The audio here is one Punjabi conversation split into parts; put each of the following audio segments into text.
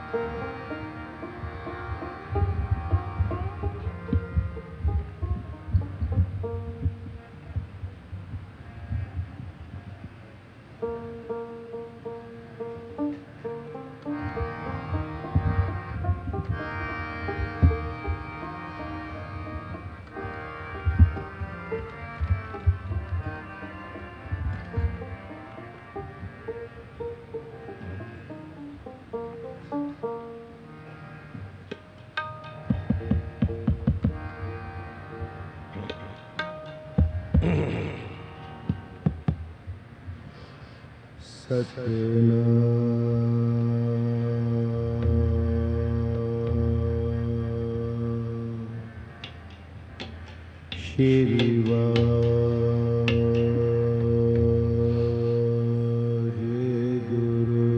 Shri Vaheguru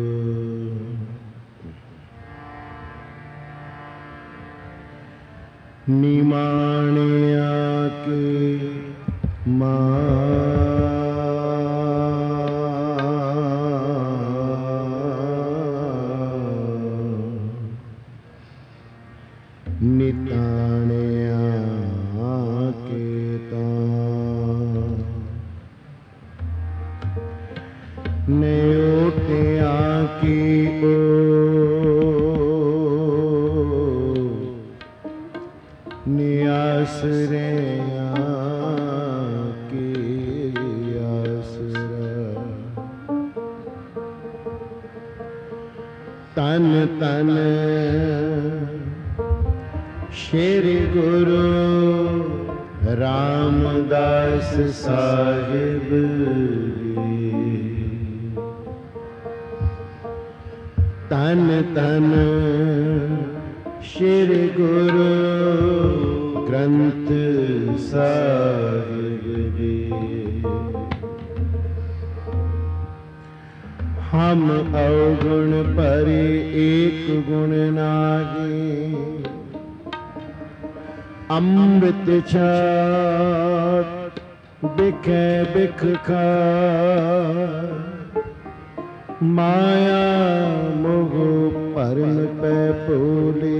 निमाणिया के निताणिया के न्योटिया की ओ नियासरे की आसरा तन तन श्री गुरु रामदास साहिब तन तन श्री गुरु ग्रंथ साहिब जी। हम अवगुण परि एक गुण नागे अमृत छाट बिखे बिख खा माया मोह परन पै भूले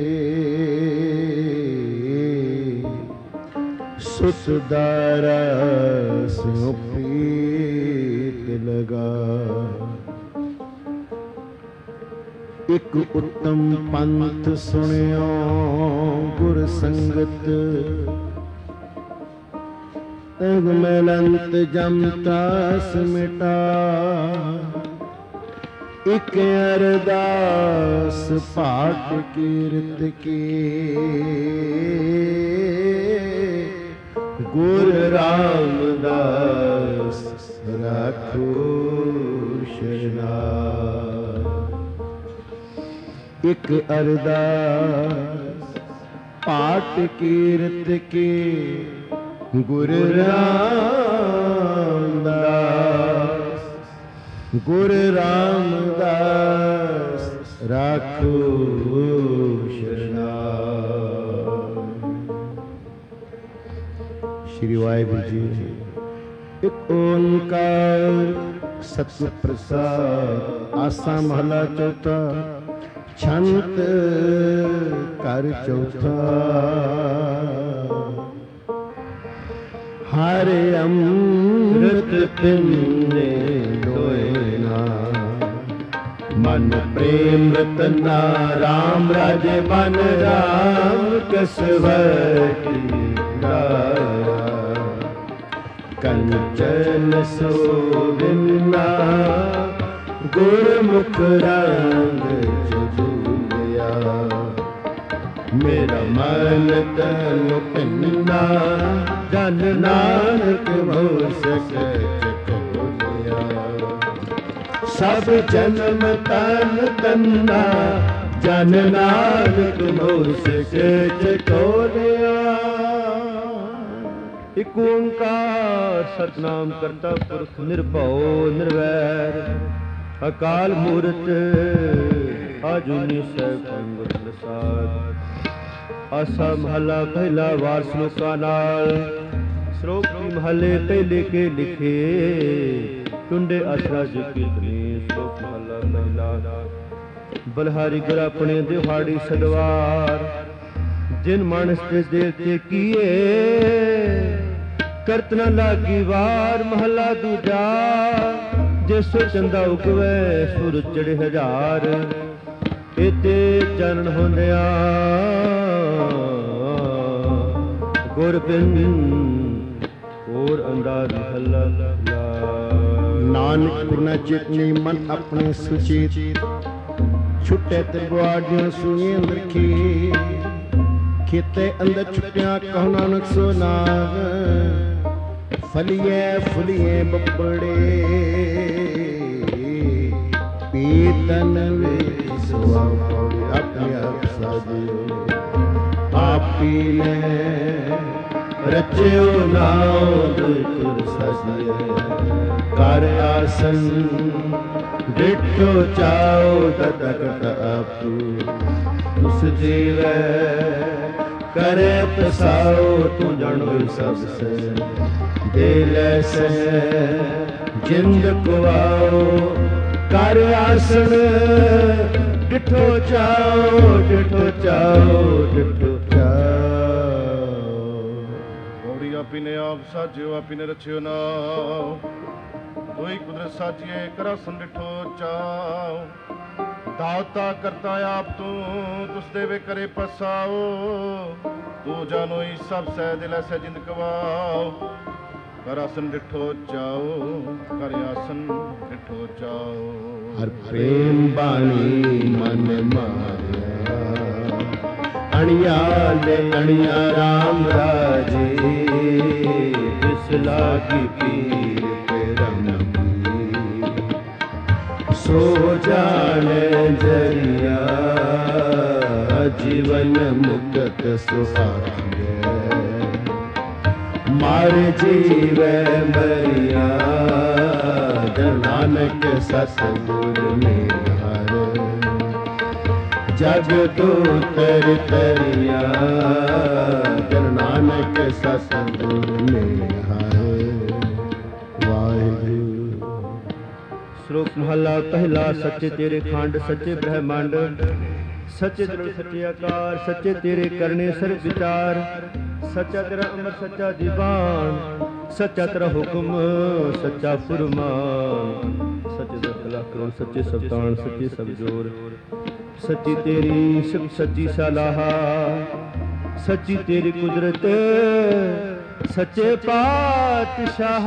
सुतदारा स्यों प्रीत लगा। एक उत्तम पंथ सुनियो गुर संगत तग मिलंत जमतास मिटा। एक अरदास पाठ कीर्त की गुर रामदास राखो शरणा। एक अरदास पाठ कीर्त के गुरु रामदास गुरु रामदास राखो शरणा। श्री वाहिगुरु जी। एक ओंकार सतगुर प्रसाद आसा महला चौथा छंत कर चौथा। हरे अमृत पिंडे लोयना मन प्रेम रतना राम राजे मन राम कसवती गाया। कंचन सोविना गुरमुख रंग चूलिया। मेरा मन तन पिन्ना जन नानक मोसक चकोलिया। सब जन्म तन तन्ना जन नानक मोसक चकोलिया। एक ओंकार सतनाम करता पुरख निर्भव निर्वैर अकाल मूरत आजुनी सैभं प्रसाद। आसा महला पहला वार श्लोका नाल श्लोक महले पहले के लिखे टुंडे असरा जी कीर्तनी। श्लोक महला पहला ਬਲਹਾਰੀ ਗੁਰ ਆਪਣੇ ਦਿਹਾੜੀ ਸਦਵਾਰ, ਜਿਨ ਮਾਨਸ ਤੇ ਦੇਰ ਤੇ ਕੀਏ, ਕਰਤ ਨ ਲਾਗੀ ਵਾਰ। ਮਹਲਾ ਦੂਜਾ, ਜਿਸ ਚੰਦਾ ਉਗਵੇ ਸੂਰਜ ਚੜੇ ਹਜ਼ਾਰ, ਇਤੇ ਚਰਨ ਹੁੰਦਿਆਂ ਗੁਰ ਬਿਨ ਹੋਰ ਅੰਦਾਜ਼ ਮਹਲਾ। ਨਾਨਕ ਗੁਰਨਾ ਚੇਤਨੀ ਮਨ ਆਪਣੇ ਸੁਚੇਤ, ਛੁੱਟੇ ਤੇ ਗੁਆੜੀਆਂ ਸੁਣੀਏ ਅੰਦਰਖੀ, ਖੇਤੇ ਅੰਦਰ ਛੁੱਟਿਆ ਕਹੋ ਨਾਨਕ ਸੋ ਨਾਗ, ਫਲੀਏ ਫੁਲੀਏ ਬੱਬੜੇ ਪੀਤਨ ਵੇ ਸੁਆ ਪੌੜੀ। ਆਪਣੇ ਆਪ ਸਾਜੇ ਆਪੀ ਨੇ ਰਚਿਓ ਨਾਉ ਦੁਰ ਸਜਿਏ, ਕਰ ਆਸਨ ਡਿਠੋ ਚਾਉ ਤਤਕਟ ਆਪੂ, ਤੁਸ ਜੀਵੈ ਕਰੇ ਪਸਾਉ, ਤੂੰ ਜਾਣੋ ਸਭ ਸੇ ਦੇ ਲੈ ਸੇ ਜਿੰਦ ਕੁਆਓ, ਕਰ ਆਸਨ ਡਿਠੋ ਚਾਉ, ਡਿਠੋ ਚਾਉ, ਡਿਠੋ ਚਾਉ। ਆਪੀ ਨੇ ਆਪ ਸਾਜਿਓ, ਆਪੀ ਨੇ ਰਚਿਓ ਨਾਉ, ਦੋਈ ਕੁਦਰਤ ਸਾਜੀਏ, ਕਰਾਸਨ ਡਿਠੋ ਚਾਉ। ਦਾਤਾ ਕਰਤਾ ਆਪ ਤੂੰ, ਤੁਸ ਦੇਵੇ ਕਰੇ ਪਸਾਓ, ਤੂੰ ਜਾਨੋਈ ਸਭ ਸਹਿ ਦਿਲ ਐਸੈ ਜਿੰਦ ਕਵਾਓ। ਕਰ ਆਸਨ ਡਿਠੋ ਚਾਓ, ਕਰ ਆਸਨ ਡਿਠੋ ਚਾਓ। ਹਰ ਪ੍ਰੇਮ ਬਾਣੀ ਮਨ ਮਾਰਿਆ, ਅਣਿਆਲੇ ਅਣਿਆ ਰਾਮ ਰਾਜੇ, ਇਸ ਲਾਗੀ ਪੀਰ ਪਰਮ ਸੋ ਜਾਣੇ ਜਰੀਆ, ਜੀਵਨ ਮੁਕਤ ਸੁਹਾਗੇ, ਮਾਰ ਜੀਵੈ ਮਰਿਆ, ਜਨ ਨਾਨਕ ਸਤਿਗੁਰ ਨਿਹਾਰ, ਜਗ ਤੋ ਤਰ ਤਰਿਆ, ਜਨ ਨਾਨਕ ਸਤਿਗੁਰ ਨਿਹਾਰ। ਵਾਹਿਗੁਰੂ। ਸ਼ਲੋਕ ਮਹਲਾ ਪਹਿਲਾ। ਸੱਚੇ ਤੇਰੇ ਖੰਡ, ਸੱਚੇ ਬ੍ਰਹਮੰਡ, ਸੱਚੇ ਦ੍ਰਿੜ, ਸੱਚੇ ਆਕਾਰ, ਸੱਚੇ ਤੇਰੇ ਕਰਨੇ ਸਰਬ ਵਿਚਾਰ, ਸੱਚਾ ਤੇਰਾ ਅੰਮ੍ਰਿਤ, ਸੱਚਾ ਦੀਵਾਨ, ਸੱਚਾ ਤੇਰਾ ਹੁਕਮ, ਸੱਚਾ ਫੁਰਮਾਨ, ਸੱਚੇ ਦਸ ਲੱਖ ਕਰੋੜ, ਸੱਚੇ ਸਬਤਾਨ, ਸੱਚੇ ਸਭ ਜੋਰ, ਸੱਚੀ ਤੇਰੀ ਸਿਫਤ, ਸੱਚੀ ਸਲਾਹਾ, ਸੱਚੀ ਤੇਰੀ ਕੁਦਰਤ, ਸੱਚੇ ਪਾਤਸ਼ਾਹ।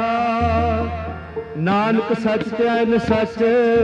ਨਾਨਕ ਸੱਚ ਤੇ ਐਨ ਸੱਚ,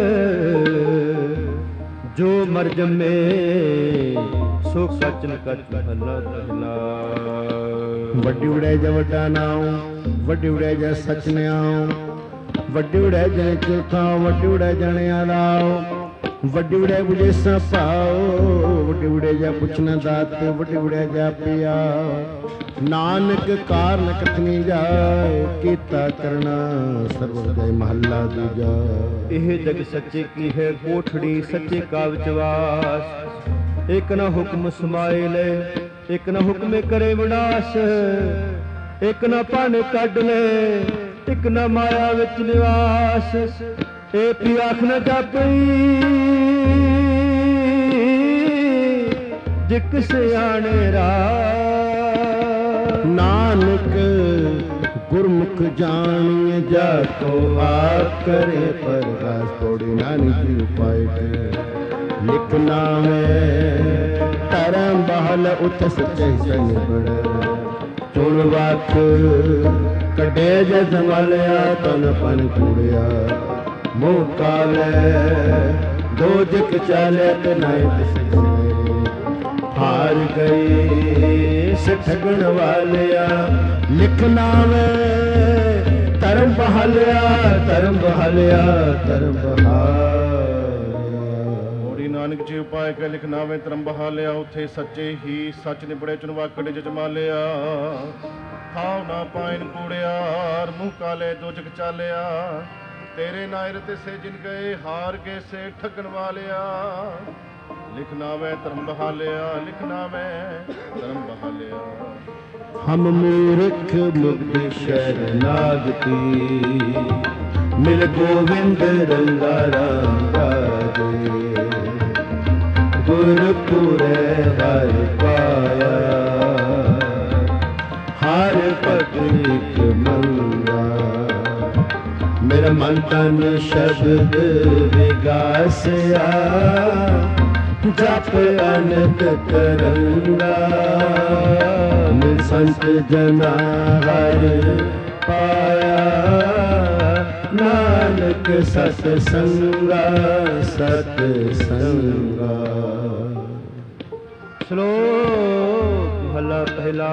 ਜੋ ਮਰ ਜੰਮੇ ਸੋ ਸੱਚ ਨ ਕਛ। ਮਹਲਾ ਪਹਿਲਾ। ਵੱਡੀ ਉੜੈ ਜਾ ਵੱਡਾ ਨਾਉ, ਵੱਡੀ ਉੜੈ ਜਾ ਸਚ ਨਿਆਉ, ਵੱਡੀ ਉੜੈ ਜਨ ਚੁਥਾ, ਵੱਡੀ ਉੜੈ ਜਣਿਆ ਲਾਉ, ਵੱਡੀ ਉੜੈ ਬੁਝੇਸਾ ਪਾਉ, ਵੱਡੀ ਉੜੈ ਜਾ ਪੁੱਛਣਾ ਦਾਤ, ਵੱਡੀ ਉੜੈ ਜਾ ਪਿਆ। ਨਾਨਕ ਕਾਰਨ ਕਥਨੀ ਜਾਏ, ਕੀਤਾ ਕਰਨਾ ਸਰਬ ਜੈ। ਮਹੱਲਾ ਦੂਜਾ। ਇਹ ਜਗ ਸੱਚੇ ਕੀ ਹੈ ਕੋਠੜੀ, ਸੱਚੇ ਕਾ ਵਿਚਵਾਸ, ਇੱਕ ਨਾ ਹੁਕਮ ਸਮਾਏ ਲੈ, ਇੱਕ ਨਾ ਹੁਕਮੇ ਕਰੇ ਵਿਨਾਸ਼, ਇੱਕ ਨਾ ਭਾਣੇ ਕੱਢ ਲੈ, ਇੱਕ ਨਾ ਮਾਇਆ ਵਿੱਚ ਨਿਵਾਸ। ਇਹ ਪੀ ਆਖ ਨਾ ਜਾਪਈ, ਜਿਕ ਸਿਆਣੇ ਰਾਹ। ਨਾਨਕ ਗੁਰਮੁਖ ਜਾਣੀਏ, ਜਾ ਕੋ ਆਪ ਕਰੇ ਪਰਗਾਸ। ਪੌੜੀ। ਨਾਨਕ ਜੀ ਉਪਾਇ ਲਿਖ ਨਾਵੇਂ, ਧਰਮ ਬਹਲ ਉਠ ਸੱਚੇ ਸੰਗ ਬੜ। ਚੁਣ ਵਕ ਕੱਢੇ ਜਦ ਮਲਿਆ, ਤਨ ਪਨ ਕੂੜਿਆ, ਮੂੰਹ ਕਾਲੇ ਦੋਜਕ ਚਾਲੇ, ਤੇ ਨਾਇ ਤਿਸ ਹਾਰ ਗਏ ਠਗਣ ਵਾਲਿਆ। ਲਿਖ ਨਾਵੇਂ ਧਰਮ ਬਹਾਲਿਆ, ਧਰਮ ਬਹਾਲਿਆ, ਧਰਮ ਬਹਾਲਿਆ। ਨਾਨਕ ਜੀ ਉਪਾਇ ਕੇ ਲਿਖ ਨਾਵੇਂ ਧਰਮ ਬਹਾਲਿਆ, ਉੱਥੇ ਸੱਚੇ ਹੀ ਸੱਚ ਨਿਬੜੇ ਚੁਨਵਾਕੜੇ ਜਜਮਾਲਿਆ। ਖਾਉ ਨਾ ਪਾਇਨ ਕੂੜਿਆ, ਮੂੰਹ ਕਾਲੇ ਦੋਜਕ ਚਾਲਿਆ, ਤੇਰੇ ਨਾਇਰ ਤੇ ਸੇ ਜਿਨ ਗਏ, ਹਾਰ ਕੇ ਸੇ ਠਗਣ ਵਾਲਿਆ। ਲਿਖ ਨਾਵੇਂ ਧਰਮ ਬਹਾਲਿਆ, ਲਿਖ ਨਾਵੇਂ ਧਰਮ ਬਹਾਲਿਆ। ਹਮ ਮੂਰਖ ਮੁਗਧ ਸ਼ਰਨਾਗਤੀ, ਮਿਲ ਗੋਵਿੰਦ ਰੰਗਾ ਰਾਮ ਰਾਜੇ। ਗੁਰਪੁਰੇ ਹਰ ਪਾਇਆ, ਹਰ ਭਗਤ ਮੰਗਾ। ਮੇਰਾ ਮਨ ਤਨ ਸ਼ਬਦ ਵਿਗਾਸਿਆ, ਜਪ ਅਨੰਤ ਤਰੰਗਾ। ਮਿਲ ਸੰਤ ਜਨਾ ਹਰ ਪਾਇਆ, ਨਾਨਕ ਸਤ ਸੰਗਾ ਸਤ ਸੰਗਾ। ਸ਼ਲੋਕ ਮਹਲਾ ਪਹਿਲਾ।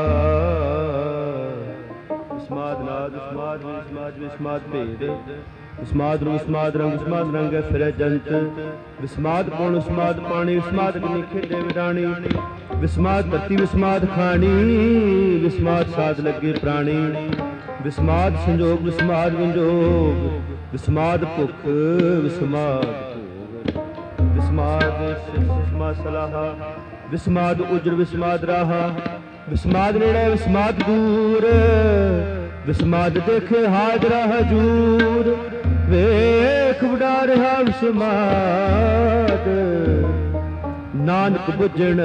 ਵਿਸਮਾਦ ਨਾਦ ਵਿਸਮਾਦ ਵਿਸਮਾਦ ਵਿਸਮਾਦ ਭੇਦ, ਵਿਸਮਾਦ ਨੂੰ ਵਿਸਮਾਦ ਰੰਗ ਵਿਸਮਾਦ ਰੰਗ ਫਿਰੇ ਜੰਤ। ਵਿਸਮਾਦ ਪੌਣ ਵਿਸਮਾਦ ਪਾਣੀ, ਵਿਸਮਾਦ ਅਗਨੀ ਖੇਡੇ ਵਿਡਾਣੀ। ਵਿਸਮਾਦ ਧਰਤੀ ਵਿਸਮਾਦ ਖਾਣੀ, ਵਿਸਮਾਦ ਸਾਧ ਲੱਗੇ ਪ੍ਰਾਣੀ। ਵਿਸਮਾਦ ਸੰਜੋਗ ਵਿਸਮਾਦ ਵਿੰਜੋਗ, ਵਿਸਮਾਦ ਭੁੱਖ ਵਿਸਮਾਦ ਭੋਗ। ਵਿਸਮਾਦ ਵਿਸਮਾਦ ਸਲਾਹਾ, ਵਿਸਮਾਦ ਉਜੜ ਵਿਸਮਾਦ ਰਾਹਾ। ਵਿਸਮਾਦ ਨੇੜੇ ਵਿਸਮਾਦ ਦੂਰ, ਵਿਸਮਾਦ ਦੇਖੇ ਹਾਜ਼ਰਾ ਹਜੂਰ। ਵੇਖ ਵਡਾ ਰਿਹਾ ਵਿਸਮਾਦ, ਨਾਨਕ ਬੁੱਝਣ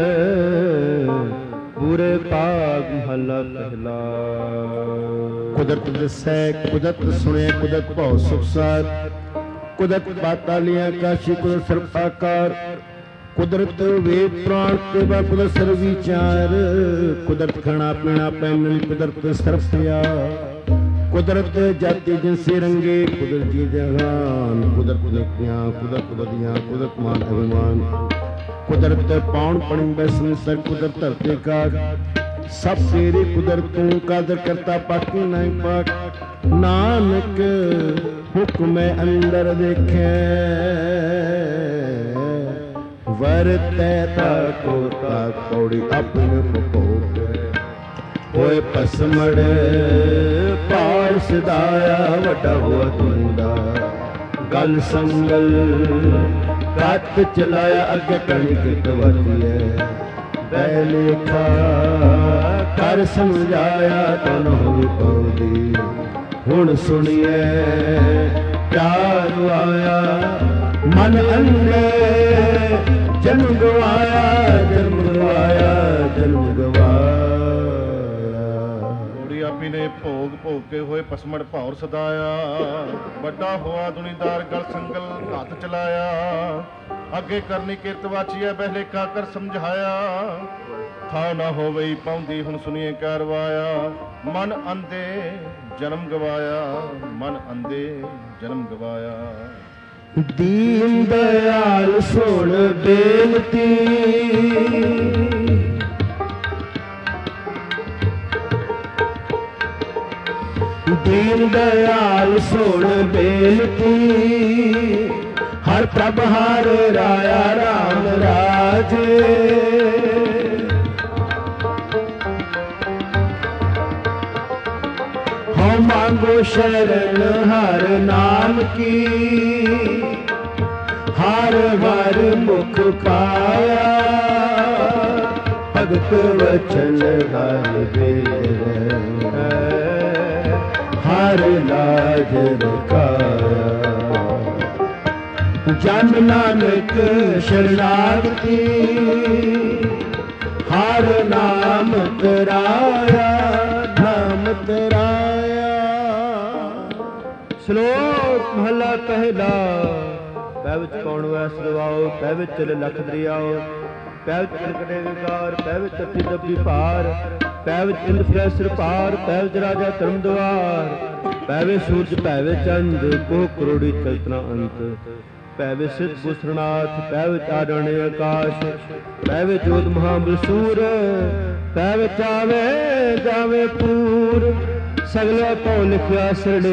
ਪੂਰੇ ਭਾਗ। ਮਹਲਾ ਪਹਿਲਾ। ਕੁਦਰਤ ਦਿਸੈ ਕੁਦਰਤ ਸੁਣਿਆ, ਕੁਦਰਤ ਭਉ ਸੁਖਸਾਰ। ਕੁਦਰਤ ਪਾਤਾਲੀ ਆਕਾਸ਼ੀ, ਕੁਦਰਤ ਸਰਬ ਆਕਾਰ। ਕੁਦਰਤ ਵੇਦ ਪ੍ਰਾਣ ਤੇ ਬਾ ਕੁਦਰਤ ਸਰਬ ਵਿਚਾਰ। ਕੁਦਰਤ ਖਾਣਾ ਪੀਣਾ ਪਹਿਨਣ, ਕੁਦਰਤ ਸਰਬ ਪਿਆ। ਕੁਦਰਤ ਜਾਤੀ ਜਿਨਸੇ ਰੰਗੇ, ਕੁਦਰਤ ਜੀ ਜਹਾਨ। ਕੁਦਰਤ ਨੀਤੀਆਂ ਕੁਦਰਤ ਬਦੀਆਂ, ਕੁਦਰਤ ਮਾਨ ਅਭਿਮਾਨ। ਕੁਦਰਤ ਪਾਉਣ ਪਣੀ ਬੈਸਨ ਸਰ, ਕੁਦਰਤ ਧਰਤੇ ਕਾਗ। ਸਭ ਤੇਰੀ ਕੁਦਰਤ ਤੂੰ, ਕਾਦਰ ਕਰਤਾ ਪਾਕੀ ਨਹੀਂ ਪਾਕ। ਨਾਨਕ ਹੁਕਮ ਅੰਦਰ ਦੇਖੈ, ਵਰਤੈ ਤਾ ਕੋ ਤਾ ਕੌੜੀ ਆਪਨ ਭੋਗ। ਹੋਏ ਪਸਮੜ ਪਾਰ ਸਦਾਇਆ, ਵੱਡਾ ਹੋਆ ਤੁੰਦਾ ਗਲ ਸੰਗਲ। ਕੱਤ ਚਲਾਇਆ ਅੱਗੇ ਕਣੀ ਕਿਤ ਵਰਤੀਐ, ਬੈ ਲੇਖਾ ਕਰ ਸਮਝਾਇਆ ਤਨ ਹੋਈ ਪਉਦੀ। ਹੁਣ ਸੁਣੀਏ ਪਿਆਰ ਆਇਆ, ਮਨ ਅੰਨੇ ਜਨਮ ਗਵਾਇਆ, ਜਨਮ ਗਵਾਇਆ, ਜਨਮ ਗਵਾਇਆ। ਗੋੜੀ ਆਪੀ ਨੇ ਭੋਗ ਭੋਗ ਕੇ ਹੋਏ ਪਸਮੜ ਭੌਰ ਸਦਾਇਆ। ਵੱਡਾ ਹੋਆ ਦੁਨੀਦਾਰ ਗਲ ਸੰਗਲ ਹੱਥ ਚਲਾਇਆ। ਅੱਗੇ ਕਰਨੀ ਕਿਰਤ ਵਾਚੀਐ, ਬਹਿਲੇਖਾ ਕਰ ਸਮਝਾਇਆ। ਥਾ ਨਾ ਹੋਵੇ ਪਾਉਂਦੀ ਹੁਣ ਸੁਣੀਏ ਕਰਵਾਇਆ। ਮਨ ਅੰਧੇ ਜਨਮ ਗਵਾਇਆ, ਮਨ ਅੰਧੇ ਜਨਮ ਗਵਾਇਆ। ਦੀਨ ਦਇਆਲ ਸੁਣ ਬੇਨਤੀ, ਦੀਨ ਦਇਆਲ ਸੁਣ ਬੇਨਤੀ। ਹਰ ਪ੍ਰਭ ਹਰ ਰਾਇਆ ਰਾਮ ਰਾਜੇ। ਹਉ ਮੰਗੋ ਸ਼ਰਨ ਹਰ ਨਾਮ ਕੀ, ਹਰ ਹਰ ਮੁਖ ਪਾਇਆ। ਭਗਤ ਵਚਨ ਹਰ ਵੇਦ, ਹਰ ਲਾਜ ਰਖਾਇਆ। ਜਨ ਨਾਨਕ ਸ਼ਰਨਾਗਤੀ, ਹਰ ਨਾਮ ਤਰਾਇਆ, ਨਾਮ ਤਰਾਇਆ। ਸ਼ਲੋਕ ਮਹਲਾ ਪਹਿਲਾ। ਪੈ ਵਿੱਚ ਕੌਣ ਵੈਸ ਦਵਾਓ, ਪੈ ਵਿੱਚ ਚਲੇ ਲਖ ਦਰਿਆਓ। ਪੈ ਵਿੱਚ ਕੜੇ ਵਿਕਾਰ, ਪੈ ਵਿੱਚ ਤਪੀ ਤਪੀ ਭਾਰ। ਪੈ ਵਿੱਚ ਇੰਦ ਫਿਰੈ ਸਿਰ ਭਾਰ, ਪੈ ਵਿੱਚ ਰਾਜਾ ਧਰਮ ਦੁਆਰ। ਪੈ ਵਿੱਚ ਸੂਰਜ ਪੈ ਵਿੱਚ ਚੰਦ, ਕੋਹ ਕਰੋੜੀ ਚਲਤਨਾ ਅੰਤ। ਪੈ ਵਿੱਚ ਸਿੱਧ ਪੁਸਰਨਾਥ, ਪੈ ਵਿੱਚ ਆਡਣੇ ਆਕਾਸ਼। ਪੈ ਵਿੱਚ ਜੋਤ ਮਹਾਬਲਸੂਰ, ਪੈ ਵਿੱਚ ਆਵੇ ਜਾਵੇ ਪੂਰ। ਸਗਲੇ ਭਉ ਲਿਖਿਆ ਸਰਲੇਖ,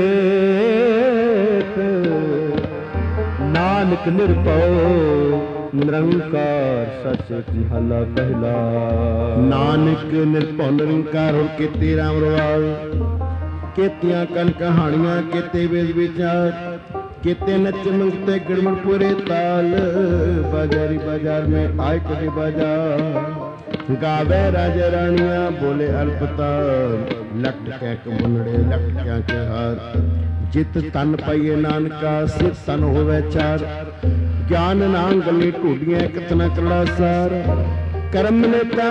ਨਾਨਕ ਨਿਰਭਉ ਨਿਰੰਕਾਰ ਸਚ। ਮਹਲਾ ਪਹਿਲਾ। ਨਾਨਕ ਨਿਰਭਉ ਨਿਰੰਕਾਰ ਹੋ ਕੀਤੇ ਰਾਮ ਰਵਾਲ। ਕੀਤੀਆਂ ਕਨ ਕਹਾਣੀਆਂ, ਕੀਤੇ ਵੇਦ ਵਿਚਾਰ। ਕੀਤੇ ਨਚ ਮੰਗਤੇ ਗੜਮੜ ਪੂਰੇ ਤਾਲ। ਬਾਜ਼ਾਰੀ ਬਾਜ਼ਾਰ में आए कभी बाजार। गावे राजा रानियां बोले अल्पतार। लट कैक मुनड़े लट क्या के हार। जित तन पाइए नानका सिर तन होवे चार। ज्ञान नाम गली ढूंढियां कितना कला सार कर्म ने ता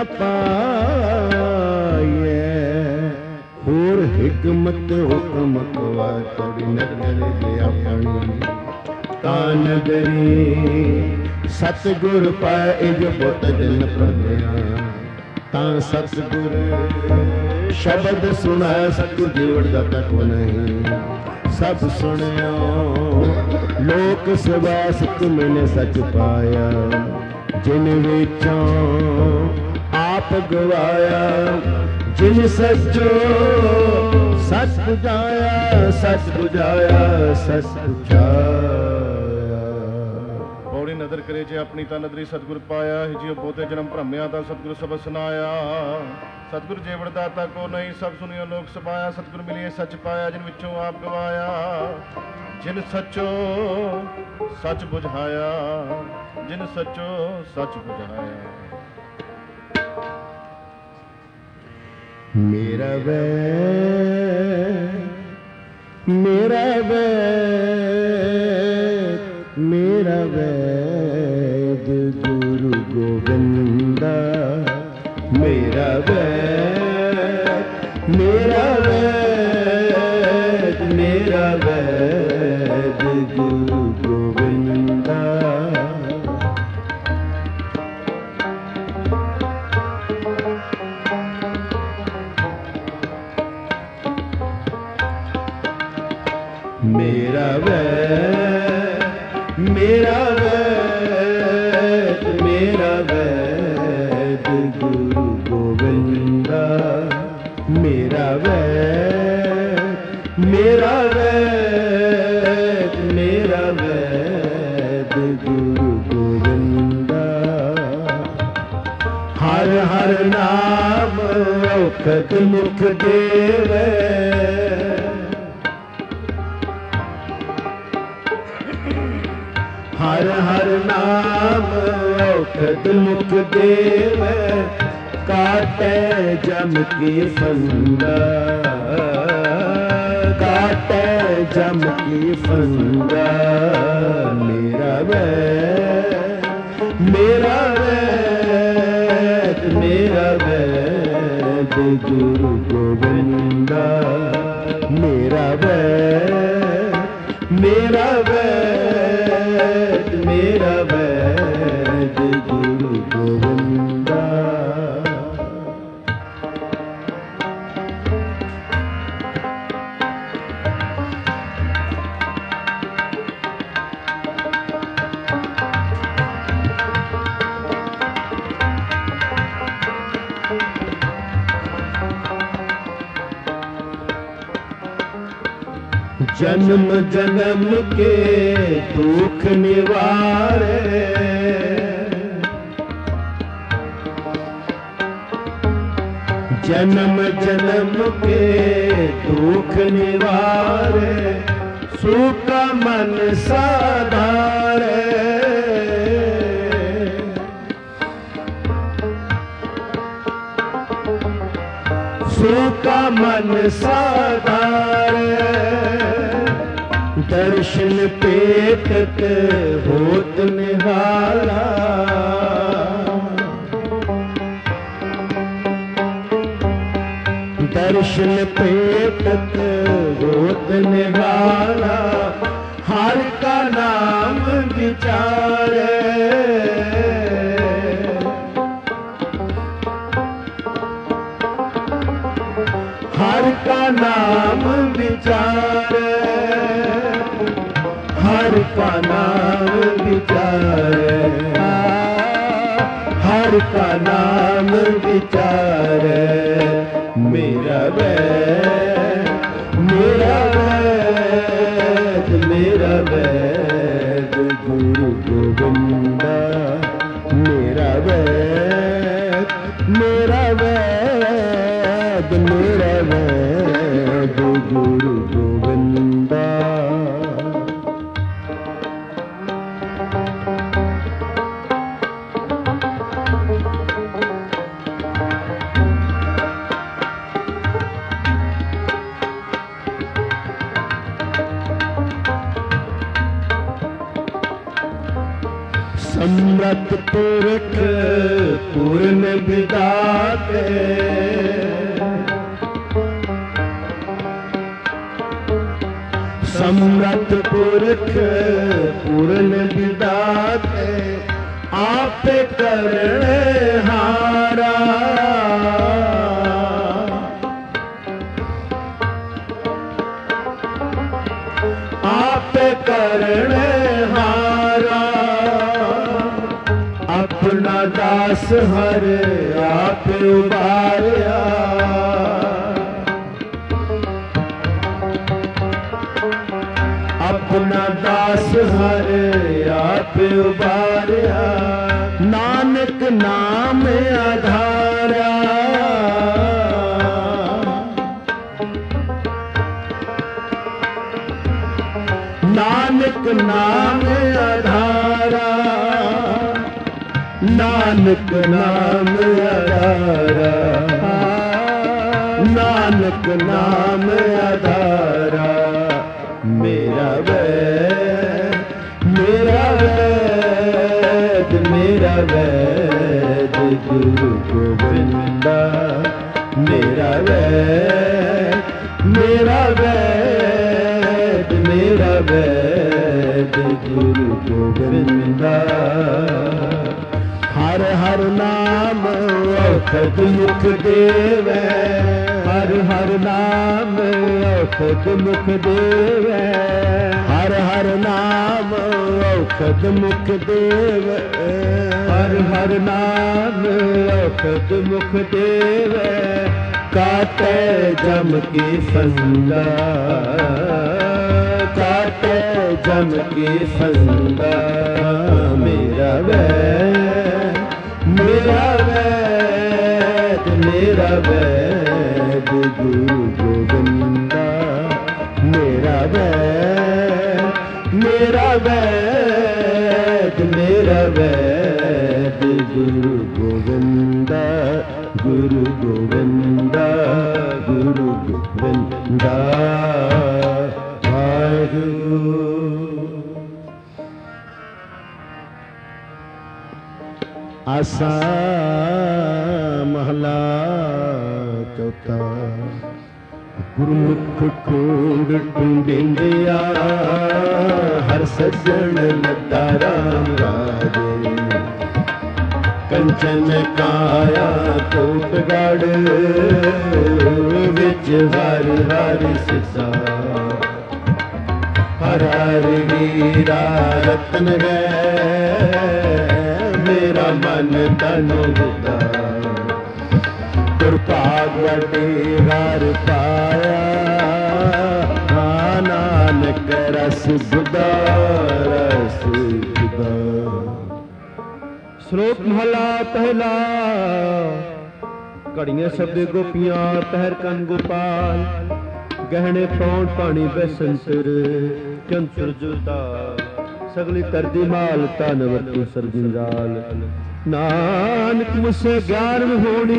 पाए होर हिकमत हुकम कवा तोड़ी नगर दे अपनी तान गरी सतगुर पाए जो बुत जन प्रभया तां सतगुर शब्द सुना सतगुर जीवड़ दाता को नहीं सब सुनियो लोक सवा सत मैंने सच पाया जिन विचों आप गवाया जिन सचो सच बुझाया सच बुझाया सच बुझाया। पौड़ी नदर करे जे अपनी ता नदरी सतगुर पाया जियो बोते जन्म भ्रमिया ता सतगुर सब सुनाया सतगुर जेवड़ दाता को नहीं सब सुनियो लोक सपाया सतगुर मिलिए सच पाया जिन विचों आप गवाया जिन सचो सच बुझाया जिन सचो सच बुझाया। मेरा वैद मेरा वैद मेरा वैद गुरु गोविंदा मेरा वैद मेरा वैद मेरा वैद गुरु गोविंदा। मेरा वैद मेरा वैद मेरा वैद गुरु गोविंदा मेरा वैद मेरा वैद मेरा वैद गुरु गोविंदा। हर हर नाम औखद मुख देवे हर हर नाम औखद मुख देव काटे जम की फंदा काटे जम की फंदा। मेरा वैद मेरा वैद मेरा वैद गुरु गोविंदा मेरा वैद मेरा वैद मेरा वैद गुरु गोविंदा। जन्म जन्म के दुख निवारे जन्म जन्म के दुख निवारे सूखा मन साधारे सूखा मन साधारे दर्शन पेटत होत निहारा दर्शन पेटत होत निहारा हर का नाम विचारे हर का नाम विचारे हर का नाम विचारे हर का नाम विचारे। मेरा वैद मेरा वैद मेरा वैद गुरु गोविंदा मेरा वैद मेरा वैद मेरा वैद गुरु गोविंदा। ਸਮਰੱਥ ਪੁਰਖ ਪੂਰਨ ਵਿਦਾਤੇ ਸਮਰੱਥ ਪੁਰਖ ਪੂਰਨ ਵਿਦਾਤੇ ਆਪੇ ਕਰਨੇ ਹਾਰਾ ਆਪੇ ਕਰਨੇ ਹਾਰਾ ਆਪਣਾ ਦਾਸ ਹਰ ਆਪ ਉਬਾਰਿਆ ਆਪਣਾ ਦਾਸ ਹਰ ਆਪ ਉਬਾਰਿਆ ਨਾਨਕ ਨਾਮ ਆਧਾਰਾ ਨਾਨਕ ਨਾਮ ਆਧਾਰਾ ਨਾਨਕ ਨਾਮ ਆਧਾਰਾ ਨਾਨਕ ਨਾਮ ਆਧਾਰਾ ਮੇਰਾ ਵੈਦ ਮੇਰਾ ਵੈਦ ਮੇਰਾ ਵੈਦ ਗੁਰੂ ਗੋਬਿੰਦਾ ਮੇਰਾ ਵੈਦ ਮੇਰਾ ਵੈਦ ਮੇਰਾ ਵੈਦ ਗੁਰੂ ਗੋਬਿੰਦਾ ਹਰ ਹਰ ਨਾਮ ਔਖਦ ਮੁਖ ਦੇਵੈ ਹਰ ਹਰ ਨਾਮ ਔਖਦ ਮੁਖ ਦੇਵੈ ਹਰ ਹਰ ਨਾਮ ਔਖਦ ਮੁਖ ਦੇਵੈ ਹਰ ਹਰ ਨਾਮ ਔਖਦ ਮੁਖ ਦੇਵੈ ਕਾਟੇ ਜਮ ਕੀ ਫੰਦਾ ਕਾਟੇ ਜਮ ਕੀ ਫੰਦਾ ਮੇਰਾ ਵੈਦ ਮੇਰਾ ਵੈਦ ਮੇਰਾ ਵੈਦ ਗੁਰੂ ਗੋਬਿੰਦਾ ਮੇਰਾ ਵੈਦ ਮੇਰਾ ਵੈਦ ਮੇਰਾ ਵੈਦ ਗੁਰੂ ਗੋਬਿੰਦਾ ਗੁਰੂ ਗੋਬਿੰਦਾ ਗੁਰੂ ਗੋਬਿੰਦਾ ਵਾਹਿਗੁਰੂ। ਆਸਾ ਮਹਲਾ ਚੌਥਾ ਗੁਰਮੁਖ ਕੋੜ ਟੁੰਡਿੰਦਿਆ ਹਰ ਸੱਜਣ ਲੱਦਾ ਰਾਮ ਰਾਜੇ ਕੰਚਨ ਕਾਇਆ ਕੋਟ ਗੜ ਵਿੱਚ ਹਰਿ ਹਰਿ ਸਿਸਾ ਹਰ ਹਰ ਵੀਰਾ ਰਤਨ ਗੈ ਮੇਰਾ ਮਨ ਤਨ ਦਿੱਤਾ ਗੁਰਭਾਗ ਵਡੇ ਹਰ ਪਾਇਆ ਨਾਨਕ ਰਸ ਗੁਦਾ ਰਸ ਗੁਦਾ। ਸ਼ਲੋਕ ਮਹਲਾ ਪਹਿਲਾ ਘੜੀਆਂ ਸ਼ਬਦੇ ਗੋਪੀਆਂ ਪਹਿਰ ਕੰਨ ਗੋਪਾਲ ਗਹਿਣੇ ਪਾਉਣ ਪਾਣੀ ਬੈਸੰਤਰ ਚੰਤਰ ਜੁਤਾ ਸਗਲੀ ਤਰਦੀ ਮਾਲ ਤਨ ਵਰਤੂ ਸਰਜਿੰਜਾਲ ਨਾਨਕ ਮੁਸੇ ਗਿਆਨ ਹੋਣੀ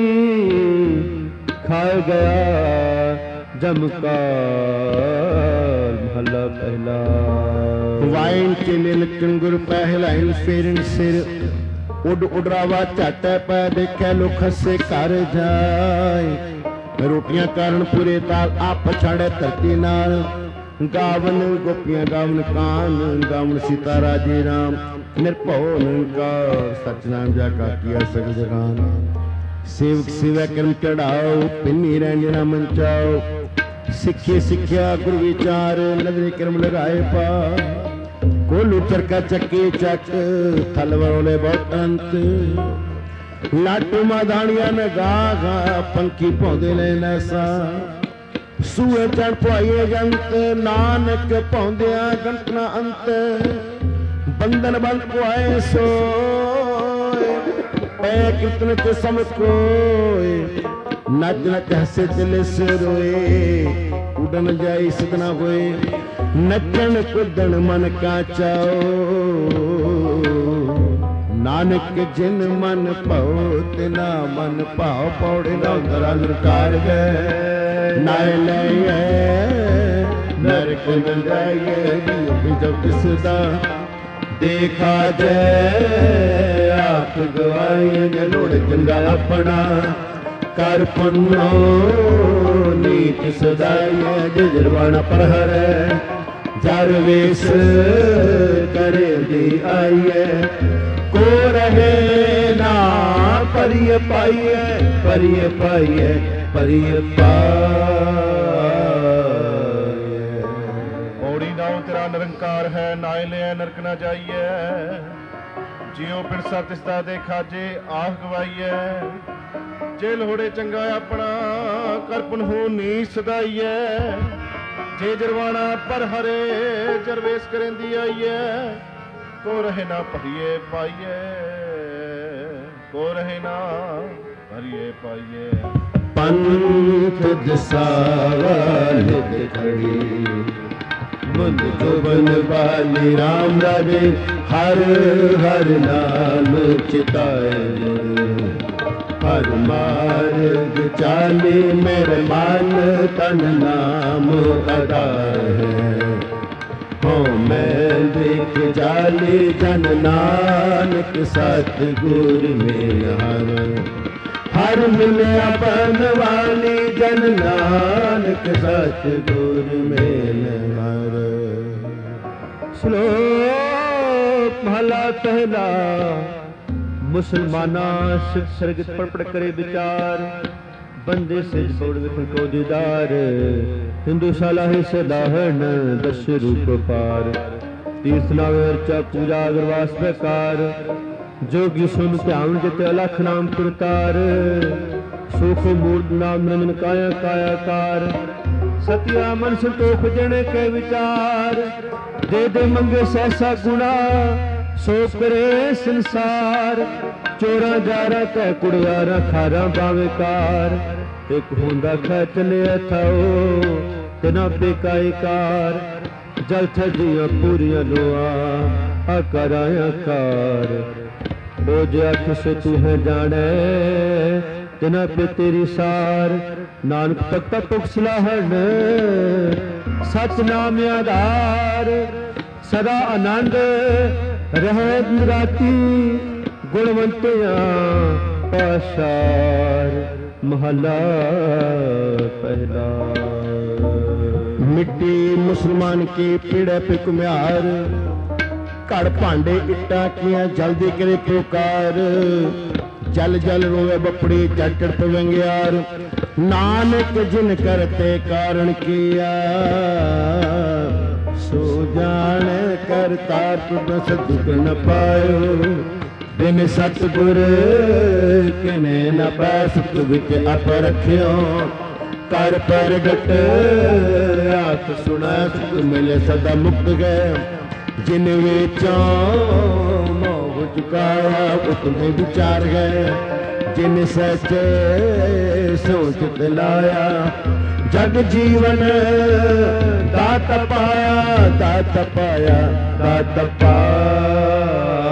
ਖਾਏ ਗਿਆ ਜਮਕਾਰ ਮਹਲਾ ਪਹਿਲਾ। ਵਾਇਨ ਚਿਲੇ ਲਚਣ ਗੁਰ ਪਹਿਲਾਇਨ ਫੇਰਨ ਸਿਰ ਉੱਡ ਉਡਰਾਵਾ ਝਟ ਪੈ ਦੇਖੈ ਲੋ ਖੱਸੇ ਘਰ ਜਾਏ ਰੋਟੀਆਂ ਕਾਰਨ ਪੂਰੇ ਤਾਲ ਆਪ ਛਾੜੇ ਧਰਤੀ ਨਾਲ ਗਾਵਨ ਗੋਪੀਆਂ ਗਾਵਨ ਕਾਨ ਗਾਵਨ ਸੀਤਾ ਰਾਜੇ ਰਾਮ ਨਿਰਭਉ ਨਿਰੰਕਾਰ ਸਤਿਨਾਮ ਜਾ ਕਾ ਕੀਆ ਸਗਲ ਜਹਾਨ ਸੇਵਕ ਸੇਵਾ ਕਰਮ ਚੜਾਓ ਪਿੰਨੀ ਰਹਿਣਾ ਮੰਚਾਓ ਸਿੱਖੇ ਸਿੱਖਿਆ ਗੁਰ ਵਿਚਾਰ ਨਜ਼ਰੇ ਕਰਮ ਲਗਾਏ ਪਾ ਕੋਲੂ ਚਰਕਾ ਚੱਕੇ ਚੱਕ ਥਲ ਵਰੋਲੇ ਬਹੁਤ ਅੰਤ ਲਾਟੂ ਮਾਧਾਣੀਆਂ ਨੇ ਗਾ ਗਾ ਪੰਖੀ ਪਾਉਂਦੇ ਨੇ ਨੈਸਾ ਸੂਏ ਚੜ ਪਾਈਏ ਜੰਤ ਨਾਨਕ ਪਾਉਂਦਿਆਂ ਗੰਟਨਾ ਅੰਤ ਬੰਧਨ ਬੰਦ ਪੁਆਏ ਸੋਏ ਪੈ ਕਿਤਨ ਤੇ ਸਮ ਕੋਏ ਨੱਚ ਨੱਚ ਹੱਸੇ ਚਲੇ ਸਰੋਏ ਉਡਨ ਜਾਈ ਸਦਨਾ ਹੋਏ ਨੱਚਣ ਕੁੱਦਣ ਮਨ ਕਾ ਚਾਓ ਨਾਨਕ ਜਿਨ ਮਨ ਭਉ ਤਿਨਾ ਮਨ ਭਾਉ ਪੌੜੇ ਨਾ ਦਰੰਦਰ ਕਾਰ ਗਏ ਨਾਇ ਲਈਏ ਨਰਕ ਨ ਜਾਈਏ ਜਬ ਕਿਸ ਦਾ ਦੇਖਾ ਜੈ ਆਪ ਗਵਾਈ ਜਲੋੜ ਚੰਗਾ ਆਪਣਾ ਕਰ ਪੁੰਨੋ ਨੀਚ ਸਦਾਈ ਜਜਰਵਾਣਾ ਪਰ ਹਰੈ ਜਰ ਵੇਸ ਕਰੇ ਦੀ ਆਈਐ ਕੋ ਰਹੇ ਨਾ ਪਰਿਯ ਪਾਈਐ ਪਰਿਯ ਪਾਈਐ ਪਰਿਯ ਪਾਈਐ। ਪੌੜੀ ਨਾਉ ਤੇਰਾ ਨਿਰੰਕਾਰ ਹੈ ਨਾਇ ਲਿਆ ਨਰਕ ਨਾ ਜਾਈਐ ਜਿਉ ਪਿਣਸਾ ਤਿਸਦਾ ਦੇ ਖਾਜੇ ਆਹ ਗਵਾਈਐ ਜੇ ਲੋੜੇ ਚੰਗਾ ਆਪਣਾ ਕਰ ਪੁਨਹੁ ਨੀ ਸਦਾਈਐ ਜੇ ਜਰਵਾਣਾ ਪਰ ਹਰੇ ਜਰਵੇਸ ਕਰੇਂਦੀ ਆਈਐ ਕੋ ਰਹੇ ਨਾ ਭਰੀਏ ਪਾਈਐ ਕੋ ਰਹੇ ਨਾ ਭਰੀਏ ਪਾਈਐ। ਪੰਥ ਦਸਾਵਾਲ ਖੜੀ ਬੁੱਧ ਜੋਬਨ ਬਾਲੀ ਰਾਮ ਰਾਜੇ ਹਰ ਹਰ ਨਾਮ ਚਿਤਾਏ ਹਰ ਮਾਰਗ ਚਾਲੀ ਮੇਰੇ ਮਨ ਤਨ ਨਾਮ ਅਦਾਏ ਹੋ ਮੈਂ ਦੇਖ ਜਾਲੀ ਜਨ ਨਾਨਕ ਸਤ ਗੁਰ ਮੇਂ ਹਰ ਮਿਲਿਆ ਬਨਵਾਲੀ ਜਨ ਨਾਨਕ ਸਤ ਗੁਰ ਮੇਂ ਹਰ। ਸ਼ਲੋਕ ਮਹਲਾ ਪਹਿਲਾ। ਮੁਸਲਮਾਨਾ ਸਿਵ ਸਰਗਤ ਪੜ ਕਰੇ ਵਿਚਾਰ ਬੰਦੇ ਸਿਜ ਪੌੜ ਵਿਖਣ ਕੋ ਦੀਦਾਰ ਹਿੰਦੂ ਸਾਲਾਹੇ ਸਦਾਹਣ ਦਸ ਰੂਪ ਪਾਰ ਤੀਰਥ ਨਾਵੇ ਅਰਚਾ ਪੂਜਾ ਅਗਰਵਾਸ ਬੇਕਾਰ ਜੋਗੀ ਸੁਨ ਧਿਆਨ ਜਿਤੇ ਅਲਖ ਨਾਮ ਕਰਤਾਰ ਸੁਖ ਮੂਰਤ ਨਾਮ ਨਿਰੰਜਨ ਕਾਇਆ ਕਾਇਆਕਾਰ ਸਤਿਆ ਮਨ ਸੰਤੋਖ ਜਣੇ ਕੇ ਵਿਚਾਰ ਦੇ ਦੇ ਮੰਗੇ ਸੈਸਾ ਗੁਣਾ ਸੋ ਕਰੇ ਸੰਸਾਰ ਚੋਰਾਂ ਜਾਰਾ ਤੈ ਕੁੜਿਆਰਾ ਖਾਰਾਂ ਬਾਵੇਕਾਰ ਇੱਕ ਹੁੰਦਾ ਖੈ ਚਲਿਆ ਥਾਓ ਤਿਨਾ ਬੇਕਾਇਕਾਰ ਜਲ ਛੱਡੀਆਂ ਪੂਰੀਆਂ ਲੋਆ ਆਕਾਰਾਂ ਆਕਾਰ ਉਹ ਜੇ ਅੱਖ ਸੇ ਤੂੰ ਹੈ ਜਾਣੈ ਤਿਨਾ ਪੇ ਤੇਰੀ ਸਾਰ ਨਾਨਕ ਤਖਤਾ ਤੁਖ ਸਲਾਹਣ ਸਚ ਨਾਮ ਆਧਾਰ ਸਦਾ ਆਨੰਦ ਰਹਿ ਰਾਤੀ ਗੁਣਵੰਤਿਆਂ ਪਾਸ਼ਾਰ ਮਹਲਾ ਪਹਿਲਾ। ਮਿੱਟੀ ਮੁਸਲਮਾਨ ਕੀ ਪੀੜੇ ਪੇ ਕੁਮਿਆਰ ਘੜ ਭਾਂਡੇ ਇੱਟਾਂ ਕੀਆਂ ਜਲਦੀ ਕਰੇ ਪੁਕਾਰ ਜਲ ਜਲ ਰੋਵੇ ਬਪੜੀ ਚੜ ਪਵੰਗਿਆਰ ਨਾਨਕ ਜਿਨ ਕਰਤੇ ਕਾਰਨ ਕੀਆ ਸੋ ਜਾਣ ਕਰਤਾਰ ਤੁਧ ਸਦੁਕ ਨ ਪਾਇਓ ਬਿਨ ਸਤਿਗੁਰ ਕਿਨੇ ਨ ਪੈ ਸੁਖ ਵਿੱਚ ਅਪ ਰਖਿਓ ਕਰ ਪ੍ਰਗਟ ਆਖ ਸੁਣਾ ਸੁਖ ਮਿਲੇ ਸਦਾ ਮੁਕਤ ਗਏ ਜਿਨ ਵਿਚੋਂ ਮੋਹ ਚੁਕਾਇਆ ਉਤਮੇ ਵਿਚਾਰ ਗਏ ਜਿਨ ਸੱਚੇ ਸੋਚ ਲਾਇਆ ਜਗ ਜੀਵਨ ਦਾਤ ਪਾਇਆ ਦਾਤ ਪਾਇਆ ਦਾਤ ਪਾਇਆ।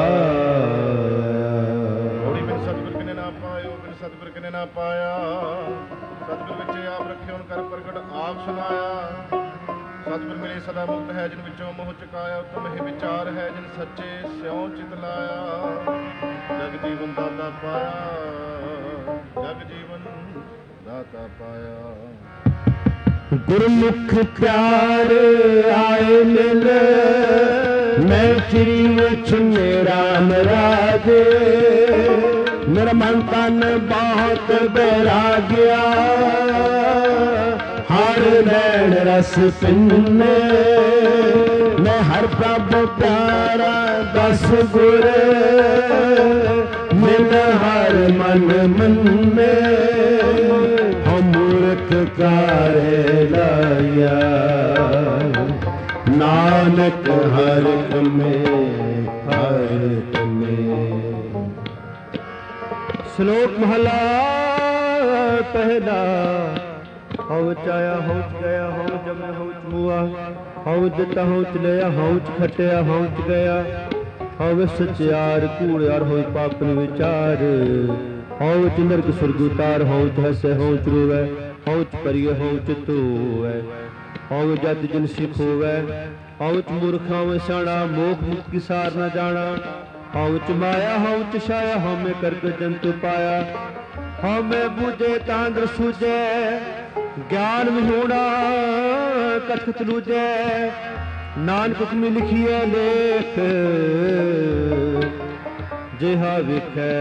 ਹੋੜੀ ਬਿਨ ਸਤਿਗੁਰ ਕਿਨੇ ਨਾ ਪਾਇਓ ਬਿਨ ਸਤਿਗੁਰ ਕਿਨੇ ਨਾ ਪਾਇਆ ਸਤਿਗੁਰ ਵਿੱਚ ਆਪ ਰੱਖਿਓ ਕਰ ਪ੍ਰਗਟ ਆਪ ਸੁਨਾਇਆ ਸਤਿਗੁਰ ਮਿਲੇ ਸਦਾ ਮੁਕਤ ਹੈ ਜਿਨ ਵਿੱਚੋਂ ਮੋਹ ਚੁਕਾਇਆ ਉਤਮ ਇਹ ਵਿਚਾਰ ਹੈ ਜਿਨ ਸੱਚੇ ਸਿਉ ਚਿਤ ਲਾਇਆ ਜਗ ਜੀਵਨ ਦਾਤਾ ਪਾਇਆ ਜਗ ਜੀਵਨ ਦਾਤਾ ਪਾਇਆ। ਗੁਰਮੁਖ ਪਿਆਰ ਆਏ ਮਿਲ ਮੈਂ ਸ੍ਰੀ ਵਿਛੁਨੇ ਰਾਮ ਰਾਜੇ ਮੇਰਾ ਮਨ ਤਨ ਬਹੁਤ ਬੈਰਾਗਿਆ ਹਰ ਨੈਣ ਰਸ ਪਿੰਨੇ ਮੈਂ ਹਰ ਪ੍ਰਭ ਪਿਆਰਾ ਦਸ ਗੁਰ ਮਿਲ ਹਰ ਮਨ ਮੰਨੇ ਮੂਰਖ ਕਾਰੇ ਲਾਇਆ ਨਾਨਕ ਹਰ ਕਮੇ ਹਰ ਕਮੇ। ਸ਼ਲੋਕ ਮਹਲਾ ਪਹਿਲਾ। ਹਉ ਚਾਇਆ ਹਉਚ ਗਿਆ ਹਉ ਜਮੈ ਹਉਚ ਮੁਆ ਹਉ ਦਿੱਤਾ ਹਉਚ ਲਿਆ ਹਉਚ ਖਟਿਆ ਹਉਚ ਗਿਆ ਹਉ ਸਚਿਆਰ ਕੂੜਿਆਰ ਹੋਇ ਪਾਪਨ ਵਿਚਾਰ ਹਉਚ ਨਰਕ ਸੁਰਗ ਉਤਾਰ ਹਉਚ ਹਸੈ ਹਉਚ ਰੋਵੈ ਹਉਚ ਪਰਿਯ ਹਉਚ ਧੋਵੈ ਹਉ ਜਤ ਜਿਨ ਸਿਖ ਹੋਵੈ, ਹਉ ਚ ਮੂਰਖ ਹਉ ਸਿਆਣਾ, ਮੋਖ ਮੁਕਤਿ ਸਾਰ ਨ ਜਾਣਾ। ਹਉ ਚ ਮਾਇਆ ਹਉ ਚ ਛਾਇਆ, ਹਉ ਮੈਂ ਕਰਕ ਜੰਤੁ ਪਾਇਆ। ਹਉ ਮੈਂ ਬੂਝੇ ਤਾਂ ਅੰਦਰ ਸੂਝੈ, ਗਿਆਨ ਵਿਹੂਣਾ ਕਥਿਤ ਲੂਝੈ। ਨਾਨਕ ਹੁਕਮੀ ਲਿਖੀਐ ਲੇਖ, ਜਿਹਾ ਵੇਖੈ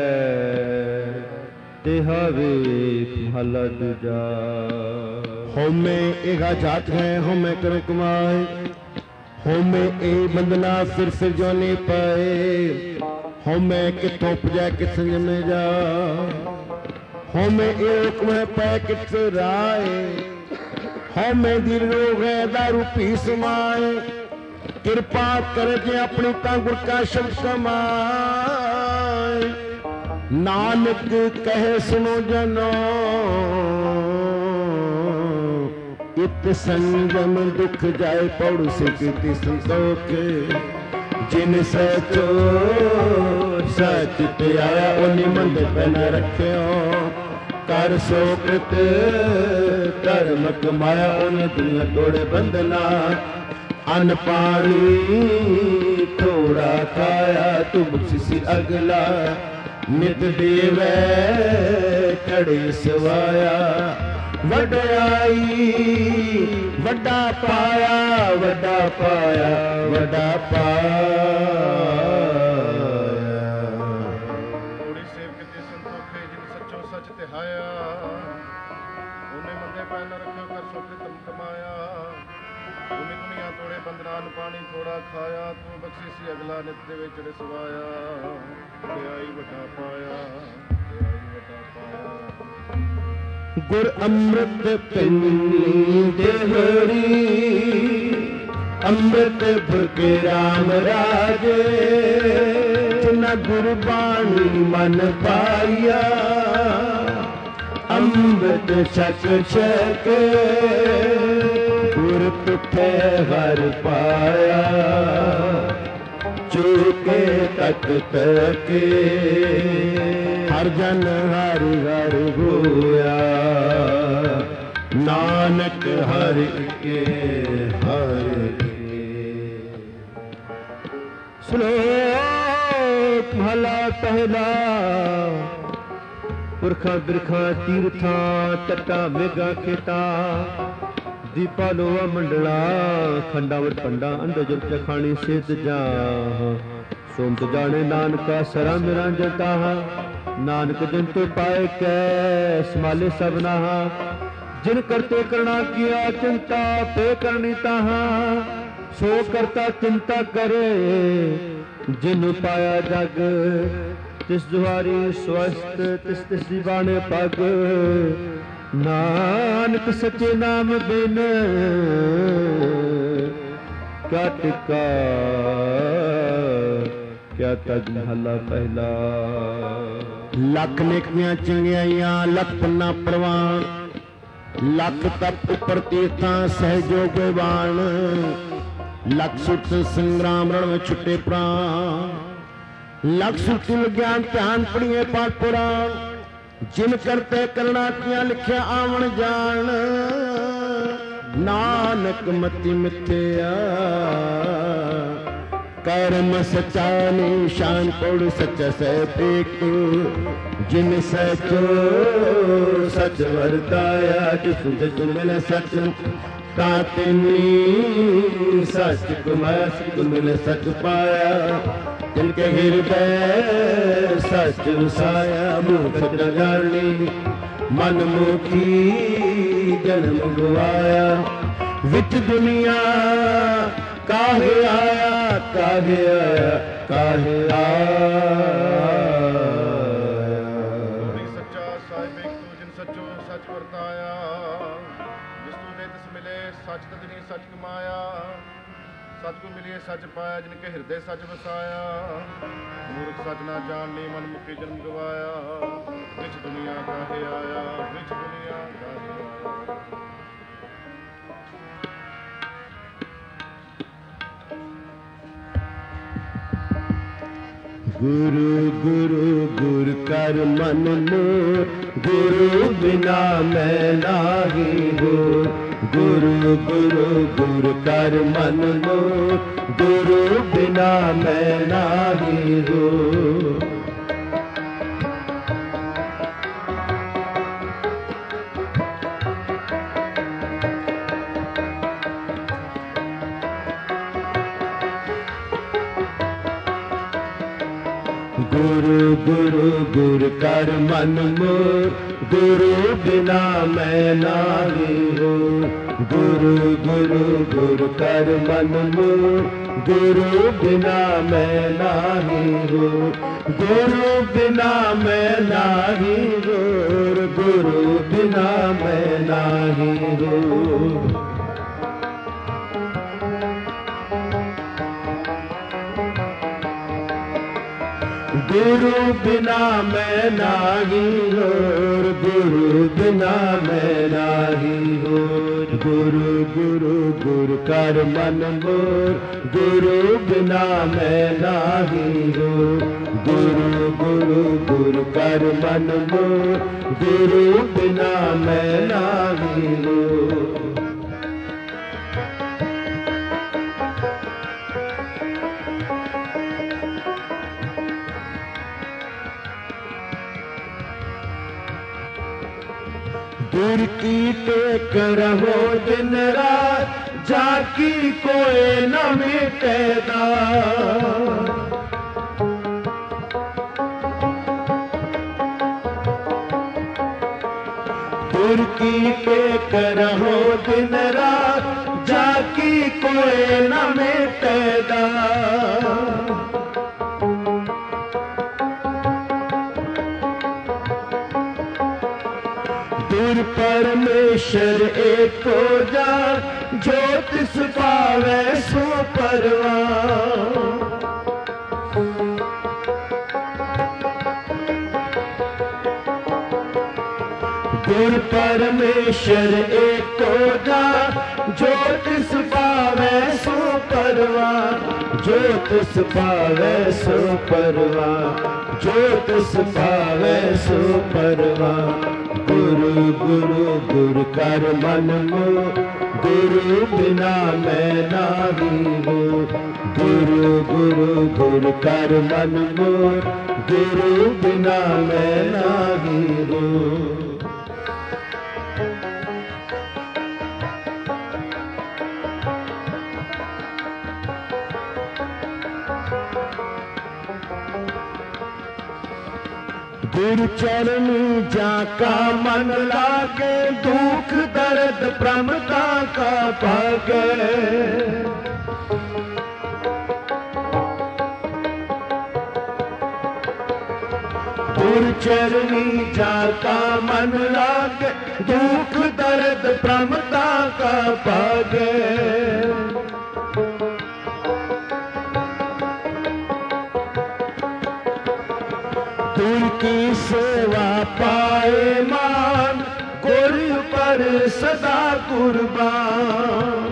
ਤਿਹਾ ਵੇਖ। ਮਹਲਾ ਦੂਜਾ। ਹਉਮੈ ਏਗਾ ਜਾਤ ਹੈ, ਹਉਮੈ ਕਰ ਕਮਾਏ। ਹਉਮੈ ਇਹ ਬੰਦਨਾ ਫਿਰ ਜੋਨੀ ਪਾਏ। ਹਉਮੈ ਕਿੱਥੋਂ ਪੁਜੈ ਕਿਥ ਜਮੇ ਜਾ। ਹਉਮੈ ਇਹ ਹੁਕਮ ਹੈ ਪੈ ਕਿਥ ਰਾਏ। ਹਉਮੈ ਦੀ ਰੋਗ ਹੈ ਦਾਰੂ ਪੀ ਸਮਾਏ। ਕਿਰਪਾ ਕਰ ਜੇ ਆਪਣੀ ਤਾਂ ਗੁਰ ਕਾ ਸ਼ਬਦ ਕਮਾਏ। ਨਾਨਕ ਕਹੇ ਸੁਨੋ ਜਨੋ, ਇਤ ਸੰਜਮ ਦੁਖ ਜਾਏ। ਪੌੜੂ ਸਿੱਖਤੀ ਸੰਤੋਖ, ਜਿਨ ਸਚੋ ਸਚ ਧਿਆਇਆ। ਉਹਨੇ ਮੰਦੇ ਪੈ ਨ ਰੱਖਿਓ, ਕਰ ਸੋ ਕ੍ਰਿਤ ਧਰਮ ਕਮਾਇਆ। ਉਹਨੇ ਦੁਨੀਆ ਤੋੜੇ ਬੰਧਨਾ, ਅਨ ਪਾਣੀ ਥੋੜਾ ਖਾਇਆ। ਤੂੰ ਬਖਸ਼ਿਸੀ ਅਗਲਾ, ਨਿਤ ਦੇਵੈ ਖੜੇ ਸਵਾਇਆ। ਵਡਿਆਈ ਵੱਡਾ ਪਾਇਆ, ਵੱਡਾ ਪਾਇਆ, ਵੱਡਾ ਪਾਇਆ। ਥੋੜੀ ਸੇਵ ਕੀਤੀ ਸੰਤੋਖੇ, ਜਿਨ ਸੱਚੋ ਸੱਚ ਤਿਹਾਇਆ। ਉਹਨੇ ਮੰਦੇ ਪੈ ਨ ਰੱਖਿਓ, ਕਰ ਸੋ ਕ੍ਰਿਤ ਕਮਾਇਆ। ਉਹਨੇ ਦੁਨੀਆ ਤੋੜੇ ਬੰਧਨਾ, ਅਨ ਪਾਣੀ ਥੋੜਾ ਖਾਇਆ। ਤੂੰ ਬਖਸ਼ਿਸੀ ਅਗਲਾ, ਨਿਤ ਦੇਵੇ ਚੜੇ ਸਵਾਇਆ। ਵਡਿਆਈ ਵੱਡਾ ਪਾਇਆ, ਵਡਿਆਈ ਵੱਡਾ ਪਾਇਆ। ਗੁਰ ਅੰਮ੍ਰਿਤ ਪਿੰਨੀ ਦੇਹਰੀ, ਅੰਮ੍ਰਿਤ ਭੁਕੇ ਰਾਮ ਰਾਜੇ। ਜਿਨਾ ਗੁਰ ਬਾਣੀ ਮਨ ਪਾਇਆ, ਅੰਮ੍ਰਿਤ ਛਕ ਛਕ ਗੁਰ ਤੁਠੇ ਹਰ ਪਾਇਆ। ਚੁਕੇ ਤਕ ਤਕੇ ਹਰ ਜਨ ਹਰਿ ਹਰਿ ਹੋਇਆ। ਨਾਨਕ ਹਰਿ ਕੇ ਹਰਿ ਕੇ। ਸ਼ਲੋਕ ਮਹਲਾ ਪਹਿਲਾ। ਪੁਰਖਾਂ ਬਿਰਖਾਂ ਤੀਰਥਾਂ, ਤੱਟਾਂ ਮੇਘਾਂ ਖੇਤਾਂ। ਦੀਪਾ ਲੋਹਾ ਮੰਡਲਾ, ਖੰਡਾਵਤ ਪੰਡਾ। ਅੰਧ ਜੁਗ ਚਖਾਣੀ ਸਿੱਧ ਜਾ, ਸੋਮਤ ਜਾਣੇ ਨਾਨਕਾ ਸਰਾ ਮੇਰਾ ਜਤਾ। ਨਾਨਕ ਜੰਤੁ ਪਾਏ ਕੈ, ਸਮਾਲੇ ਸਭਨਾ। ਜਿਨ ਕਰਤੇ ਕਰਣਾ ਕੀਆ, ਚਿੰਤਾ ਤੇ ਕਰਨੀ ਤਾਹਾਂ। ਸੋ ਕਰਤਾ ਚਿੰਤਾ ਕਰੇ, ਜਿਨ ਪਾਇਆ ਜਗ। ਤਿਸ ਦੁਆਰੀ ਸਵਸਤ, ਤਿਸ ਦੀ ਬਾਣੇ ਪਗ। ਨਾਨਕ ਸੱਚੇ ਨਾਮ ਬਿਨ, ਕਿਆ ਟਿਕਾ ਕਿਆ ਤਜ। ਮਹਲਾ ਪਹਿਲਾ। ਲੱਖ ਨੇਕੀਆਂ ਚੰਗਿਆਈਆਂ, ਲੱਖ ਪੰਨਾ ਪ੍ਰਵਾਨ। ਲੱਖ ਤਪ ਉਪਰ ਤੀਰਥਾਂ ਸਹਿਜੋਗ ਬਾਣ। ਲੱਖ ਸੁਰਤ ਸੰਗਰਾਮ ਰਣ ਵਿੱਚ ਛੁੱਟੇ ਪ੍ਰਾਣ। ਲੱਖ ਸੁਰਤ ਗਿਆਨ ਧਿਆਨ ਪੜੀਏ ਪਾਠ ਪੁਰਾਣ। ਜਿਨ ਕਰਤੇ ਕਰਣਾ ਕੀਆਂ ਲਿਖਿਆ ਆਵਣ ਜਾਣ। ਨਾਨਕ ਮਤੀ ਮਿਥਿਆ, ਕਰਮ ਸਚਾ ਨਿਸ਼ਾਨ। ਪੌੜ ਸੱਚਾ ਸਹਿ ਟੇਕ, ਜਿਨ ਸਚੋ ਸਚ ਵਰਤਾਇਆ। ਜਿਸ ਜਿਸ ਮਿਲ ਸਚ, ਤਾਂ ਤਿਨੀ ਸਚ ਕਮਾਇਆ। ਸਚ ਮਿਲ ਸਚ ਪਾਇਆ, ਜਿਨ ਕੇ ਹਿਰਦੈ ਸਚ ਵਸਾਇਆ। ਮੂਰਖ ਨ ਜਾਣੀ, ਮਨ ਮੁਖੀ ਜਨਮ ਗਵਾਇਆ। ਵਿੱਚ ਦੁਨੀਆ ਕਾਹੇ ਆਇਆ, ਕਾਹੇ ਆਇਆ, ਕਾਹੇ ਆਇਆ। ਸੱਚਾ ਸਾਹਿਬ ਇੱਕ ਤੂੰ, ਜਿਨ ਸੱਚੋ ਸੱਚ ਵਰਤਾਇਆ। ਜਿਸ ਤੂੰ ਦੇ ਤਿਸ ਮਿਲੇ, ਸੱਚ ਤਜਨੀ ਸੱਚ ਕਮਾਇਆ। ਸੱਚ ਕੋ ਮਿਲਿਏ ਸੱਚ ਪਾਇਆ, ਜਿਨ ਕੇ ਹਿਰਦੇ ਸੱਚ ਵਸਾਇਆ। ਮੂਰਖ ਸੱਚ ਨਾ ਜਾਣਨੀ, ਮਨ ਮੁਖੀ ਜਨਮ ਗਵਾਇਆ। ਵਿੱਚ ਦੁਨੀਆ ਕਾਹੇ ਆਇਆ, ਵਿੱਚ ਦੁਨੀਆ ਕਾਹੇ ਆਇਆ। ਗੁਰੂ ਗੁਰੂ ਗੁਰ ਕਰ ਮਨ ਮੋਰ। ਗੁਰੂ ਬਿਨਾ ਮੈਂ ਨਾਹੀ ਹੋ। गुरु गुरु गुरु कर मन मोर, गुरु बिना मैं नाही हो। गुरु गुरु गुरु कर मन मोर, गुरु बिना मैं नाही हो। गुरु गुरु गुरु कर मन मोर, गुरु बिना मैं नाही हो। गुरु बिना मैं नाही हो, गुरु बिना मैं नाही हो। गुरु बिना मैं नाही हो, गुरु बिना मैं नाही हो। गुरु गुरु गुरु कर मन मोर, गुरु बिना मैं नाही हो। गुरु गुरु गुरु कर मन मोर, गुरु बिना मैं नाही हो। दूर की टेक रहो दिन रात, जाकी कोई न मिटेगा। दूर की टेक रहो दिन रात, जाकी कोई न मिटेगा। दूर परमेश्वर एक हो जा, ज्योतिष पावे सो परवान। दूर परमेश्वर एक हो जा, ज्योतिष पावे सो परवान। ज्योतिष पावे सो परवान, ज्योतिष पावे सो परवान। गुरु गुरु गुरु कर मन मोर, गुरु बिना मैं नाही हो। गुरु गुरु गुरु कर मन मोर, गुरु बिना मैं नाही हो। गुरु चरण जाका मन लागे, दुख दर्द प्रमता का भागे। गुरु चरणी जाका मन लागे, दुख दर्द प्रमता का भागे। गुरु की सेवा पाए मान, गुरु पर सदा कुर्बान।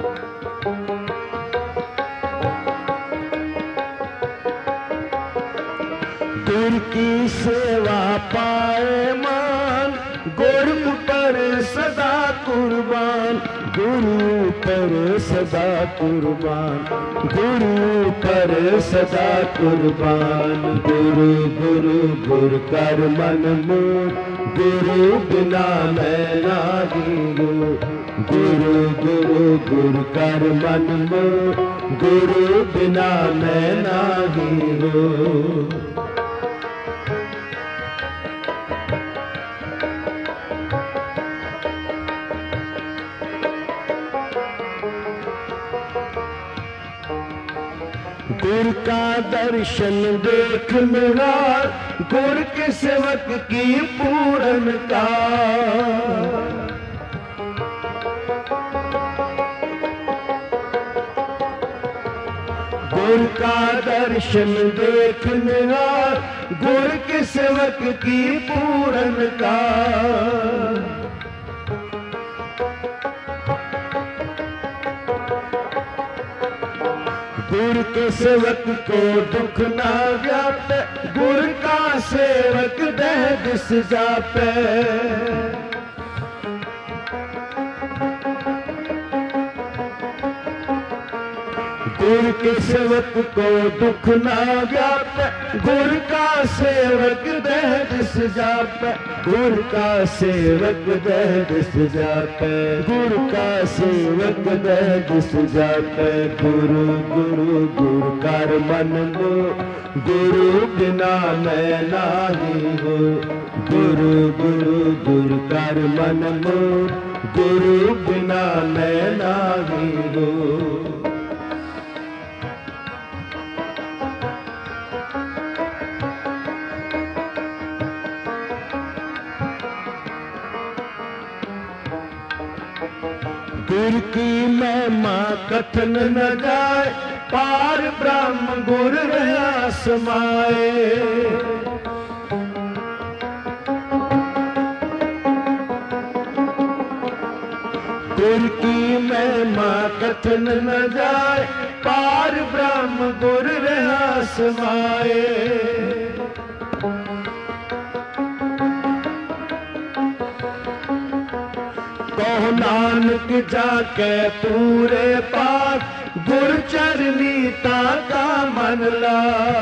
गुरु की सेवा पाए मान, गुरु पर सदा कुर्बान। गुरु पर सदा कुर्बान, गुरु पर सदा कुर्बान। गुरु गुरु गुरु कर मन मोर, गुरु बिना मैं नाही हो। गुरु गुरु गुरु कर मन मोर, गुरु बिना मैं नाही हो। गुरु का दर्शन देख मेरा, गुरु के सेवक की पूर्णता। गुरु का दर्शन देख मेरा, गुरु के सेवक की पूर्णता। गुरु के सेवक को दुख ना व्यापे, गुरु का सेवक देह दिस जापे। गुर के सेवक को दुख ना व्यापे, गुर का सेवक देह दिस जापे, गुर का सेवक देह दिस जापे, गुर का सेवक देह दिस जापे। गुरु गुरु गुरु कर मन मो, गुरु बिना मैं नाही हो। गुरु गुरु गुरु कर मन मो, गुरु बिना मैं नाही हो। गुर की महिमा कथन न जाए, पार ब्रह्म गुर रहा समाए। गुर की महिमा कथन न जाए, पार ब्रह्म गुर रहा समाए। कहो नानक जाके पूरे पाक, गुर चरनी ताका मन ला।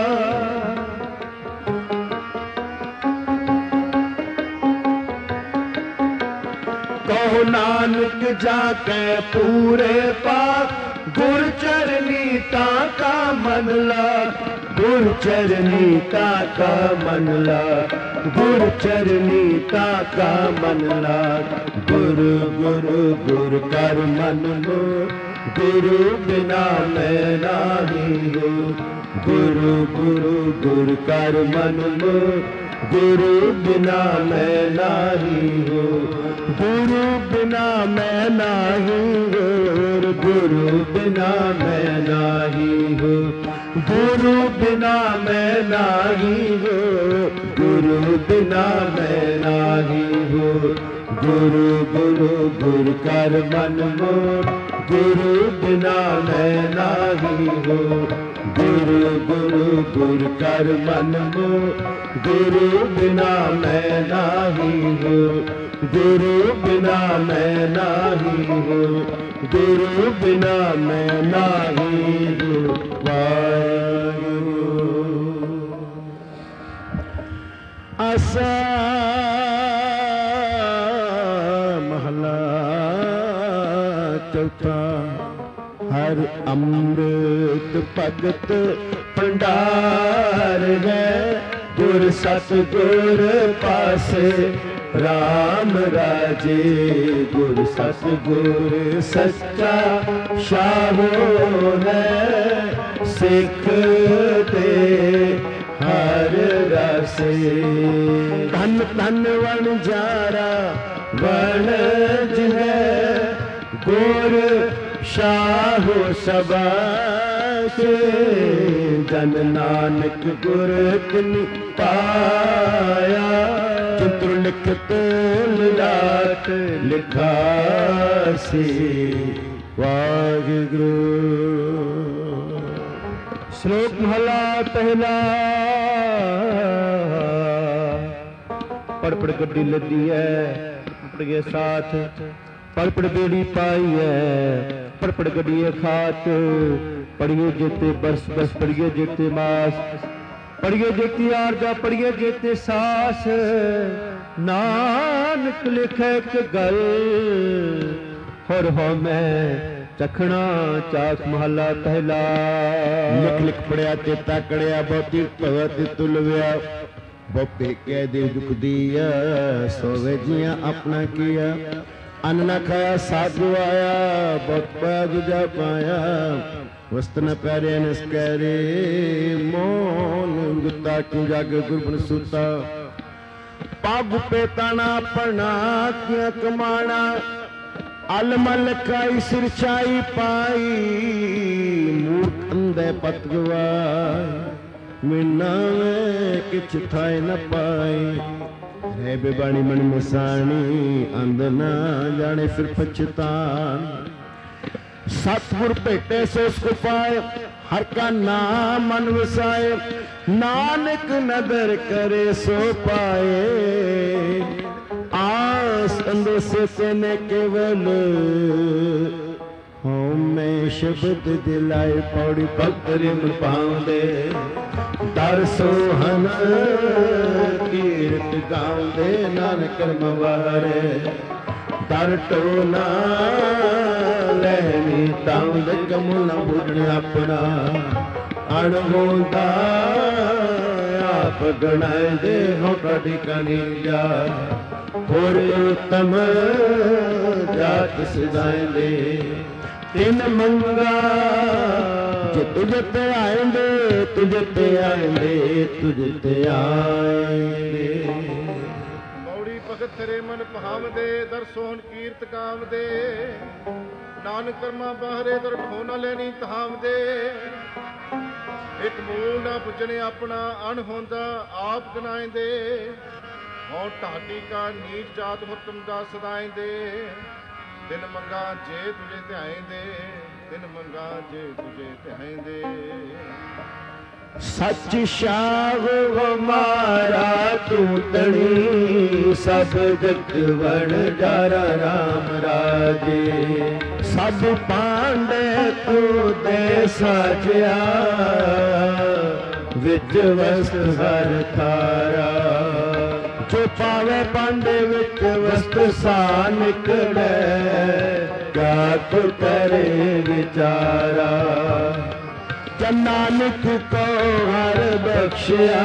कहो नानक जाके पूरे पाक, गुर चरनी ताका मन ला। गुर चरनी ताका मन ला, गुर चरनी ताका मन ला। गुरु गुरु गुरु कर मन लो, गुरु बिना मैं नाही हो। गुरु गुरु गुरु कर मन लो, गुरु बिना मैं नाही हो। गुरु बिना मैं नाही हो, गुरु बिना मैं नाही हो। गुरु बिना मैं नाही हो, गुरु बिना मैं नाही हो। गुरु गुरु गुरु कर मन मोर, गुरु बिना मैं नाही हो। गुरु गुरु गुरु कर मन मोर, गुरु बिना मैं नाही हो। गुरु बिना मैं नाही हो, गुरु बिना मैं नाही हो। वाहिगुरू आसा महला चौथा। हर अमृत भगत भंडार है, गुर सतगुर पासे राम राजे। गुर सतगुर सच्चा शाहो है, सिख दे हर रसे। धन धन वन जारा वणज है, गुर शाहो सबा से। जन नानक गुर तिन पाया, चित्र लिखत लाट लिखा से। वाहिगुरू। श्लोक महला पहला। पड़ पड़ गड्डी लदी है, पड़ गए साथ, पड़ पड़ बेड़ी पाई है, पड़ पड़ गड्डी खात। पढ़िए जेते बरस बस, पढ़िए जेते मास, पढ़िए जेती आरजा, पढ़िए जेते सास। नानक लिखे एक गल, होर हो मैं चखना चाक महला पहला। लिख लिख पढ़िया चेता कड़िया, बहुती भगत तुलव्या। बहुते कह दे दुख दिया, सोवे जिया अपना किया। अन्न न खाया साधु आया, बहुत पाया दूजा पाया। वस्त न प्यारे नस्करे, मोन गुत्ता क्यों जागे गुरबन सुता। पग पे तना पढ़ना किया कमाना, अलमल खाई सिर छाई पाई। मूर्ख अंधे पत गवाई, मिन्ना किछ थाए न पाई। है बेबाणी मन मसाणी, अंध ना जाने फिर पछतान। सतगुर भेटे सो उसको पाए, हर का नाम मन वसाए। नानक नदर करे सो पाए, आस अंदर से तेने केवल हो मैं ਸ਼ਬਦ ਦਿਲਾਏ ਪੌੜੀ ਭਗਤ ਰਿਮ ਪਾਉਂਦੇ ਦਰ ਸੋਹਨ ਕੀਰਤ ਗਾਉਂਦੇ ਨਾਨਕ ਕਰਮ ਵਾਰੇ ਦਰ ਟੋਨਾ ਲੈਣੀ ਤਾਉਂਦ ਕਮੁ ਨਾ ਬੁੱਝਣ ਆਪਣਾ ਅਣਹੋਂਦਾ ਆਪ ਗਣਾਇਦੇ ਹੋ ਕਢੀ ਕਨੀਆ ਹੋਰ ਉਤਮ ਜਾਤ ਸਜਾਇਂਦੇ ਤਿੰਨ ਮੰਗਾ ਜੇ ਤੁਝ ਤੇ ਆਇਂਦੇ ਤੁਝ ਤੇ ਆਇਂਦੇ ਤੁਝ ਤੇ ਆਇਂਦੇ ਮੌੜੀ ਭਗਤ ਤੇਰੇ ਮਨ ਭਾਵਦੇ ਦਰ ਸੋਹਣ ਕੀਰਤ ਗਾਵਦੇ ਨਾਨਕ ਕਰਮਾ ਬਾਹਰੇ ਦਰ ਠੋਨਾ ਲੈਣੀ ਤਹਾਵਦੇ ਇੱਕ ਮੂਲ ਨਾ ਪੁੱਜਣੇ ਆਪਣਾ ਅਣਹੋਂਦਾ ਆਪ ਗਨਾਇਂਦੇ ਹਉ ਢਾਡੀ ਕਾ ਨੀਚ ਜਾਤ ਹੁਕਮ ਦਾ ਸਦਾਇਂਦੇ ਦਿਨ ਮੰਗਾ ਜੇ ਤੁਝੇ ਧਿਆਇਂਦੇ ਦਿਨ ਮੰਗਾ ਜੇ ਤੁਝੇ ਧਿਆਇਂਦੇ ਸੱਚ ਸ਼ਾਵ ਹਮਾਰਾ ਤੂੰ ਤਣੀ ਸਭ ਜਗ ਵਣ ਜਾਰਾ ਰਾਮ ਰਾਜੇ ਸਭ ਪਾਂਡੇ ਤੂੰ ਦੇ ਸਾਜਿਆ ਵਿੱਚ ਵਸਤ ਹਰ ਤਾਰਾ ਜੋ ਪਾਵੇ ਪਾਂਡੇ ਵਿੱਚ ਵਸਤ ਸਾ ਨਿਕਲੇ ਕਿਆ ਤੂੰ ਕਰੇ ਵਿਚਾਰਾ ਜਨ ਨਾਨਕ ਕੋ ਹਰ ਬਖਸ਼ਿਆ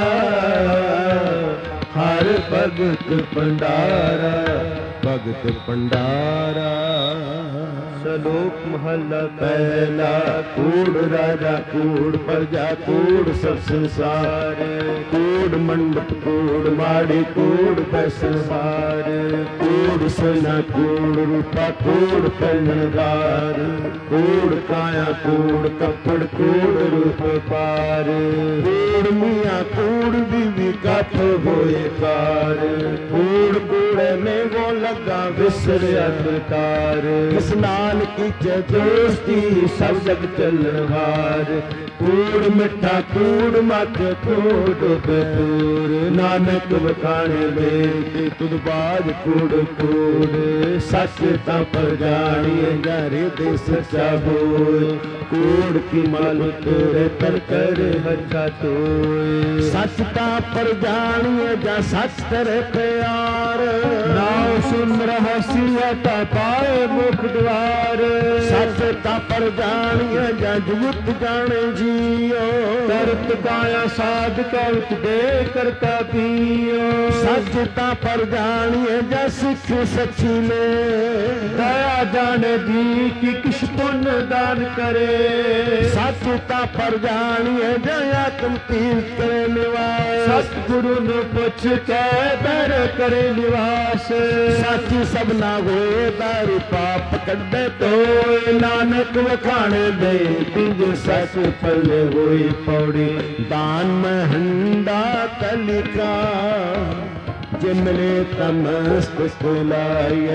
ਹਰ ਭਗਤ ਭੰਡਾਰਾ ਭਗਤ ਭੰਡਾਰਾ ਸਲੋਕ ਮਹੱਲਾ ਪਹਿਲਾ ਕੂੜ ਰਾਜਾ ਕੂੜ ਪ੍ਰਜਾ ਕੂੜ ਸਭ ਸੰਸਾਰ ਕੂੜ ਮੰਡਪ ਕੂੜ ਮਾੜੀ ਕੂੜ ਬਸਵਾਰ ਕੂੜ ਸੋਨਾ ਕੂੜ ਰੂਪਾ ਕੂੜ ਪਹਿਨਦਾਰ ਕੂੜ ਕਾਇਆ ਕੂੜ ਕੱਪੜ ਕੂੜ ਰੂਪ ਪਾਰ ਕੂੜ ਮੀਆਂ ਕੂੜ ਬੀਵੀ ਕੱਪ ਹੋਏ ਕਾਰ ਕੂੜ ਕੂੜੇ ਮੇ ਵੋ ਲੱਗਾ ਵਿਸਰਿਆ ਸਰਕਾਰ ਕਿਸ ਨਾਲ ਕੀਚੇ ਦੋਸਤੀ ਸਭ ਜਗ ਚੱਲਣ ਹਾਰ ਕੂੜ ਮਿੱਠਾ ਕੂੜ ਮੱਖ ਕੂੜ ਬਤੂਰ ਨਾਨਕ ਵਖਾਣੇ ਬੇਨਤੀ ਤੁਧ ਬਾਜ ਕੂੜ ਕੂੜ ਸੱਚ ਤਾਂ ਪਰ ਜਾਣੀਏ ਗਰੇ ਦੇ ਸੱਚਾ ਬੋਲ ਕੂੜ ਕੀ ਮਾਲ ਤੇਰੇ ਤਨ ਕਰ ਹੱਥਾ ਤੋਏ ਸੱਚ ਤਾਂ ਪਰ ਜਾਣੀਏ ਜਾਂ ਸੱਚ ਤੇਰੇ ਪਿਆਰ ਨਾਉ ਸੁਨ ਰਹਸੀਆ ਤਾਂ ਪਾਏ ਮੁਖ ਦਵਾਰ ਸੱਚ ਤਾਂ ਪਰ ਜਾਣੀਏ ਜਾਂ ਜੁਗਤ ਜਾਣੇ ਜੀਓ ਕਰਤ ਕਾਇਆ ਸਾਧ ਕਰਤ ਦੇ ਕਰਤਾ ਪੀਓ ਸੱਚ ਤਾਂ ਪਰ ਜਾਣੀਏ ਜਾਂ ਸਿੱਖ ਸੱਚੀ ਨੇ ਦਇਆ ਜਾਣੇ ਦੀ ਕਿ ਕਿਛ ਪੁੰਨ ਦਾਨ ਕਰੇ ਸੱਚ ਤਾਂ ਪਰ ਜਾਣੀਏ ਜਾਂ ਆਤਮ ਤੀਰਥ ਕਰੇ ਨਿਵਾਸ ਸਤਿਗੁਰੂ ਨੂੰ ਪੁੱਛ ਕੇ ਦਰ ਕਰੇ ਨਿਵਾਸ ਸੱਚ ਸਭਨਾ ਹੋਏ ਦਰ ਪਾਪ ਕੱਢੇ ਤੋਏ ਨਾਨਕ ਵਖਾਣੇ ਦੇ ਤਿੰਜ ਸੱਚ ਪੱਲੇ ਹੋਈ ਪੌੜੀ ਦਾਨ ਮਹੰਦਾ ਕਲਿਕਾ ਜਿਮਲੇ ਤਮਸਤ ਕੋਲਾਇ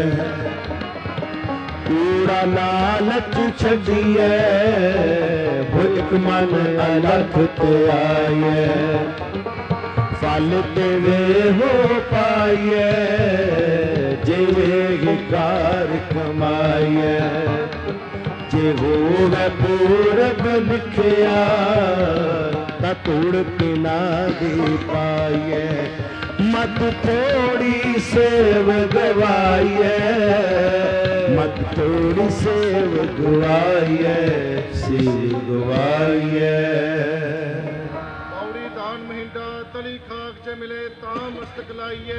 ਕੂੜਾ ਲਾਲਚ ਛੱਡੀਏ ਭੁਲਕ ਮਨ ਅਲਖ ਤੇ ਆਈਏ ਫਲ ਦੇਵੇ ਹੋ ਪਾਈਏ ਜਿਵੇਂ ਕਾਰ ਕਮਾਈਏ ਜੇ ਹੋਵੇ ਪੂਰਬ ਲਿਖਿਆ ਤਾਂ ਧੂੜ ਪਿਨਾ ਦੀ ਪਾਈਏ ਮਤ ਥੋੜੀ ਸੇਵ ਗਵਾਈਏ ਮਤ ਥੋੜੀ ਸੇਵ ਗਵਾਈਏ ਸੇਵ ਗਵਾਈਏ ਪੌੜੀ ਦਾਨ ਮਹਿੰਦਾ ਤਲੀ ਖਾਕ ਚ ਮਿਲੇ ਤਾਂ ਮਸਤਕ ਲਾਈਏ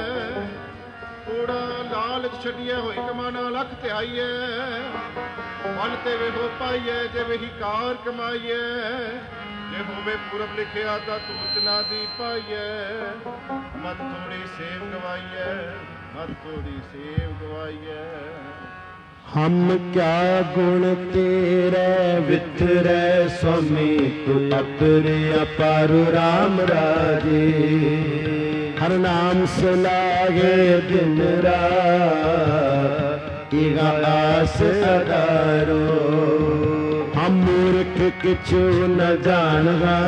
ਕੂੜਾ ਲਾਲਚ ਛੱਡੀਏ ਹੋਈ ਕਮਾਣਾ ਲੱਖ ਧਿਆਈਏ ਮਨ ਤੇ ਵੇ ਹੋ ਪਾਈਏ ਜੇ ਵੇਹੀ ਕਾਰ ਕਮਾਈਏ ਜੇ ਹੋਵੇ ਪੂਰਬ ਲਿਖਿਆ ਤਾਂ ਧੂਤ ਨਾ ਦੀ ਪਾਈਏ ਮਤ ਥੋੜੀ ਸੇਵ ਗਵਾਈਏ ਮਤ ਥੋੜੀ ਸੇਵ ਗਵਾਈਏ ਹਮ ਕਿਆ ਗੁਣ ਤੇਰੇ ਵਿਥਰੇ ਸੁਆਮੀ ਤੂੰ ਅਪਰੇ ਅਪਾਰ ਰਾਮ ਰਾਜੇ ਹਰ ਨਾਮ ਸੁਲਾਗੇ ਦਿਨ ਰਾਤ ਕੀ ਆਸ ਅਦਾਰੋ ਹਮ ਮੂਰਖ ਕਿਛੁ ਨ ਜਾਣਗਾ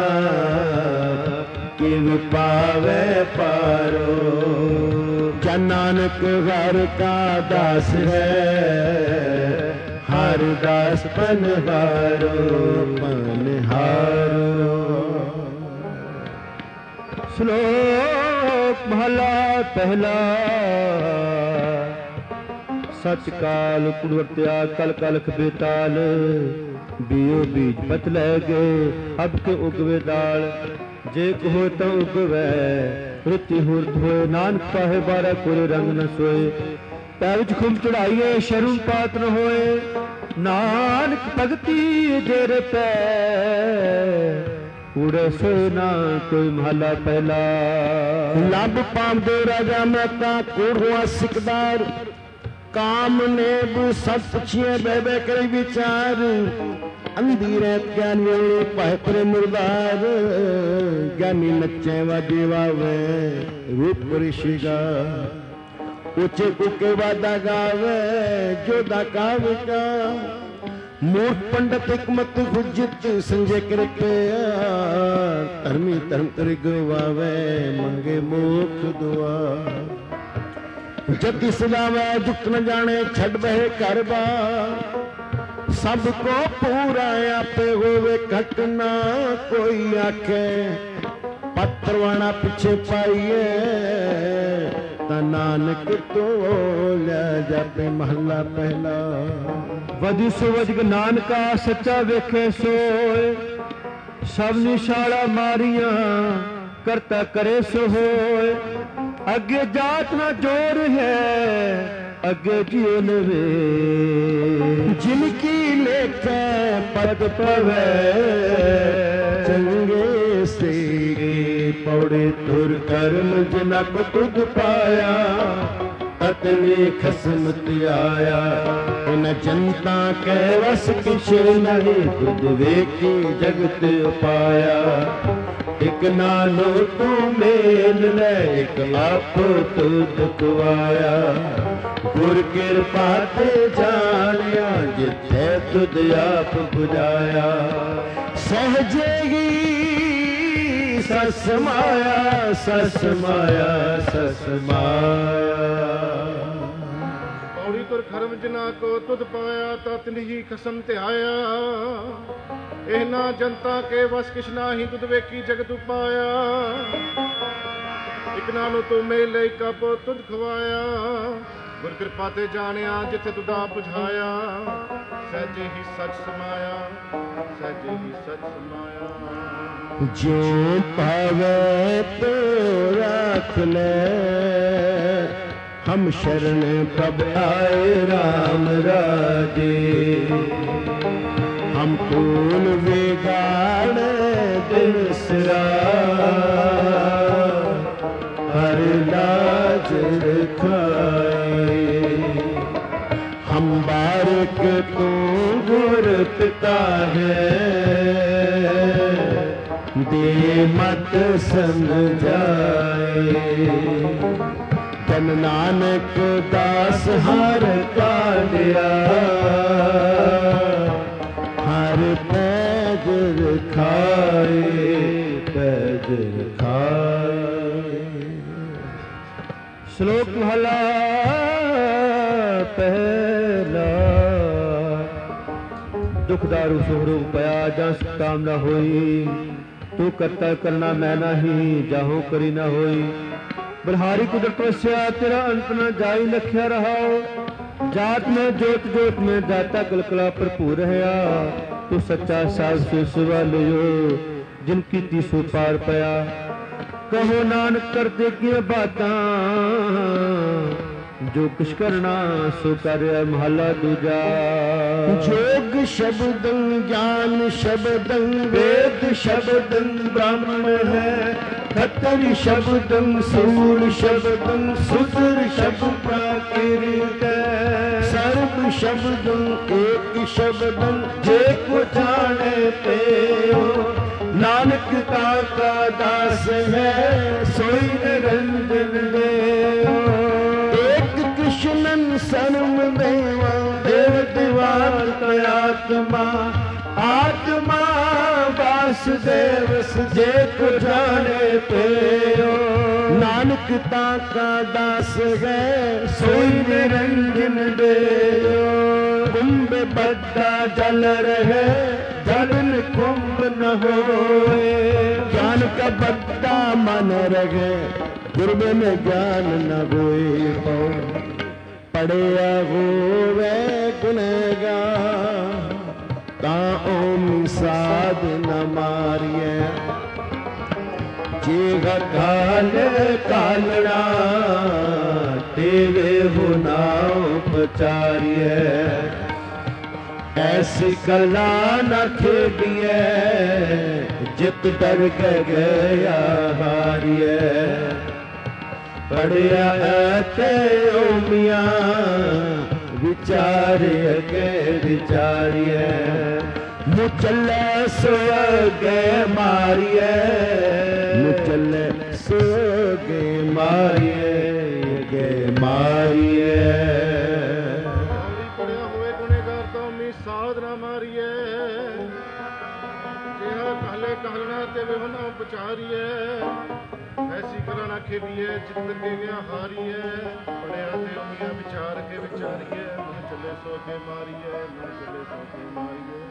ਕਿਵ ਪਾਵੇ ਪਾਰੋ ਜਨ ਨਾਨਕ ਹਰ ਕਾ ਦਾਸ ਹੈ ਹਰਿ ਦਾਸ ਪਨਹਾਰੋ ਪਨਹਾਰੋ। ਸ਼ਲੋਕ ਮਹਲਾ ਪਹਿਲਾ। ਸਚ ਕਾਲ ਕੁੜਵਰਤਿਆ ਕਲ ਕਲਖ ਬੇਤਾਲ, ਬੀਓ ਬੀਜ ਪਤ ਲੈ ਗਏ ਅਬ ਕੇ ਉਗਵੇ ਦਾਲ। ਜੇ ਕਹੋ ਤਾਂ ਉਗਵੈ ਰੁੱਤੀ ਹੁਰਤ ਹੋਏ, ਨਾਨਕ ਪਾਹੇ ਬਾਰਾ ਕੋਰੇ ਰੰਗ ਨ ਸੋਏ। ਪੈ ਵਿੱਚ ਖੁੰਭ ਚੜਾਈਏ ਸ਼ਰਮ ਪਾਤ ਨ ਹੋਏ, ਨਾਨਕ ਭਗਤੀ ਜੇਰੇ ਪੈ ਉੜੇ ਸੋਏ ਨਾ ਕੋਈ। ਮਹਲਾ ਪਹਿਲਾ। ਲੱਭ ਪਾਉਂਦੇ ਰਾਜਾ ਮਹਿਤਾ ਕੋੜ ਹੋਆ ਸਿਕਦਾਰ, ਕਾਮ ਨੇਬ ਸਭ ਪੁੱਛੀਏ ਬਹਿ ਬਹਿ ਕਰੀ ਵਿਚਾਰ। ਅੰਧੀ ਰਹਿਤ ਗਿਆਨੀ ਵੇਲੇ ਭਾਇ ਪਰੇ ਮੁਰਦਾਰ, ਗਿਆਨੀ ਨੱਚੇ ਵਾਜੇ ਵਾਵੇ ਰੂਪ ਰਿਸ਼ੀਗਾ। ਉੱਚੇ ਕੁੱਕੇ ਵਾਦਾ ਗਾਵੇ ਜੋਦਾ ਕਾਵਿਕਾ। ਮੂਰਖ ਪੰਡਤ ਹਕਮਤ ਹੁਜਤ ਸੰਜੇ ਕਰ ਪਿਆਰ, ਧਰਮੀ ਧਰਮ ਕਰਿ ਗਵਾਵੇ ਮੰਗੇ ਮੋਖ ਦੁਆ। ਜਤੀ ਸਜਾਵੇ ਜੁਗਤ ਨ ਜਾਣੇ ਛੱਡ ਬਹਿ ਘਰ ਬਾਰ। ਸਭ ਕੋ ਪੂਰਾ ਆਪੇ ਹੋਵੇ ਘਟ ਨਾ ਕੋਈ ਆਖੇ। ਪਤਰਵਾਣਾ ਪਿੱਛੇ ਪਾਈਏ ਤਾਂ ਨਾਨਕ ਤੋਲਿਆ ਜਾਪੇ। ਮਹਲਾ ਪਹਿਲਾ। ਵਧੀ ਸੋ ਵਜਗ ਨਾਨਕਾ ਸੱਚਾ ਵੇਖੇ ਸੋਏ, ਸਭ ਨਿਸ਼ਾਲਾ ਮਾਰੀਆਂ ਕਰਤਾ ਕਰੇ ਸੋ ਹੋਏ। ਅੱਗੇ ਜਾਤ ਨਾ ਜੋਰ ਹੈ ਅੱਗੇ ਜਿਉ ਨਵੇ, ਜਿਨ ਕੀ ਲੇਖੈ ਪਦ ਪਵੈ ਚੰਗੇ ਸੇ। ਪੌੜੇ ਤੁਰ ਕਰਮ ਜਨਕ ਤੁਧ ਪਾਇਆ, ਤਤਨੇ ਖਸਮ ਧਿਆਇਆ। ਇਨ ਜਨਤਾ ਕੈ ਵਸ ਕਿਛ ਨਹੀਂ ਤੁਧ ਵੇਖੀ ਜਗਤ ਉਪਾਇਆ। ਇਕ ਨਾਨੋ ਤੂੰ ਮੇਲ ਲੈ ਇਕ ਆਪ ਤੁਧ ਖਵਾਇਆ। ਗੁਰ ਕਿਰਪਾ ਤੇ ਜਾਣਿਆ ਜਿੱਥੇ ਤੁਧ ਆਪ 부ਝਾਇਆ। ਸਹਜੇਗੀ ਸਸ ਮਾਇਆ ਸਸ ਮਾਇਆ ਸਸ ਮਾਇਆ। ਪੌੜੀ ਤੁਰ ਖਰਮ ਜਿਨਾ ਕੋ ਤੁਧ ਪਾਇਆ, ਤਤ ਨਹੀਂ ਖਸਮ ਧਿਆਇਆ। ਇਹਨਾਂ ਜਨਤਾ ਕੇ ਵਸ ਕਿਛ ਨਾਹੀ ਤੁਧ ਵੇਖੀ ਜਗਤ ਉਪਾਇਆ। ਇਕ ਨਾਲੋਂ ਤੂੰ ਮੇਲੇ ਕਪ ਤੁਧ ਖਵਾਇਆ। ਗੁਰ ਕਿਰਪਾ ਤੇ ਜਾਣਿਆ ਜਿੱਥੇ ਤੁਧ ਆਪ ਬੁਝਾਇਆ। ਸਹਿਜੇ ਹੀ ਸੱਚ ਸਮਾਇਆ ਸਹਿਜੇ ਹੀ ਸੱਚ ਸਮਾਇਆ। ਜੋ ਪਾਵੇ ਤੋ ਰੱਖ ਲੈ, ਹਮ ਸ਼ਰਨ ਪ੍ਰਭ ਆਏ ਰਾਮ ਰਾਜੇ। ਹਮ ਫੂਲ ਵਿਗਾੜ ਦਿਨ ਸਿਰਾ, ਹਰ ਲਾਜ ਰਖਾਏ। ਹਮ ਬਾਰਕ ਤੂੰ ਗੁਰ ਪਿਤਾ ਹੈ, ਦੇ ਮਤ ਸਮਝਾਏ। ਜਨ ਨਾਨਕ ਦਾਸ ਹਰ ਕਾਢਿਆ, ਹਰ ਪੈਜ ਰਖਾਏ ਪੈਜ ਰਖਾਏ। ਸ਼ਲੋਕ ਮਹਲਾ ਪਹਿਲਾ। ਦੁਖ ਦਾਰੂ ਸੁਹਰੋ ਪਿਆ ਜਾਂ ਕਾਮ ਨਾ ਹੋਈ। ਤੂੰ ਕਰਤਾ ਕਰਨਾ ਮੈਂ ਨਹੀਂ, ਜਾਹੋ ਕਰੀ ਨਾ ਹੋਈ। ਬਲਹਾਰੀ ਕੁਦਰਤ ਵਸਿਆ ਤੇਰਾ ਅੰਤ न जाई। लख्या रहाओ जात में जोत जोत में दाता कलकला भरपूर रहा। तू सच्चा साध से सिवा लियो जिनकी तीसो पार पया। कहो नानक कर दे की बातां जो कुछ करना सो कर। महला दूजा। जोग शब्दं ज्ञान शब्दं वेद शब्दं ब्रह्म है। खतर शब्दं सूर शब्दं सुतर शब्द प्राकृत। सर्व शब्दं एक शब्दं जे को जाने ते। नानक का दास है सोई निरंजन देव। कृष्णन सर्व देवा देव दिवात आत्मा। आत्मा वासुदेव जे को जाने पे। नानक का दास है सोई निरंजन देव। कुंभ बद्दा जल रहे जलन कुंभ न होए। ज्ञान का बद्दा मन रहे गुरब में ज्ञान न होए। पढ़िया होवे गुनहगार ता ओम साध न मारिए। जे घाल कालड़ा तेवे हो नाम पचारिए। ऐसी कला न खेडिए जित डर के गया हारिए। पढ़िया ते ओमिया विचार के विचारिए। मुचले सोगे मारिए मुचले सोगे मारिए गे मारिए। पढ़िया हुए गुनेगार तो मी साधना मारिए। जेहा कहले कहलना ते वे होना पचारिए। ऐसी कराना खेलिए चित्त के गया हारिए। पढ़िया ते ओमिया विचार के विचारिए। मन चले सो के मारिए मन चले सो के मारिए।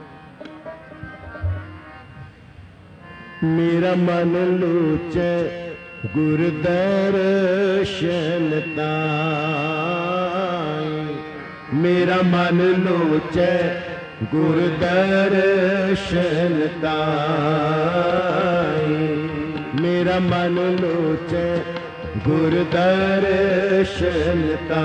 मेरा मन लूचे गुर दर्शन ताई। मेरा मन लूचे गुर दर्शन ताई। मेरा मन लूचे गुर दर्शन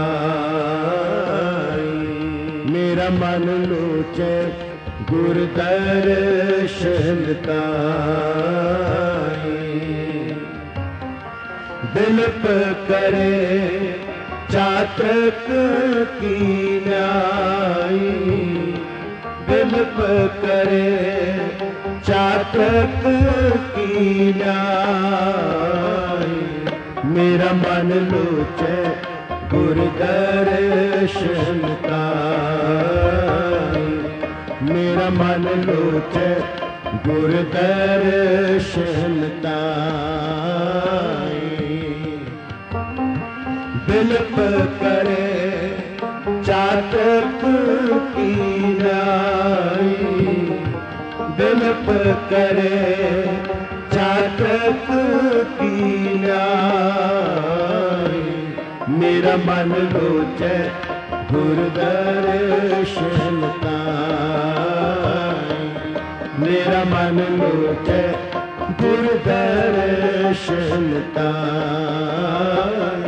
ताई। मेरा मन लूचे गुर दर्शन ताई। दिल करे चातक की न्याई। दिल करे चातक की न्याई। मेरा मन लूचे गुर दर्शन ताई। मेरा मन लूचे गुर दर्शन ताई। दिल करे चातक की न्याई। दिल करे चातक की न्याई। मेरा मन लूचे गुर दर्शन ताई। मेरा मन लूटे गुर दर्शन ताई।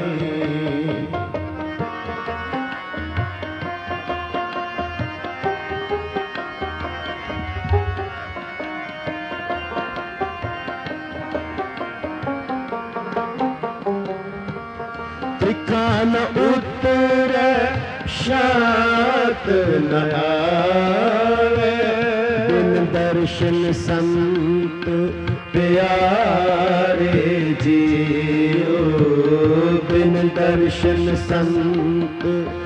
त्रिकान उतर शात न आवे। बिन दर्शन संत प्यारे जियो। बिन दर्शन संत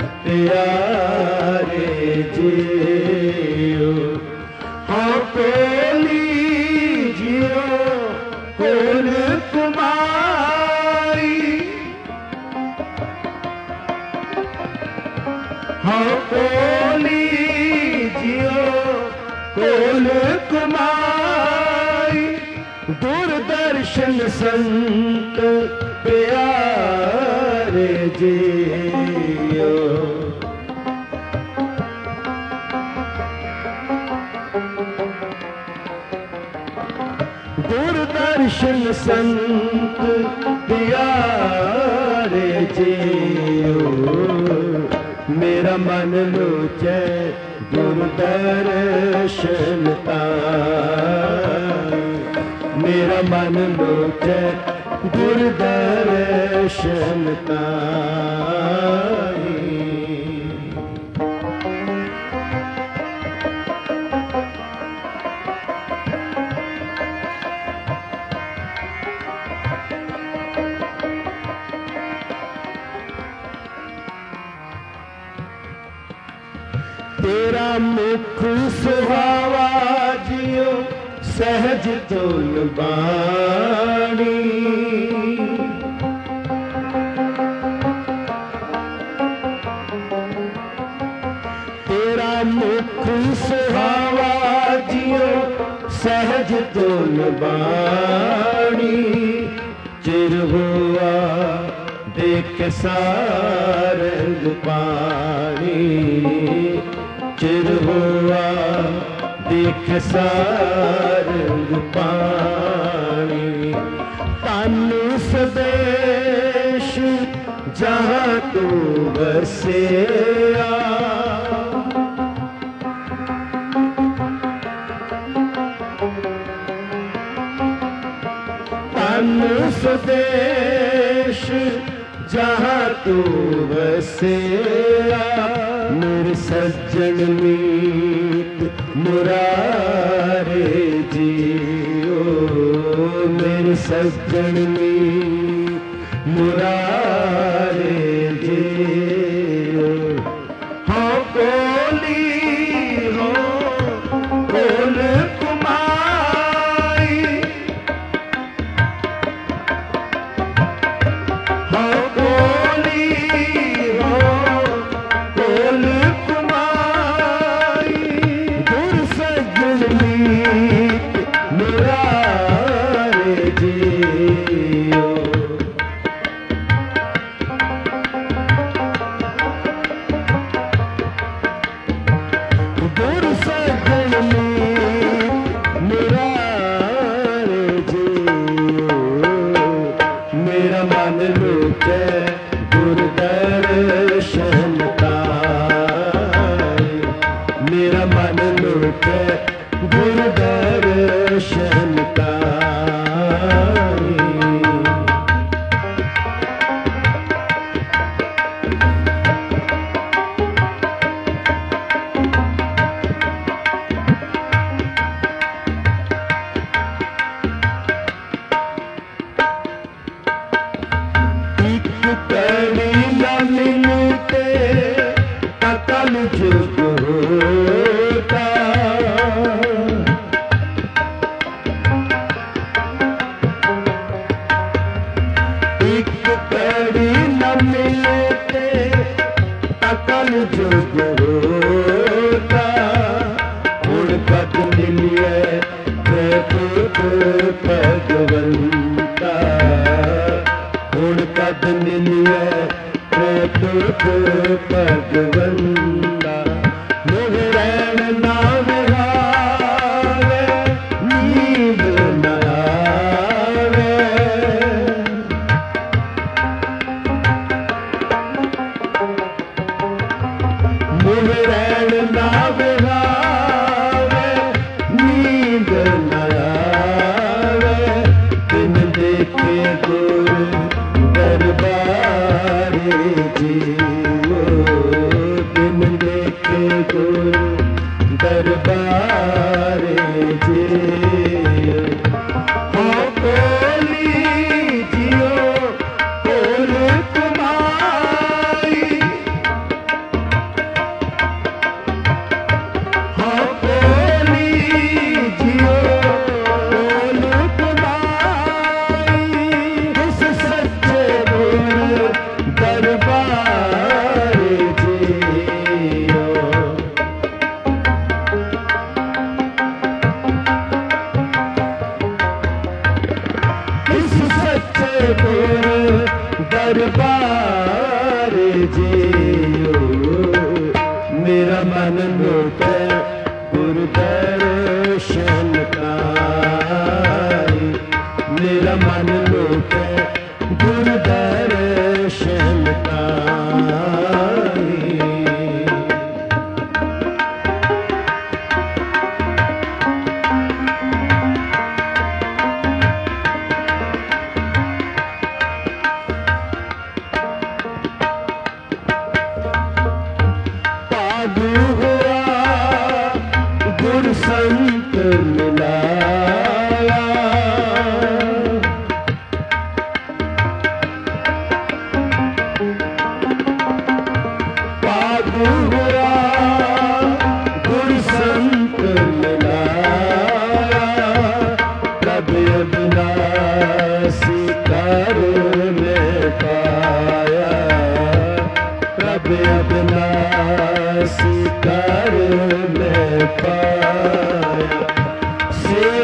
प्यारे जियो। हाँ कोली जियो कोल कुमारी। हाँ कोली जियो कोल कुमारी। दूरदर्शन संत प्यारे जियो। दूरदर्शन संत प्यारे जियो। मेरा मन लूचे गुर दर्शन ताई। मेरा मन लूचे गुर दर्शन ताई। तेरा मुख सुहावा जियो सहज तुल बाणी। तेरा सहज तुम बाणी चिर हुआ देख सारंग पानी चिर हुआ देख सारंग पानी तन स्वदेश जहाँ तू बसेया स्वदेश जहाँ तू बसेया मेरे सज्जन मीत मुरारे जियो मेरे सज्जन मीत मुरारे जियो हो कोली हो कोल कर में पाया से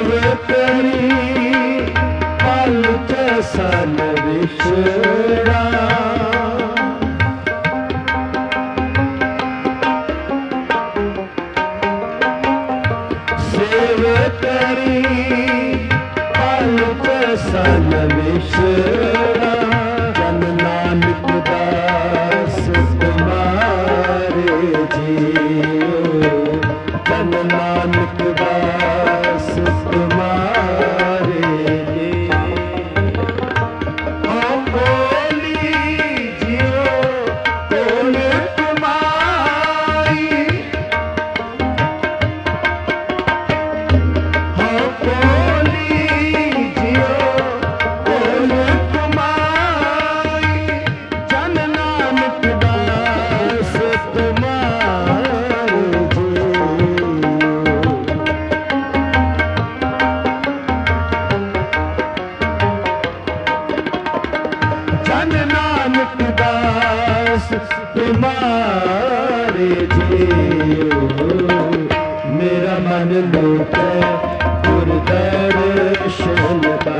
लूटे गुर दर्शन का,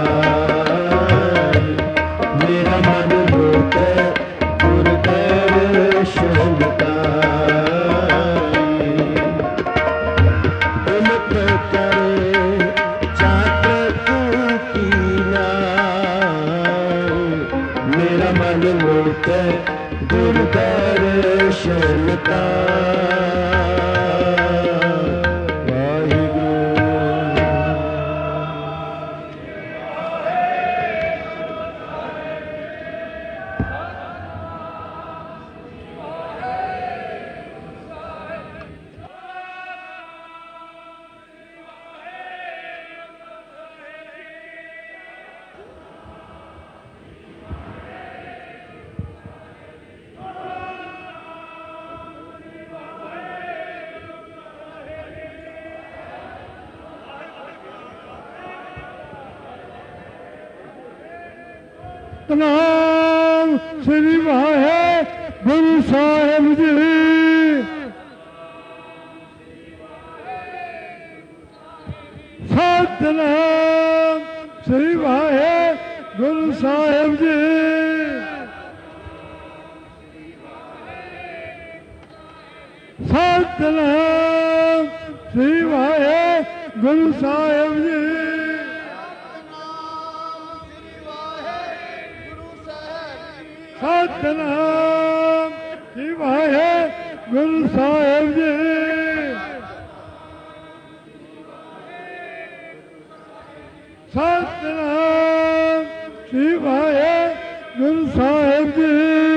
मेरा मन लूटे गुर दर्शन का। उमत करे चातक कीना, मेरा मन लूटे गुर दर्शन का। ਸਤਿਨਾਮ ਸ੍ਰੀ ਵਾਹਿਗੁਰੂ ਸਾਹਿਬ ਜੀ। ਸਤਿਨਾਮ ਸ੍ਰੀ ਵਾਹਿਗੁਰੂ ਸਾਹਿਬ ਜੀ। ਸਤਿਨਾਮ ਸ੍ਰੀ ਵਾਹਿਗੁਰੂ ਸਾਹਿਬ ਜੀ। ਸਤਿਨਾਮ ਸ੍ਰੀ ਵਾਹਿਗੁਰੂ ਸਾਹਿਬ ਜੀ। ਸਤਿਨਾਮ ਸ੍ਰੀ ਵਾਹਿਗੁਰੂ ਸਾਹਿਬ ਜੀ।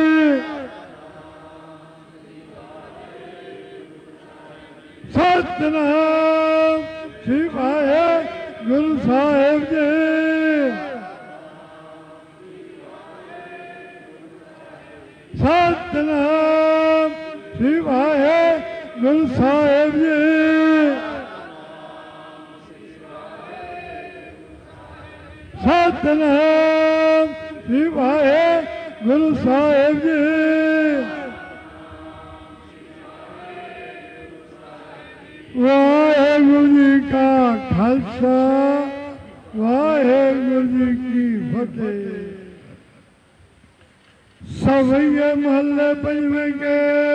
ਸਤਿਨਾਮ ਸ੍ਰੀ ਵਾਹਿਗੁਰੂ ਸਾਹਿਬ ਜੀ। ਸਤਿਨਾਮ ਸ੍ਰੀ ਵਾਹਿਗੁਰੂ ਸਾਹਿਬ ਜੀ। ਸਤਿਨਾਮ ਸ੍ਰੀ ਵਾਹਿਗੁਰੂ ਸਾਹਿਬ ਜੀ। ਵਾਹਿਗੁਰੂ ਜੀ ਕਾ ਖਾਲਸਾ ਵਾਹਿਗੁਰੂ ਜੀ ਕੀ ਫਤਿਹ। ਸਵਈਏ ਮਹੱਲੇ ਪੰਜਵੇਂ ਕੇ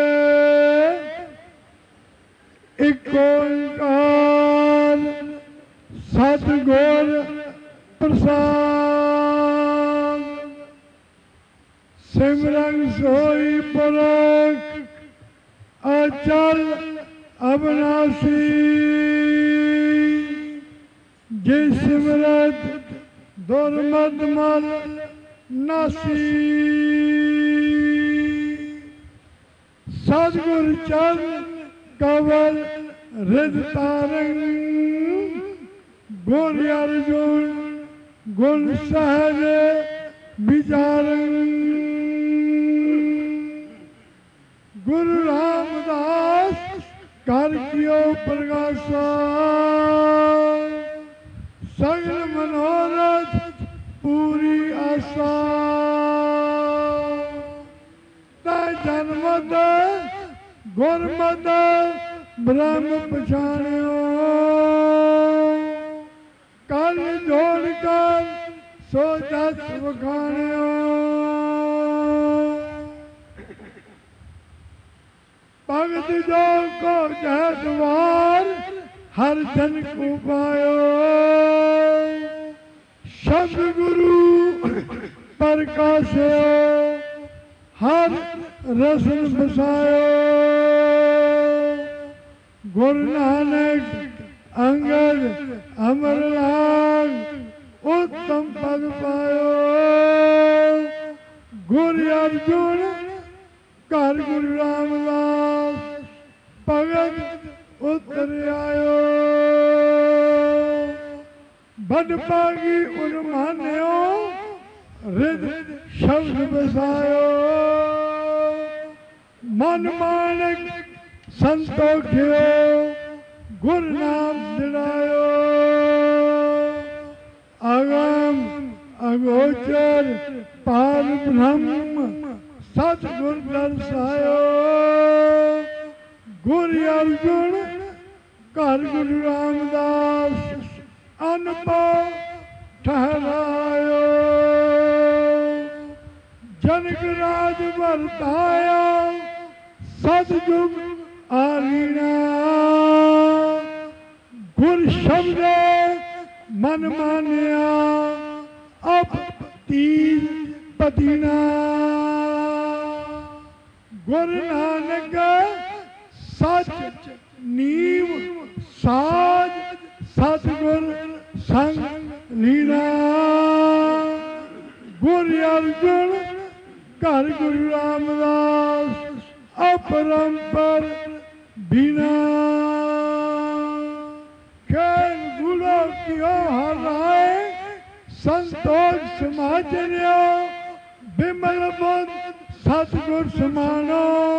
ਇੱਕ ਓਂਕਾਰ ਸਤਿਗੁਰ ਪ੍ਰਸਾਦ। ਸਿਮਰਨ ਸੋਈ ਪੁਰਖ ਅਚਲ ਅਬਨਾਸੀ। ਜੇ ਸਿਮਰਤ ਦੁਰਮਤ ਮਲ ਨਾਸੀ। ਸਤਿਗੁਰ ਚਰਨ ਕਵਲ ਰਿਦ ਤਾਰੰ। ਗੁਰ ਅਰਜੁਨ ਗੁਣ ਸਹਿਜ ਵਿਚਾਰੰ। ਗੁਰੂ ਰਾਮਦਾਸ ਕਰ ਕਿਓ ਪ੍ਰਗਾਸਾ। ਸਗਲ ਮਨੋਰਥ ਪੂਰੀ ਆਸਾ। ਤਾ ਜਨਮਤ ਗੁਰਮਤ ਬ੍ਰਹਮ ਪਛਾਣਿਓ। ਕਲ ਜੋੜ ਕਰ ਸੋ ਜਸ ਵਖਾਣਿਓ। ਭਗਤ ਜੋ ਕੋ ਜਹ ਦਵਾਰ ਹਰ ਜਨ ਕੋ ਪਾਇਓ। ਸ਼ਬਦ ਗੁਰੂ ਪ੍ਰਕਾਸ਼ਿਓ। ਹਰ ਰਸਨ ਬਸਾਇਓ। ਗੁਰੂ ਨਾਨਕ ਅੰਗਦ ਅਮਰ ਲਾਗ ਉੱਤਮ ਪਦ ਪਾਇਓ। ਗੁਰੂ ਅਰਜੁਨ ਘਰ ਗੁਰੂ ਰਾਮਦਾਸ ਭਗਤ ਉਤਰ ਆਇਓ। ਬਦ ਪਾਗੀ ਉਨ ਮਾਨਿਓ। ਰਿਦ ਸ਼ਬਦ ਬਸਾਇਓ। ਮਨ ਮਾਨਕ ਸੰਤੋਖਿਓ। ਗੁਰ ਨਾਮ ਦਿਲਾਇਓ। ਅਗਮ ਅਗੋਚਰ ਪਾਰ ਬ੍ਰਹਮ ਸਤਿਗੁਰ ਦਰਸਾਇਓ। ਗੁਰ ਅਰਜੁਨ ਘਰ ਗੁਰੂ ਰਾਮਦਾਸ ਅਨੁਭਵ ਠਹਿਰਾਇਓ। ਜਨਕ ਰਾਜ ਵਰਤਾਇਆ ਸਤਿਜੁਗ ਆਲੀਣਾ। ਗੁਰ ਸ਼ਬਦੇ ਮਨ ਮਾਨਿਆ ਅਬ ਤੀਜ ਪਦੀਨਾ। ਗੁਰ ਨਾਨਕ ਸੱਚ ਨੀਵ ਸਾਜ ਸਤਿਗੁਰ ਸੰਗ ਲੀਣਾ। ਗੁਰ ਅਰਜੁਨ ਘਰ ਗੁਰੂ ਰਾਮਦਾਸ ਅਪਰੰਪਰ ਬਿਨਾ। ਖੇਲ ਗੁਰੂ ਕਿਉ ਹਰਾਏ ਸੰਤੋਖ ਸਮਾਜਰਿਓ। ਬਿਮਲ ਬੁੱਧ ਸਤਿਗੁਰ ਸਮਾਨੋ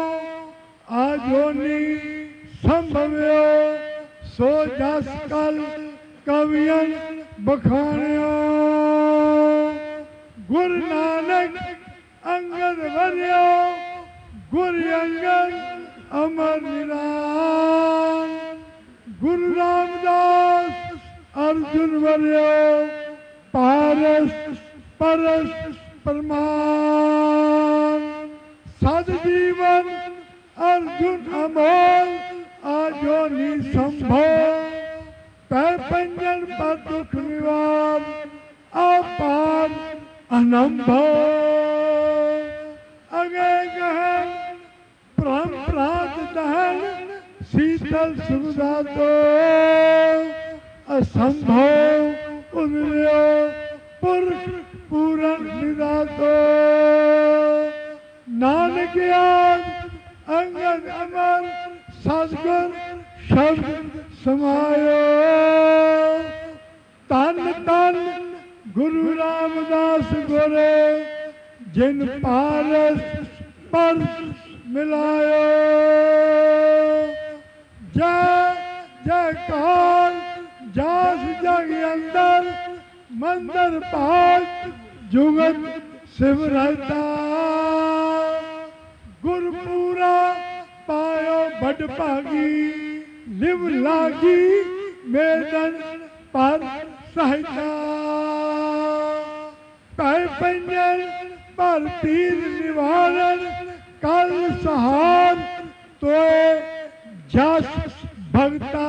ਆਜੋਨੀ ਸੰਭਵਿਓ। ਸੋ ਜਸ ਕਲ ਕਵੀਅਨ ਬਖਾਣਿਓ। ਗੁਰ ਨਾਨਕ ਅੰਗਦ ਵਰਿਓ ਗੁਰ ਅੰਗਦ ਅਮਰ ਨਿਰਾਨ। ਗੁਰੂ ਰਾਮਦਾਸ ਅਰਜੁਨ ਵਰਿਓ ਪਾਰਸ ਪਰਸ ਪਰਮਾਨ। ਸਦ ਜੀਵਨ ਅਰਜੁਨ ਅਮੋਲ ਆਜੋਨੀ ਸੰਭੋ। ਪੈ ਪੰਜਨ ਪਰ ਦੁਖ ਨਿਵਾਰ ਆਪਾਰ ਅਨੰਭੋ। ਅਗੇ ਗਹਿ ਭ੍ਰਮ ਭ੍ਰਾਂਤ ਦਹਨ ਸੀਤਲ ਸੁਵਿਧਾ ਤੋ। ਅਸੰਭੋ ਉਦਰਿਓ ਪੁਰਖ ਪੂਰਨ ਨਿਦਾਤੋ। ਨਾਨਕ ਆਦ ਅੰਗਦ ਅਮਰ ਸਤਿਗੁਰ ਸ਼ਬਦ ਸਮਾਇਓ। ਧੰਨ ਧੰਨ ਗੁਰੂ ਰਾਮਦਾਸ ਗੁਰੇ ਜਿਨ ਪਾਰਸ ਪਰਸ ਮਿਲਾਇਓ। ਜੈ ਜੈਕਾਰ ਜਾਸ ਜਗ ਅੰਦਰ ਮੰਦਰ ਭਾਗ ਜੁਗਤ ਸਿਮਰਤਾ। ਗੁਰਪੂਰਾ ਪਾਇਓ ਵੱਡ ਭਾਗੀ ਲਿਵ ਲਾਗੀ ਮੇਦਨ ਪਰ ਸਹਾਇਤਾ। ਪੈ ਪੰਜਨ ਪਰ ਤੀਰ ਨਿਵਾਰਨ ਕਲ ਸਹਾਰ ਤੋਏ ਜਸ ਭਗਤਾ।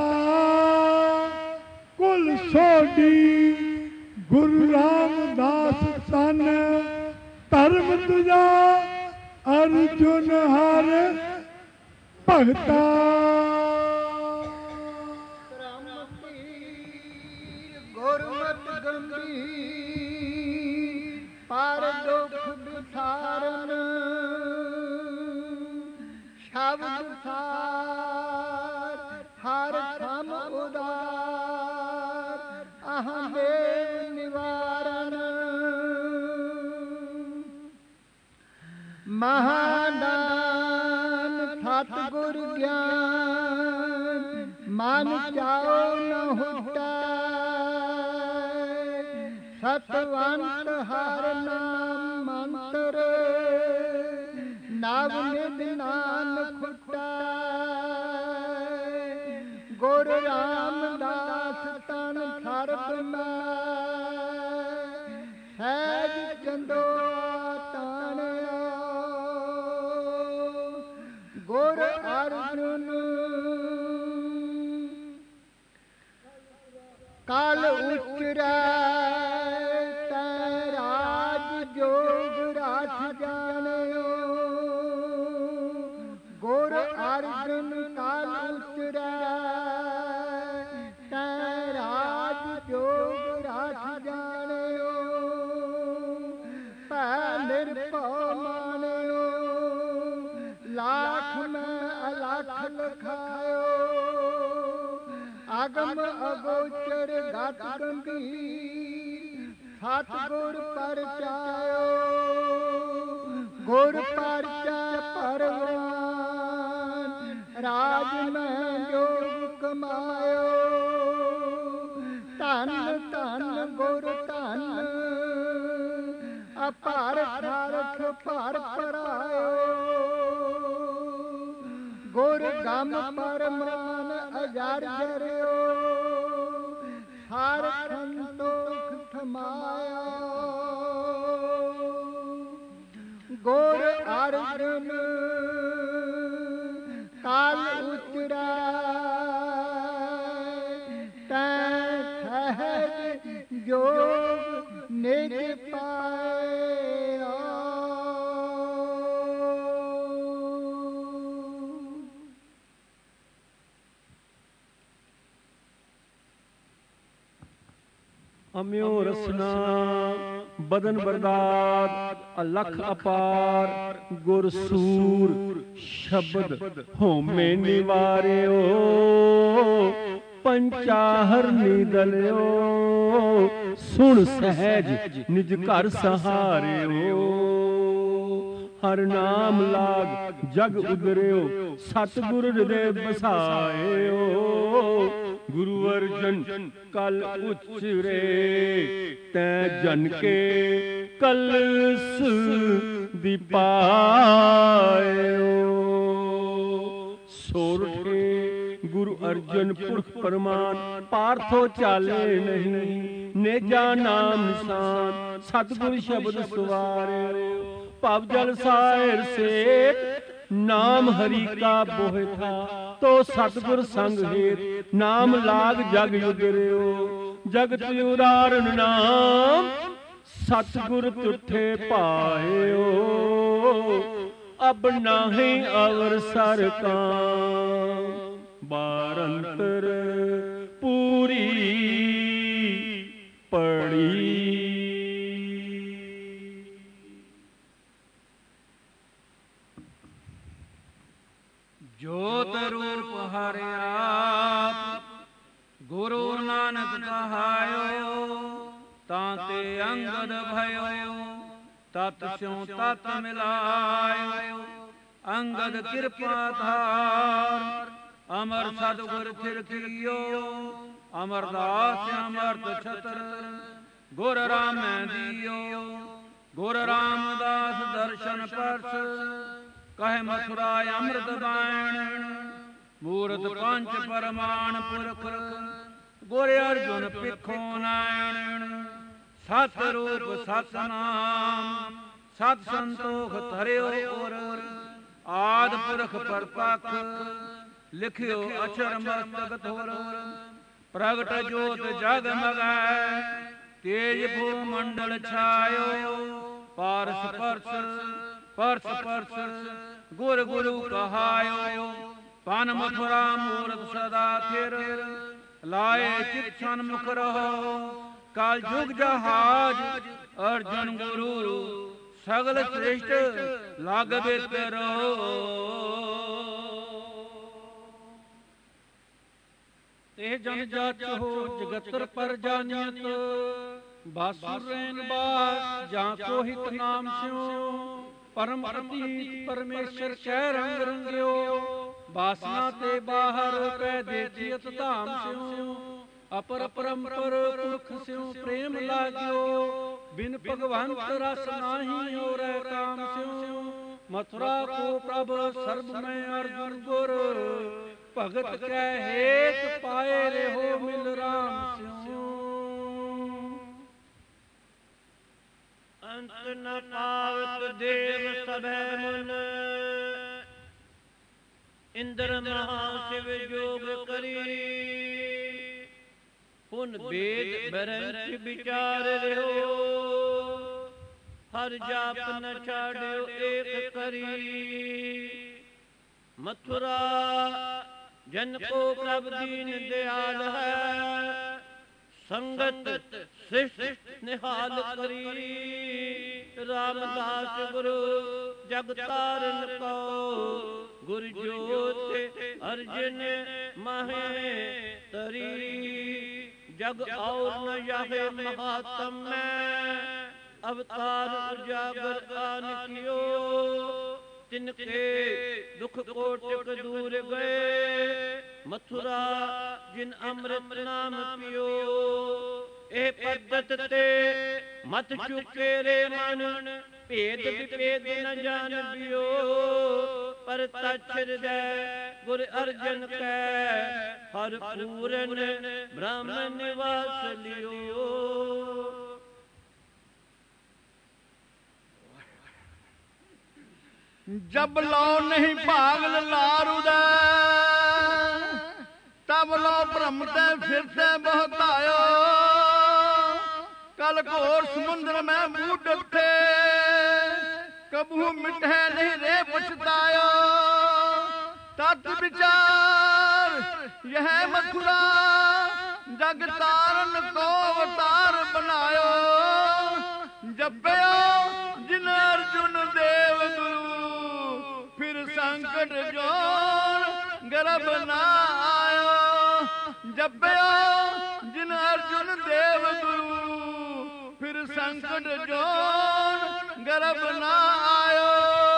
ਕੁਲ ਸੋਢੀ ਗੁਰੂ ਰਾਮਦਾਸ ਤਨ ਧਰਮ ਤੁਝਾ ਅਰਜੁਨ ਹਰ ਭਗਤਾ। ਗੁਰਮਤਿ ਗੰਭੀਰ ਪਰ ਦੁਖ ਵਿਸਾਰਨ। ਸ਼ਬਦ ਸਾਰ ਹਰ ਥਮ ਉਦਾਰ ਅਹੰ ਦੇਵ ਨਿਵਾਰਨ। ਮਹਾਦਾਨ ਸਤਿਗੁਰ ਗਿਆਨ ਮਨ ਚਾਉ ਨ ਹੁਟੈ। ਸਤਵੰਤ ਹਰ ਨਾਮ ਮੰਤਰ ਨਵ ਨਿਧ ਨਾਨਕ ਖੁਟੈ। ਗੁਰ ਰਾਮਦਾਸ ਤਨ ਸਰਬ ਮੈਂ ਸਹਿਜ ਚੰਦੋ ਤਾਣਿਓ। ਗੁਰ ਅਰਜੁਨ ਕਲ ਉਚਰੈ ਤੈ ਰਾਜ ਜੋਗ ਰਾਠ ਜਾਣਿਓ। ਗੁਰ ਅਰਜੁਨ ਕਲ ਉਚਰੈ ਤੈ ਰਾਜ ਜੋਗ ਰਾਠ ਜਾਣਿਓ। ਭੈ ਨਿਰਭਉ ਮਾਨਿਓ ਲਾਖ ਮੈਂ ਅਲਖ ਲਖਾਇਓ। ਅਗਮ ਅਗੋਚਰ ਗਤ ਗੰਭੀਰ ਸਤਿਗੁਰ ਪਰਚਾਇਓ। ਗੁਰ ਪਰਚਾ ਪਰਵਾਨ ਰਾਜ ਮੈਂ ਜੋਗ ਕਮਾਇਓ। ਧੰਨ ਧੰਨ ਗੁਰ ਧੰਨ ਅਪਾਰ ਖਾਰਖ ਭਰ ਭਰਾਇਓ। ਗੁਰ ਗਮ ਪਰਮਾਨ ਅਜਰ ਜਰਿਓ ਹਰ ਸੰਤੋਖ ਥਮਾਇਆ ਗੁਰ ਅਰਜਨ ਕਾਲ ਉਚਰਾ ਤੈ ਸਹਿਜ ਜੋਗ ਨਿਜ ਪਾਇਆ ਅਮਿਓ ਰਸਨਾ ਬਦਨ ਬਰਦਾਤ ਅਲਖ ਅਪਾਰ ਗੁਰ ਸੂਰ ਸ਼ਬਦ ਹੋਮੇ ਨਿਵਾਰਿਓ ਪੰਚਾਹਰ ਨਿਦਲਿਓ ਸੁਣ ਸਹਿਜ ਨਿਜ ਘਰ ਸਹਾਰਿਓ ਹਰ ਨਾਮ ਲਾਗ ਜਗ ਉਦਰਿਓ ਸਤਿਗੁਰ ਹਿਰਦੇ ਬਸਾਇਓ ਗੁਰੂ ਅਰਜਨ ਕਲ ਉਚਰੇ ਤੈ ਜਨ ਕੇ ਕਲਸ ਦੀ ਪਾਇਓ ਸੋਰਠੇ ਗੁਰੂ ਅਰਜਨ ਪੁਰਖ ਪਰਮਾਨ ਪਾਰਥੋ ਚਾਲੇ ਨਹੀਂ ਨੇਜਾ ਨਾਮ ਨਿਸ਼ਾਨ ਸਤਿਗੁਰ ਸ਼ਬਦ ਸਵਾਰਿਓ ਭਵ ਜਲ ਸਾਇਰ ਸੇਤ ਨਾਮ ਹਰੀ ਕਾ ਬੋਹਿ ਥਾ ਤੋ ਸਤਿਗੁਰ ਸੰਗ ਹੇਤ ਨਾਮ ਲਾਗ ਜਗ ਉਦਰਿਓ ਜਗਤ ਉਦਾਰਨ ਨਾਮ ਸਤਿਗੁਰ ਤੁਠੇ ਪਾਇਓ ਅਬ ਨਾਹੀ ਅਵਰ ਸਰ ਕਾਮ ਬਾਰੰਤਰ ਪੂਰੀ ਪੜੀ ਜੋਤ ਰੂਪ ਹਰਿਆ ਗੁਰੂ ਨਾਨਕ ਕਹਾਇਓ ਤਾਂ ਤੇ ਅੰਗਦ ਭਇਓ ਤਤ ਸਿਉ ਤਤ ਮਿਲਾਇਓ ਅੰਗਦ ਕਿਰਪਾ ਧਾਰ ਅਮਰ ਸਤਿਗੁਰ ਥਿਰ ਕੀਓ ਅਮਰਦਾਸ ਅਮਰਤ ਛਤਰ ਗੁਰ ਰਾਮੈ ਦੀਓ ਗੁਰ ਰਾਮਦਾਸ ਦਰਸ਼ਨ ਪਰਸ ਕਹੇ ਮਥੁਰਾ ਅੰਮ੍ਰਿਤ ਬਾਣ ਮੂਰਤ ਪੰਚ ਪਰਮਾਨ ਪੁਰਖ ਗੁਰ ਅਰਜੁਨ ਪਿਖੋ ਨਾਇਣ ਸਤ ਰੂਪ ਸਤ ਨਾਮ ਸਤ ਸੰਤੋਖ ਧਰਿਓ ਔਰ ਆਦ ਪੁਰਖ ਪਰਪਾਕ ਲਿਖਿਓ ਅਛਰ ਮਸਤਕ ਥੋਰ ਪ੍ਰਗਟ ਜੋਤ ਜਗ ਮਗੈ ਤੇਜ ਭੂ ਮੰਡਲ ਛਾਇਓ ਪਾਰਸ ਪਰਸ ਪਰਸ ਗੁਰ ਗੁਰੂ ਕਹਾਇਓ ਪਨ ਮਥੁਰਾ ਮੂਰਤ ਸਦਾ ਥਿਰ ਲਾਏ ਚਿਤ ਸਨਮੁਖ ਰਹੋ ਕਾਲ ਜੁਗ ਜਹਾਜ ਅਰਜਨ ਗੁਰੂ ਸਗਲ ਸ੍ਰੇਸ਼ਟ ਲਾਗ ਬਿਤਰੋ ਇਹ ਜਨ ਜਾਚ ਹੋ ਜਗਤਰ ਪਰ ਜਾਣਿਤ ਬਾਸੁਰ ਰੈਨ ਬਾਸ ਜਾਂ ਕੋ ਹਿਤ ਨਾਮ ਸਿਉ ਪਰਮ ਅਤੀਤ ਪਰਮੇਸ਼ਰ ਕਹਿ ਰੰਗ ਰੰਗਿਓ ਬਾਸਨਾ ਤੇ ਬਾਹਰ ਪੈ ਦੇਖੀਤ ਧਾਮ ਸਿਉ ਅਪਰ ਪਰੰਪਰ ਪੁਰਖ ਸਿਉ ਪ੍ਰੇਮ ਲਾਗਿਓ ਬਿਨ ਭਗਵੰਤ ਰਸ ਨਾਹੀ ਔਰੈ ਕਾਮ ਸਿਉ ਮਥੁਰਾ ਕੋ ਪ੍ਰਭ ਸਰਬ ਮੈਂ ਅਰਜੁਨ ਗੁਰ ਭਗਤ ਕੈ ਹੇਤ ਪਾਏ ਰਹੋ ਮਿਲ ਰਾਮ ਸਿਉ ਅੰਤ ਨ ਪਾਵਤ ਦੇਵ ਸਭੈ ਮਨ ਇੰਦਰ ਮਹਾ ਸ਼ਿਵ ਜੋਗ ਕਰੀ ਪੁਨ ਬੇਦ ਬਰੰਚ ਵਿਚਾਰ ਰਿਓ ਹਰ ਜਾਪ ਨ ਛਾੜਿਓ ਏਕ ਕਰੀ ਮਥੁਰਾ ਜਨ ਕੋ ਪ੍ਰਭ ਦੀਨ ਦਿਆਲ ਹੈ ਸੰਗਤ ਸਿਸ਼ਟ ਨਿਹਾਲ ਕਰੀ ਰਾਮਦਾਸ ਗੁਰੂ ਜਗ ਤਾਰਨ ਕੋ ਗੁਰ ਜੋਤ ਅਰਜਨ ਮਹੇ ਤਰੀ ਜਗ ਔਰ ਨ ਜਾਹੇ ਮਹਾਤਮ ਮੈਂ ਅਵਤਾਰ ਉਜਾਗਰ ਆਨ ਕਿਓ ਤਿਨਕੇ ਦੁਖ ਕੋਟਿਕ ਦੂਰ ਗਏ ਮਥੁਰਾ ਜਿਨ ਅੰਮ੍ਰਿਤ ਨਾਮ ਪਿਓ ਇਹ ਪੱਦਤ ਤੇ ਮਤ ਚੁਕੇ ਰੇ ਮਨ ਭੇਦ ਵਿਭੇਦ ਨ ਜਾਣਿਓ ਪਰ ਤਛ ਹਿਰਦੈ ਗੁਰ ਅਰਜਨ ਕੈ ਹਰ ਪੂਰਨ ਬ੍ਰਹਮ ਨਿਵਾਸ ਲਿਓ। जब लो नहीं भागल लारुदा तब लो भ्रमते फिरते बहतायो। कल घोर समुद्र में मुँह डुबते कबू मिटे नहीं रे पछतायो। तत् विचार यह मथुरा जग तारन को अवतार बनायो। जपयो जिन अर्जुन देव गुरु फिर संकट जोर गर्भ ना आयो। जपयो जिन अर्जुन देव गुरु फिर संकट जोर गर्भ ना आयो।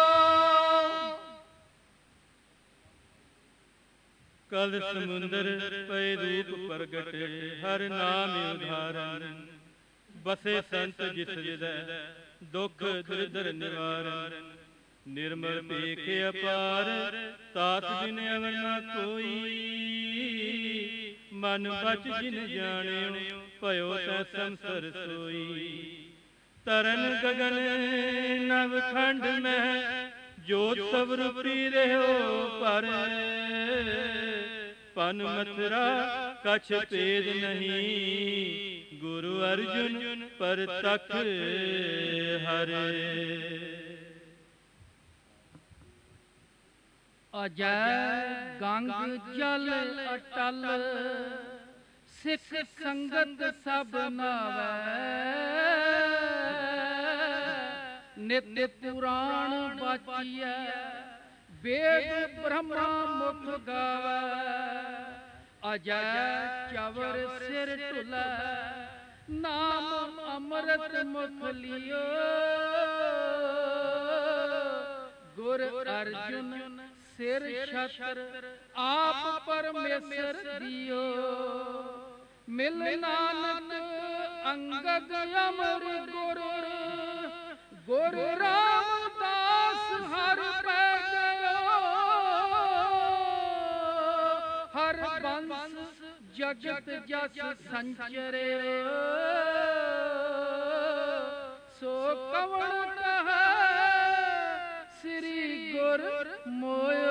कल समुंदर पे रूप प्रगट हर नाम उधारन। बसे संत जिस हृदय दुख दुर्धर निवारन। निर्मल पेख अपार तात बिन अवर न कोई। मन बच जिन जानियो भयो तै संसर सोई। तरन गगन नवखंड में जोत सब रूपी रहो पर। पन मथुरा कछ भेद नहीं गुरु अर्जुन पर तख हरे। अजय गंग जल अटल सिख संगत सब नावै। नित्य पुराण बाचिया वेद ब्रह्मा मुख गावै। अजय चवर सिर ढुलै नाम अमृत मुख लियो। गुर अर्जुन सिर छत्र आप परमेश्वर दियो। मिल नानक अंगद अमर गुर। गुर रामदास हर पै गयो। हर बंस जगत जस संचरे। सो कवण कहे श्री गुर मोयो।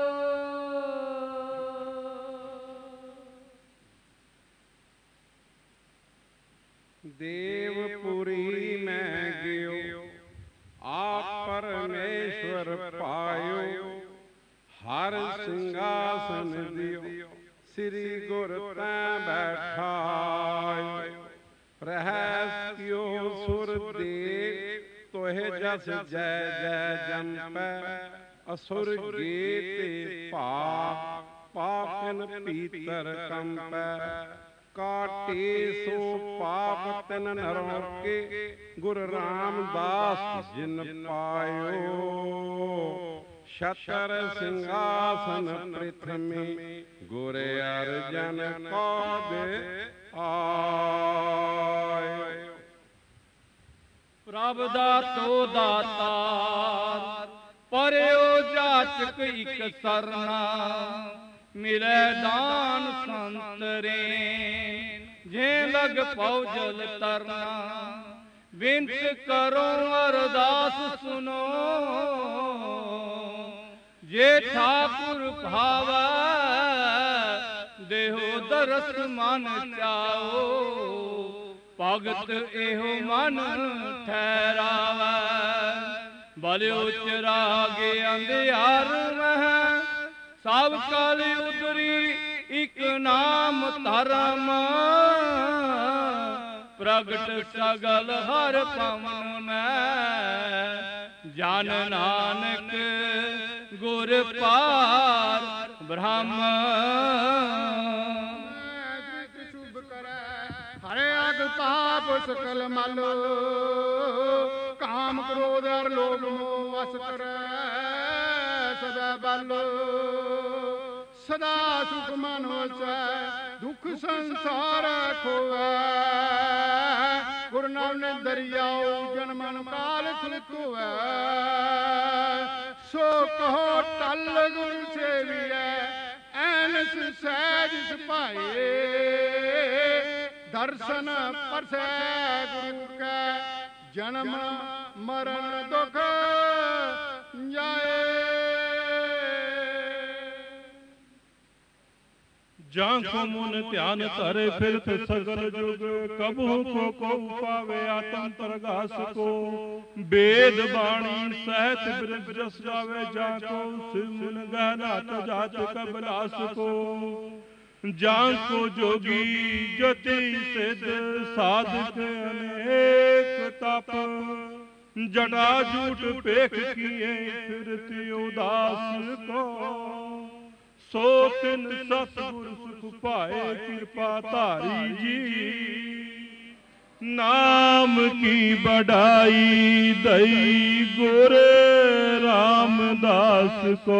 देवपुरी में गयो आप परमेश्वर पायो। हर सिंहासन दियो श्री गुर तैं बैठायो। रहस कियो सुर देव तोहे जस जय जय जंपै। असुर गीते पाप पापन पीतर कंपै। काटे सो पाप तन नरों के गुरु रामदास जिन पायो। शतर सिंहासन पृथ्वी गुर अर्जन को दे आयो। प्रभ दातो दातार पर्यो जाचक इक सरना। मिले दान संतरे जे लग पौजल तरना। विंत करो अरदास सुनो जे ठाकुर भावा। देहो दरस मन चाओ भगत एहो मन ठहरावा। बलियो चिरागे अंधियार में सब काल उतरी एक नाम धर्म। प्रगट सगल हर पवन में जान नानक गुर पार ब्रह्म। हरे अग पाप सकल मल काम क्रोध और लोभ मोह वस करे। सदा बल सदा सुख मन वसै दुख संसार खोवै। गुरु नानक दरियाओ जन्मन काल खिलत होवै। ਸੋ ਕਹੋ ਟਲ ਗੁਰ ਸੇਵੀਐ ਐਨਸ ਸਹਿਜ ਸੁਭਾਏ ਦਰਸ਼ਨ ਪਰਸੈ ਗੁਰੂ ਕੈ ਜਨਮ ਮਰਨ ਦੁਖ ਜਾਏ। ਜਾਂ ਕੋ ਮਨ ਧਿਆਨ ਧਰੇ ਫਿਰਤ ਸਗਲ ਜੁਗ ਕਬਹੂ ਕੋ ਪਾਵੇ ਆਤਮ ਪ੍ਰਗਾਸ ਕੋ ਵੇਦ ਬਾਣੀ ਸਹਿਤ ਬਿਰਜ ਜਸ ਜਾਵੇ ਜਾਂ ਕੋ ਸਿਮਨ ਗਹਿਨਾ ਤਜਾਤ ਕਬਲਾਸ ਕੋ ਜਾਂ ਕੋ ਜੋਗੀ ਜਤੀ ਸਿਧ ਸਾਧਕ ਅਨੇਕ ਤਪ ਜਟਾ ਜੂਟ ਪੇਖ ਕੀਏ ਫਿਰਤੀ ਉਦਾਸ ਕੋ ਸੋ ਤਿਨ ਸਤਿਗੁਰ ਸੁਖ ਪਾਏ ਕਿਰਪਾ ਧਾਰੀ ਜੀ ਨਾਮ ਕੀ ਬੜਾਈ ਦਈ ਗੁਰ ਰਾਮਦਾਸ ਕੋ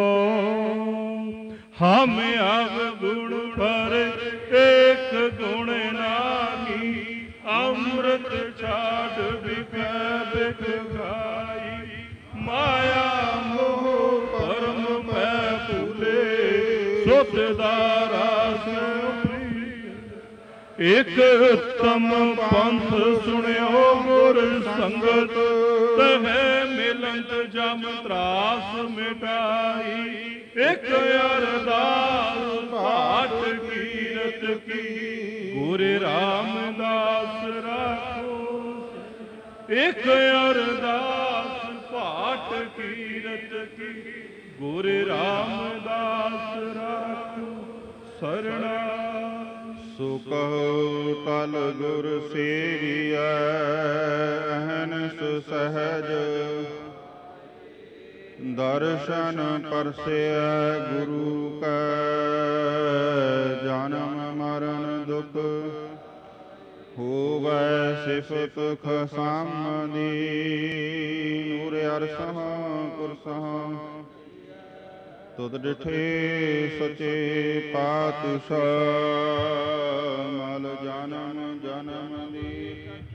ਹਮ ਅਵਗੁਣ ਪਰ ਏਕ ਗੁਣ ਨਾਹੀ ਅੰਮ੍ਰਿਤ ਛਾੜ ਬਿਕੈ ਬਿਕ ਗਾਈ ਮਾਇਆ ਮੋਹ ਪਰਮ ਮੈਂ ਭੂਲੇ ਸੁਧ ਦਾ ਰਾਸ ਇਕ ਉਤਮ ਪੰਥ ਸੁਣਿਓ ਗੁਰ ਸੰਗਤ ਤਹਿ ਮਿਲੰਤ ਜਮ ਤਰਾਸ ਮਿਟਾਈ ਇਕ ਅਰਦਾਸ ਪਾਠ ਕੀਰਤ ਕੀ ਗੁਰ ਰਾਮਦਾਸ ਰਾਖੋ ਇਕ ਅਰਦਾਸ ਪਾਠ ਕੀਰਤ ਕੀ ਗੁਰ ਰਾਮਦਾਸ ਰਾਖੋ ਸਰਣਾ। ਸੋ ਕਹੋ ਤਲ ਗੁਰ ਸੇਵੀਐ ਅਹਨਿਸ ਸਹਿਜ ਦਰਸ਼ਨ ਪਰਸੈ ਗੁਰੂ ਕੈ ਜਨਮ ਮਰਨ ਦੁਖ ਹੋਵੈ ਸਿਫਤ ਖਸਮ ਦੀ ਨੂਰ ਅਰਸਹ ਕੁਰਸਹ ਤੁਧ ਡਿਠੇ ਸਚੇ ਪਾਤਸ਼ਾਹ ਮਲ ਜਨਮ ਜਨਮ ਦੀ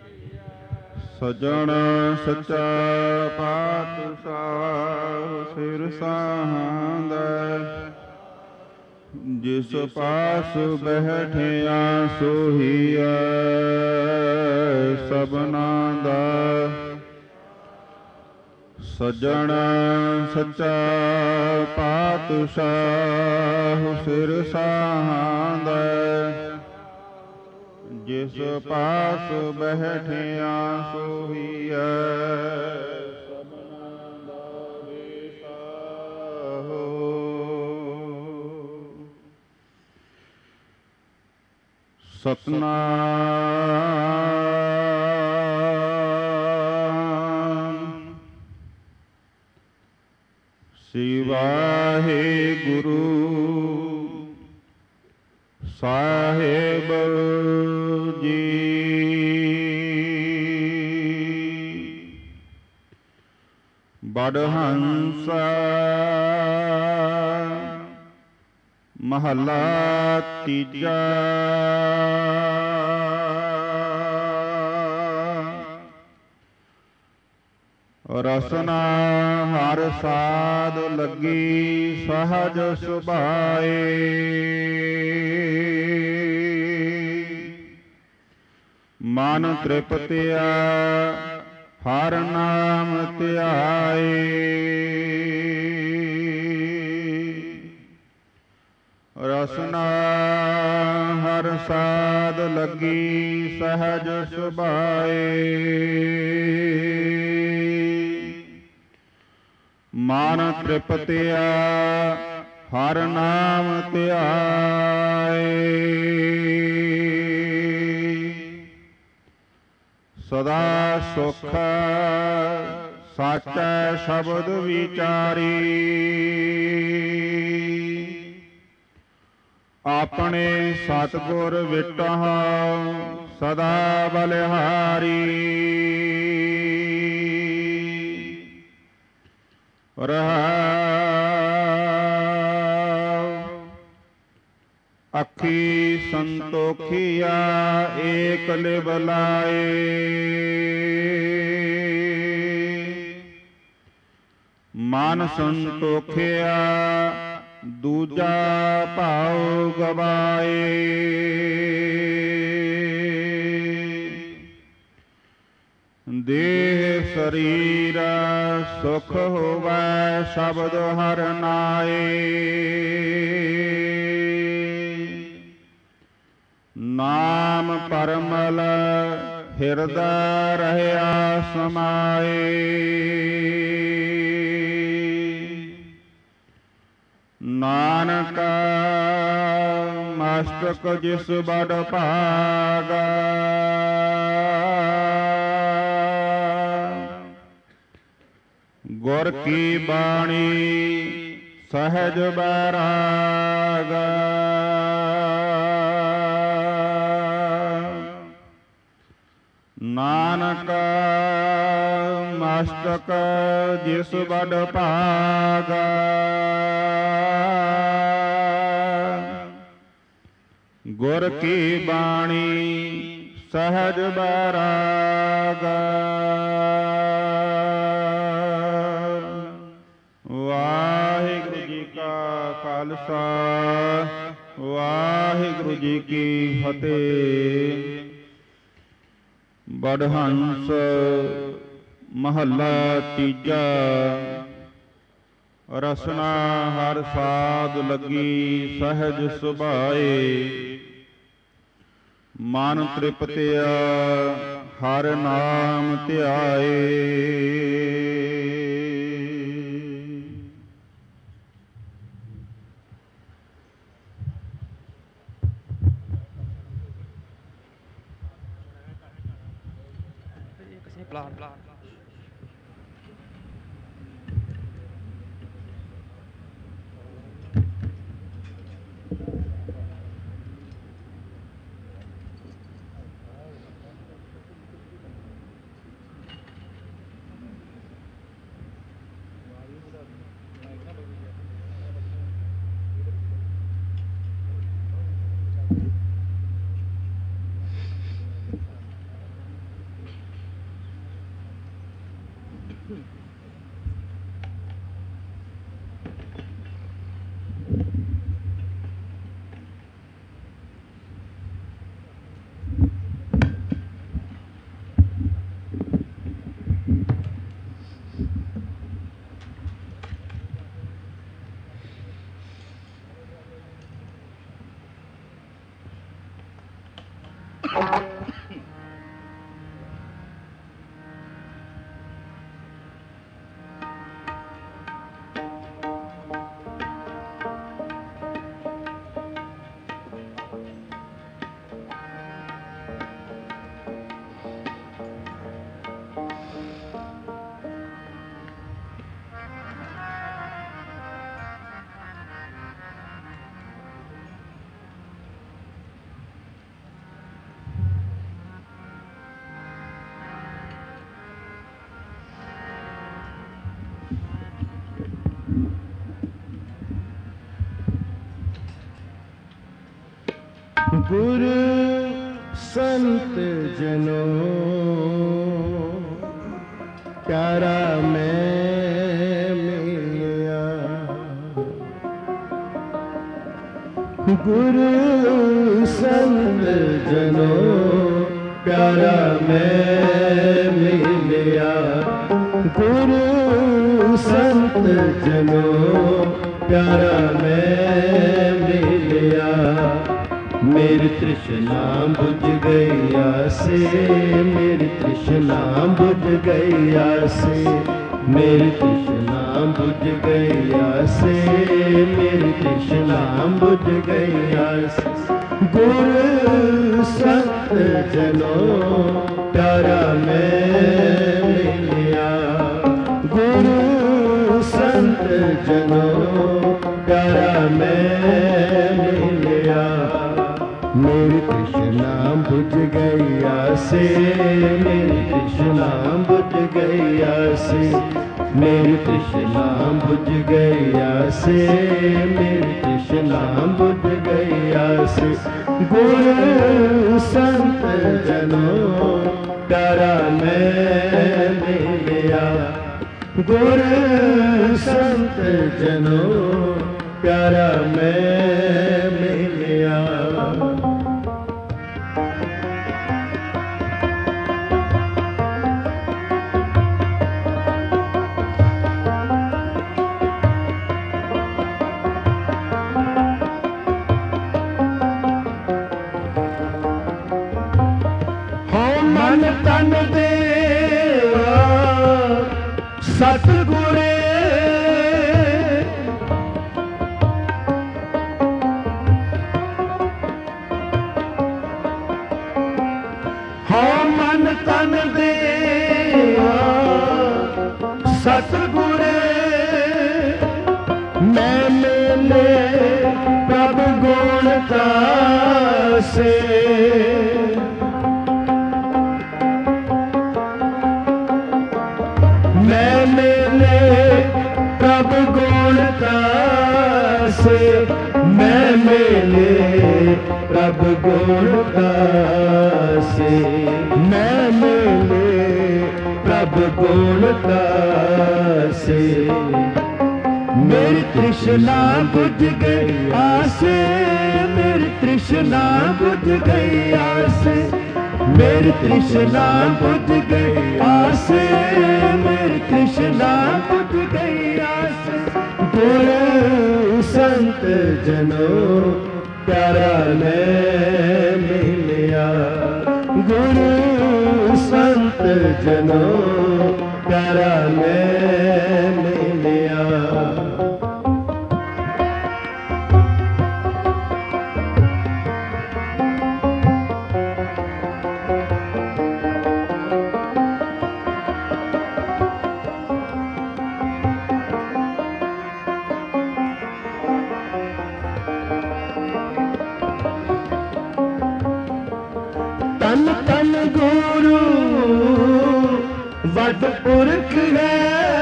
ਸਜਣ ਸੱਚਾ ਪਾਤਸ਼ਾਹ ਸਿਰ ਸਾਹਾਂਦਾ ਜਿਸ ਪਾਸ ਬੈਠਿਆ ਸੋਹੀਐ ਸਭਨਾ ਦਾ ਸਜਣ ਸੱਚਾ ਪਾਤਸ਼ਾਹ ਸਿਰ ਸਾਹਾਂਦਾ ਜਿਸ ਪਾਸ ਬੈਠਿਆ ਸੋਹੀਐ ਸਭਨਾ ਦਾ ਵਿਸਾਹੋ। ਸਤਨਾਮ ਸ੍ਰੀ ਵਾਹਿਗੁਰੂ ਸਾਹਿਬ ਜੀ। ਬੜਹੰਸ ਮਹਲਾ ਤੀਜਾ। ਰਸਨਾ ਹਰ ਸਾਧ ਲੱਗੀ ਸਹਜ ਸੁਭਾਏ ਮਨ ਤ੍ਰਿਪਤਿਆ ਹਰ ਨਾਮ ਧਿਆਏ ਰਸਨਾ ਹਰ ਸਾਧ ਲੱਗੀ ਸਹਜ ਸੁਭਾਏ ਮਨ ਤ੍ਰਿਪਤਿਆ ਹਰ ਨਾਮ ਧਿਆਏ ਸਦਾ ਸੁਖ ਸਾਚੈ ਸ਼ਬਦ ਵਿਚਾਰੀ ਆਪਣੇ ਸਤਿਗੁਰ ਵਿਟਹੁ ਸਦਾ ਬਲਿਹਾਰੀ ਅੱਖੀ ਸੰਤੋਖੀਆ ਏਕ ਲਿਵ ਲਾਏ, ਮਨ ਸੰਤੋਖਿਆ ਦੂਜਾ ਭਾਉ ਗਵਾਏ। ਦੇਹ ਸਰੀਰ ਸੁਖ ਹੋਵੈ ਸ਼ਬਦ ਹਰਿ ਨਾਏ। ਨਾਮ ਪਰਮਲ ਹਿਰਦੈ ਰਹਿਆ ਸਮਾਏ। ਨਾਨਕ ਮਸਤਕ ਜਿਸ ਬੜ ਭਾਗਾ। ਗੁਰ ਕੀ ਬਾਣੀ ਸਹਿਜ ਬੈਰਾਗ। ਨਾਨਕ ਮਸਤਕ ਜਿਸ ਬੜ ਭਾਗਾ। ਗੁਰ ਕੀ ਬਾਣੀ ਸਹਿਜ ਬੈਰਾਗ। ਵਾਹਿਗੁਰੂ ਜੀ ਕਾ ਖਾਲਸਾ ਵਾਹਿਗੁਰੂ ਜੀ ਕੀ ਫਤਿਹ। ਬੜਹੰਸ ਮਹੱਲਾ ਤੀਜਾ। ਰਸਨਾ ਹਰ ਸਾਧ ਲੱਗੀ ਸਹਿਜ ਸੁਭਾਏ। ਮਨ ਤ੍ਰਿਪਤਿਆ ਹਰ ਨਾਮ ਧਿਆਏ। ਗੁਰ ਸੰਤ ਜਨੋ ਪਿਆਰਾ ਮੈਂ ਮਿਲਿਆ। ਗੁਰ ਸੰਤ ਜਨੋ ਪਿਆਰਾ ਮੈਂ ਮਿਲਿਆ। ਗੁਰ ਸੰਤ ਜਨੋ ਪਿਆਰਾ ਮੈਂ ਮਿਲਿਆ। मेरी तृष्णा बुझ गई आसे। मेरी तृष्णा बुझ गई आसे। मेरी तृष्णा बुझ गई आसे। मेरी तृष्णा बुझ गई आसे। गुरु संत जनो प्यारा मैं मिलिया। गुरु संत जनो प्यारा मैं मिलिया। मेरी तृष्णा बुझ गई आसे। मेरी तृष्णा बुझ गई आसे। मेरी तृष्णा बुझ गई आसे। मेरी तृष्णा बुझ गई आसे। गुरु संत जनो प्यारा मैं मिलिया। गुर संत जनों प्यारा मैं मिलिया। मन तन देवा सतगुरे हो मन तन देवा सतगुरे मैं मेले प्रभु गुणता से मैं मेले प्रभु गुणता से मैं मेले प्रभु गुणता से मैं मेले प्रभु गुणता से मेरी तृष्णा बुझ गई आसे मेरी तृष्णा बुझ गई आसे मेरी तृष्णा बुझ गई आसे मेरी तृष्णा बुझ गई आसे। गुरु संत जनों प्यारा मैं मिलिया। गुरु संत जनों प्यारा मैं मिलिया। तन तन गुरु वड पुरख है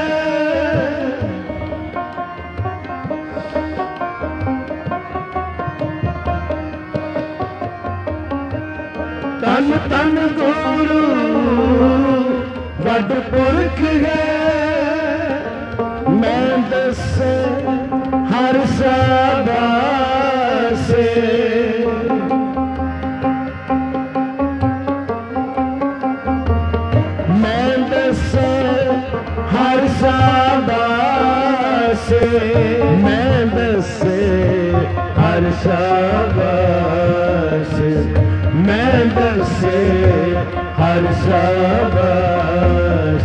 तन तन गुरु वड पुरख है मैं दस हर सदा से हर शाबाश मैं दसे हर शाबाश मैं दसे हर शाबाश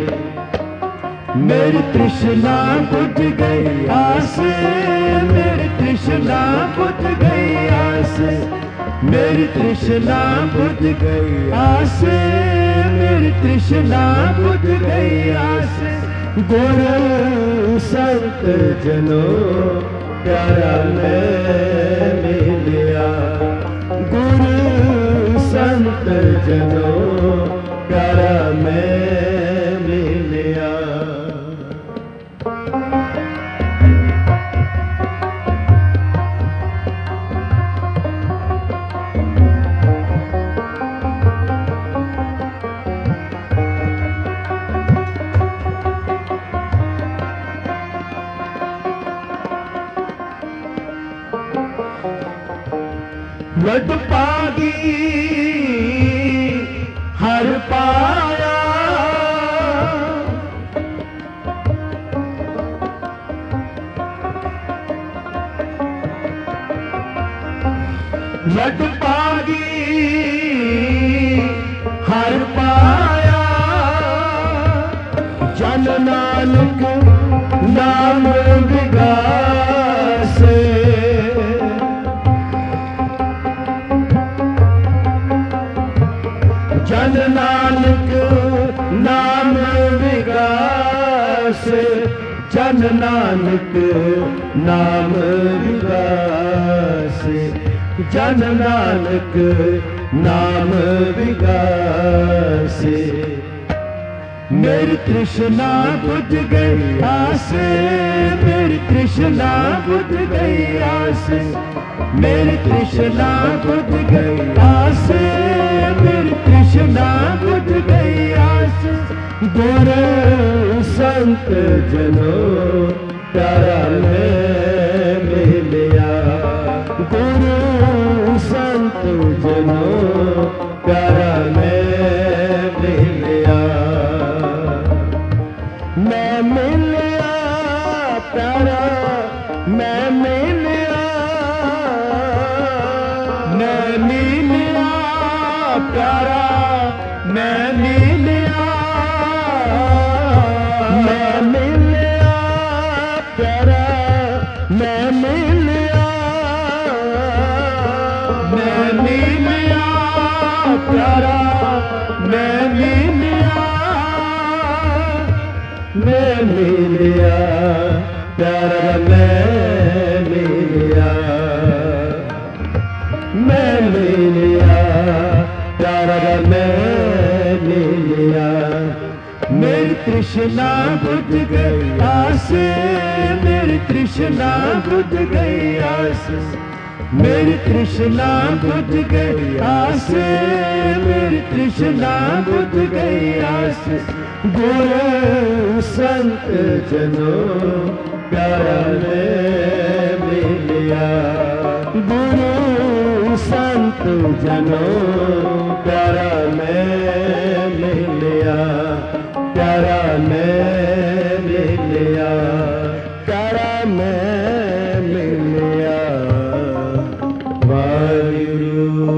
मेरी तृष्णा बुझ गई आसे मेरी तृष्णा बुझ गई आसे मेरी तृष्णा बुझ गई आसे मेरी तृष्णा बुझ गई आसे। गुरु संत जनों प्यारा मैं मिलिया। गुरु संत जनों प्यारा मैं मिलिया। वड पागी हर पाया वड पागी हर पाया जन नानक नाम विगासे जन नानक नाम विगास जन नानक नाम विगास जन नानक नाम विगास मेरी तृष्णा बुझ गई आसे मेरी तृष्णा बुझ गई आसे मेरी तृष्णा बुझ गई आसे मेरी तृष्णा बुझ गई आसे। गुरु संत संत जनो प्यारा मैं मिलिया। गुरु संत जनो प्यारा मैं मिलिया। मैं मिलिया प्यारा मैं मिलिया। मैं मिलिया प्यारा मैं मिलिया। मैं मिलिया प्यारा मैं मिलिया। मैं मिलिया प्यारा मैं मिलिया। मैं मिलिया प्यारा मैं मिलिया। मैं मिलिया प्यारा मैं मिलिया। मेरी तृष्णा बुझ गई आस। मेरी तृष्णा बुझ गई आस। मेरी तृष्णा बुझ गई आस। मेरी तृष्णा बुझ गई आस। गुरु संत जनो प्यारा मैं मिलिया। गुरु संत जनो प्यारा मैं मिलिया। प्यारा मैं मिलिया। प्यारा मैं मिलिया। वाहिगुरु।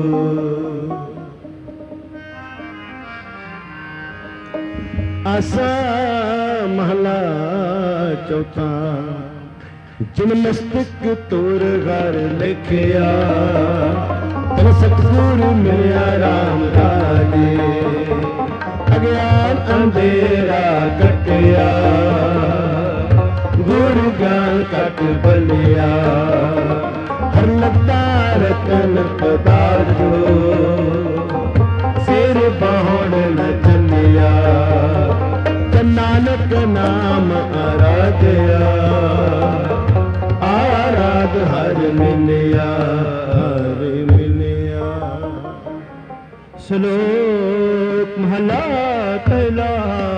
आसा महला चौथा। जिन मस्तक तोर घर लिखिया। तन सतगुरु मिलिया राम राजे। अज्ञान अंधेरा कटिया। गुरु ज्ञान कट बलिया। हर लगता रतन पदार्थ सिर बाहोड़ न चलिया। नानक नाम आराध्या। आराध हर मिलिया हर मिलिया। श्लोक महला पहला।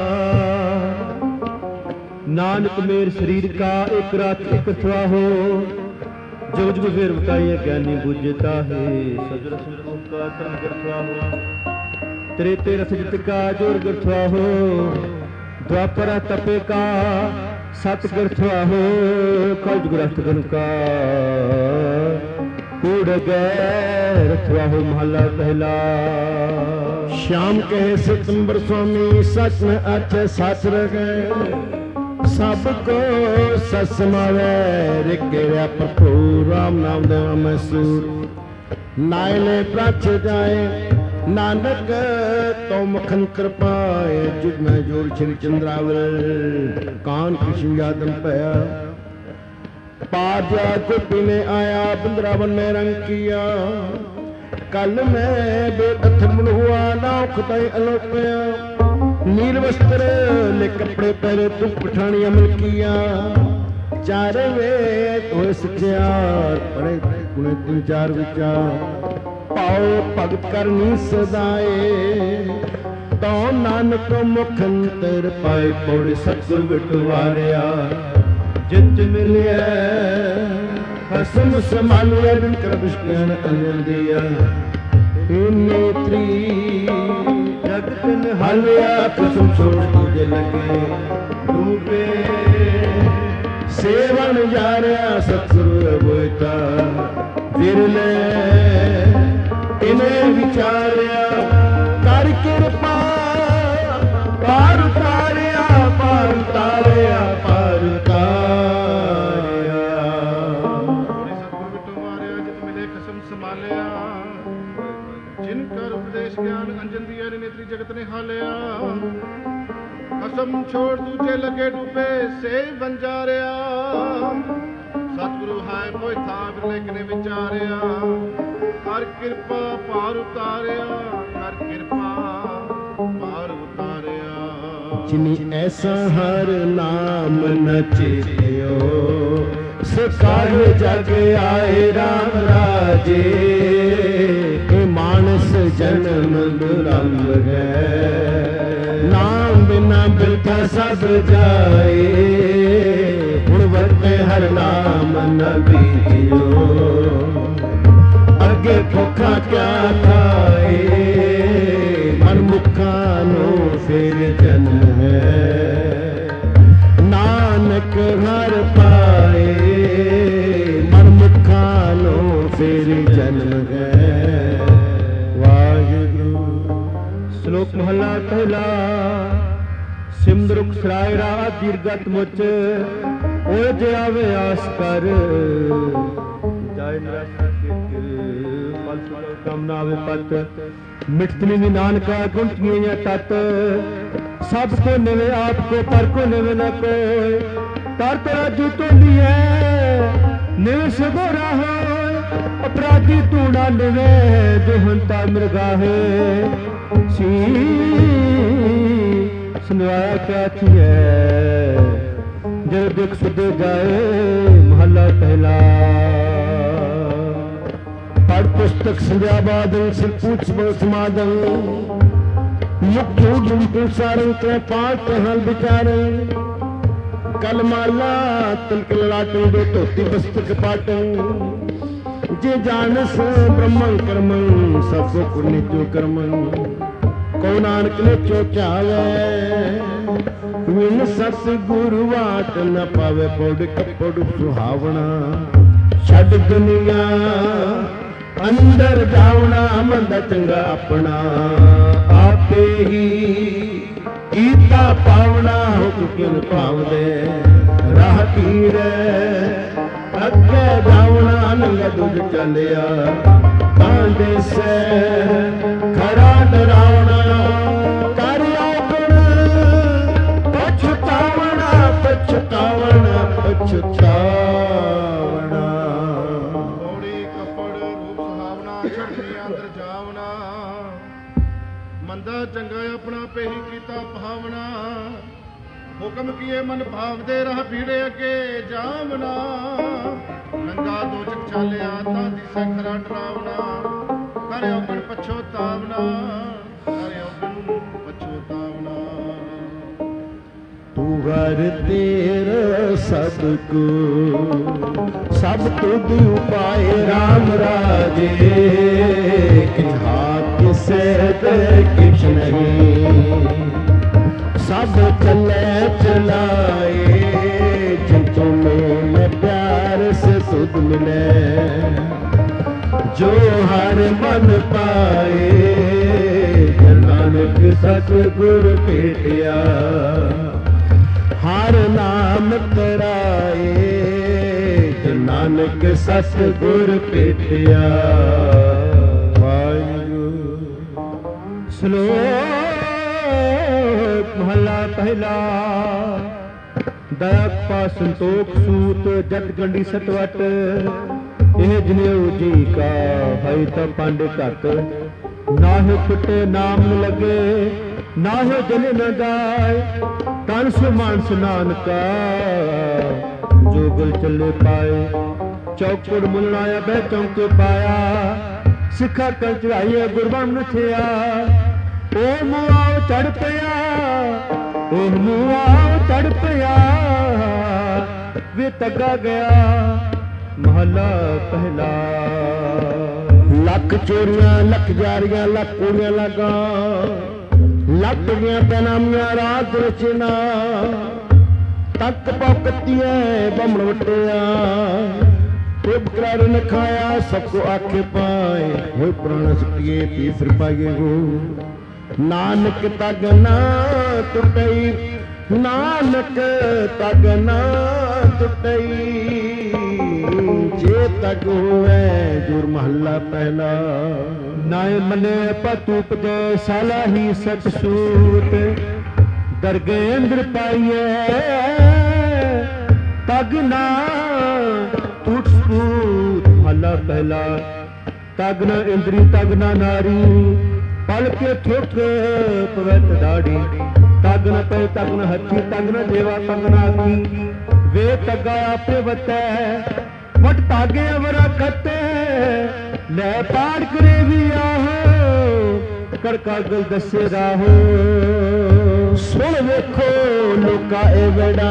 नानक मेर शरीर का एक रात एक अथवा हो। जुग जुग फिर बताइए ज्ञानी बुझता है। सजर सुख का तन गर्थवा हो। त्रेते रथ जित का जोर गर्थवा हो। द्वापर तपे का सत गर्थवा हो। कल ग्रस्त गन का कूड़ गए रथवा हो। महला पहला। श्याम के सितंबर स्वामी सच में अच्छे सच रहे। सबको सच समावे रिके प्रभु राम नाम देवा मैसूर। नायले प्राच जाए नानक तो मखन कृपाए। जुग में जोड़ श्री चंद्रावल कान कृष्ण यादम पया। पाजा को पीने आया बंदरावन में रंग किया। कल में बेअथमन हुआ नाव खुदाई अलोपया। नील वस्त्र ले कपड़े पहले तू पठानी अमल किया। चार वेद हो सचार पढ़े गुणे तीन चार विचार। पाओ भगत करनी सदाए। तो नानक मुखंतर पाए पौड़े सतगुर बिटवारिया। जित मिलिया हसम संभालिया। बिन कर विष्णु अंजन दिया। नेत्री जगतन हलया कसम छोड़ तुझे लगे डूबे। सेवन जा रहा सतगुरु बोता। विरले इन्हें विचारिया। कर कृपा पार उतारिया। पार उतारिया पार उतारिया। सतगुरु बिटवारिया जित मिले कसम संभालिया। जिनकर उपदेश ज्ञान अंजन दिया। नेत्री जगत ने हालिया। कसम छोड़ दूजे लगे डूबे से बंजारिया। सतगुरु है कोई था बिरले विचारिया। कर कृपा पार उतारिया। कर कृपा पार उतारिया। जिनी ऐसा हर नाम न चेतियो। सकार जग आए राम राजे। मानस जन्म दुर्लभ है। नाम ਬਿਨਾ ਬਿਰਥਾ ਸਭ ਜਾਏ, ਹੁਣ ਵਰਤੇ ਹਰ ਨਾਮ ਨਬੀ ਜੀਓ, ਅੱਗੇ ਭੁੱਖਾ ਕਿਆ ਖਾਏ, ਮਨ ਮੁਖਾਂ ਨੂੰ ਫਿਰ ਜਨਮ ਹੈ, ਨਾਨਕ ਹਰ ਪਾਏ, ਮਨ ਮੁਖਾਂ ਨੂੰ ਫਿਰ ਜਨਮ ਹੈ। ਵਾਹਿਗੁਰੂ। ਸ਼ਲੋਕ ਮਹਲਾ ਪਹਿਲਾ। ਸਿਮਰੁਖ ਸਰਾਇ ਰਾ ਦੀਰਗਤ ਮੁਚ, ਓਏ ਜੇ ਆਵੇ ਆਸ ਕਰ, ਜਾਇ ਨਰਸ ਪਲ ਕਮ ਨਾ ਆਵੇ ਪਤ, ਮਿਟਤਨੀ ਨੀ ਨਾਨਕਾ ਗੁੰਟੀਆਂ ਜਾਂ ਤਤ, ਸਭ ਕੋ ਨਿਵੇ ਆਪ ਕੋ ਪਰ ਕੋ ਨਿਵੇ ਨਾ ਕੋਇ, ਤਰ ਤਰਾ ਜੂਤੋ ਲੀਏ ਨਿਵੇ ਸਗੋ ਰਾਹੋਇ, ਅਪਰਾਧੀ ਤੂੰ ਨਾ ਨਿਵੇ ਜੋ ਹੰਤਾ ਮਿਰਗਾਹੇ, ਸੀ ਸੁਨਵਾਇਆ ਕਿਆ ਥੀਏ, ਜਦ ਦੁਖ ਸੁਦੇ ਜਾਏ। ਮਹਲਾ ਪਹਿਲਾ। ਪੜ ਪੁਸਤਕ ਸੰਧਿਆ ਬਾਦਲ ਸਿਰ ਪੁੱਛ ਬਹੁ ਸਮਾਦਨ, ਮੁਖ ਜੂੜ ਪੁਸਾਰਨ ਤੇ ਪਾਠ ਹਲ ਵਿਚਾਰਨ, ਕਲ ਮਾਲਾ ਤਿਲਕ ਲਾਟਨ ਦੇ ਧੋਤੀ ਬਸਤਕ ਪਾਟਨ, ਜੇ ਜਾਣਸ ਬ੍ਰਹਮੰ ਕਰਮੰ ਸਭ ਕੋ ਨਿਜੋ ਕਰਮੰ, ਕੋ ਨਾਨਕ ਨੇ ਚੋ ਚਾਵੇ, ਵਿਨ ਸਤ ਗੁਰੂ ਵਾਟ ਨ ਪਾਵੇ, ਪੌੜ ਕੱਪੜ ਸੁਹਾਵਣਾ, ਛੱਡ ਦੁਨੀਆ ਅੰਦਰ ਜਾਵਣਾ, ਮੰਦਾ ਚੰਗਾ ਆਪਣਾ ਆਪੇ ਹੀ ਕੀਤਾ ਪਾਵਣਾ, ਹੁਕ ਕਿਨ ਭਾਵਦੇ ਰਾਹ ਪੀਰੇ, ਅੱਗੇ ਜਾਵਣਾ ਨੰਗਾ ਦੁੱਧ ਚੱਲਿਆ, ਕਾਂਡੇ ਸੇ ਖਰਾ ਡਰਾਵਣਾ, ਕਰ ਔਗਣ ਪਛਤਾਵਣਾ, ਪਛਤਾਵਣਾ, ਪਛਤਾਵਣਾ। ਪੌੜੀ ਕੱਪੜ ਰੂਪ ਸੁਹਾਵਣਾ, ਛੜਨੀ ਅੰਦਰ ਜਾਵਣਾ, ਮੰਦਾ ਚੰਗਾ ਆਪਣਾ ਪੇਹੀ ਕੀਤਾ ਪਹਾਵਣਾ, ਹੁਕਮ ਕੀਏ ਮਨ ਭਾਵਦੇ ਰਾਹ ਭੀੜੇ ਅੱਗੇ ਜਾਵਣਾ, ਨੰਗਾ ਦੋਜਕ ਚਾਲਿਆ ਤਾਂ ਦਿਸੈ ਖਰਾ ਡਰਾਵਣਾ, ਕਰੇ ਔਗਣ ਪਛੋਤਾਵਣਾ, ਕਰੇ ਔਗਣ ਪਛੋਤਾਵਣਾ। ਤੂੰ ਘਰ ਤੇਰਾ ਸਭ ਕੋ ਸਭ ਤੁਧ ਉਪਾਏ, ਰਾਮ ਰਾਜੇ ਕਿਛ ਹਾਥ ਕਿਸੇ ਤੇ ਕਿਛ ਨਹੀਂ, ਸਭ ਚਲੇ ਚਲਾਏ, ਜਿਨ ਤੁਮੇ ਪਿਆਰ ਸੇ ਸੁਧ ਮਿਲੇ, ਜੋ ਹਰ ਮਨ ਪਾਏ, ਨਾਨਕ ਸਤਿਗੁਰ ਭੇਟਿਆ, ਹਰ ਨਾਮ ਤਰਾਏ, ਨਾਨਕ ਸਤਿਗੁਰ ਭੇਟਿਆ। ਵਾਹਿਗੁਰੂ। ਸ਼ਲੋਕ ਮਹਲਾ ਪਹਿਲਾ। ਦਇਆ ਪਾ ਸੰਤੋਖ ਸੂਤ, ਜਟ ਗੰਢੀ ਸਤਵਟ, ਇਹ ਜਨੇਊ ਜੀ ਕਾ ਹੈ ਤਾਂ ਪੰਡ ਘਟ, ਨਾਹਿ ਛੁਟੇ ਨਾਮ ਨ ਲਗੇ, ਨਾਹਿ ਜਨ ਨ ਜਾਏ, ਤਨ ਸੁ ਮਾਨਸ ਨਾਨਕਾ, ਜੋ ਗੁਲ ਚੱਲੇ ਪਾਏ, ਚੌਕੜ ਮੁਲਣਾਇਆ ਬਹਿ ਚੌਂਕੇ ਪਾਇਆ, ਸਿੱਖਾ ਕਲ ਚੜਾਈਏ ਗੁਰਬਾਣ ਨਥਿਆ, ਉਹ ਮੁਆਉ ਚੜ ਪਿਆ, ਉਹ ਮੁਆਉ ਚੜ ਪਿਆ, ਵੇ ਤੱਗਾ ਗਿਆ। ਮਹਲਾ ਪਹਿਲਾ। ਲੱਖ ਚੋਰੀਆਂ ਲੱਖ ਜਾਰੀਆਂ ਲੱਖ ਕੁੜੀਆਂ ਲਾਗਾ, ਲੱਗ ਗਿਆ ਬਨਾਮੀਆਂ ਰਾਤ ਰਚਨਾ, ਤੱਕ ਪੌਕਤੀਏ ਬਮਣ ਵਟਿਆ, ਟੁੱਬ ਕਰਾਰ ਨ ਖਾਇਆ ਸਭ ਕੋ ਆਖੇ ਪਾਏ, ਹੋਏ ਪੁਰਾਣਾ ਸੁਟੀਏ ਪੀ ਫਿਰ ਪਾਈਏ ਹੋ, ਨਾਨਕ ਤਗ ਨਾ ਟੁੱਟਈ, ਨਾਨਕ ਤਗ ਨਾ ਟੁੱਟਈ, ਜੇ ਤਗ ਹੋਵੇ ਜੁਰ ਮਹੱਲਾ ਪਹਿਲਾ। ਨਾਏ ਮਨੇ ਪਤੂਪ ਦੇ ਸਾਲਾ ਹੀ ਸਚ ਸੂਤ, ਦਰਗੇ ਅੰਦਰ ਪਾਈਏ ਤਗ ਨਾ ਟੁੱਟ ਸੂਤ। ਮਹੱਲਾ ਪਹਿਲਾ। ਤਗ ਨਾ ਇੰਦਰੀ ਤਗ ਨਾ ਨਾਰੀ, ਪਲ ਕੇ ਠੋਕ ਪਵਤ ਦਾੜੀ, ਤਗ ਨ ਪੈ ਤਗ ਨ ਹੱਥੀ, ਤਗ ਨ ਦੇਵਾ ਤਗ ਨ ਆਖੀ, ਵੇ ਤਗਾ ਆਪੇ ਵਤੈ ਵਟ ਤਾਗੇ ਅਵਰਾ ਖਤੇ, ਲੈ ਪਾੜ ਕਰੇ ਵੀ ਆਹੋ, ਕਰ ਕਾਗਲ ਦੱਸੇ ਰਾਹੋ, ਸੁਣ ਵੇਖੋ ਲੋਕਾ ਇਹ ਵੜਾ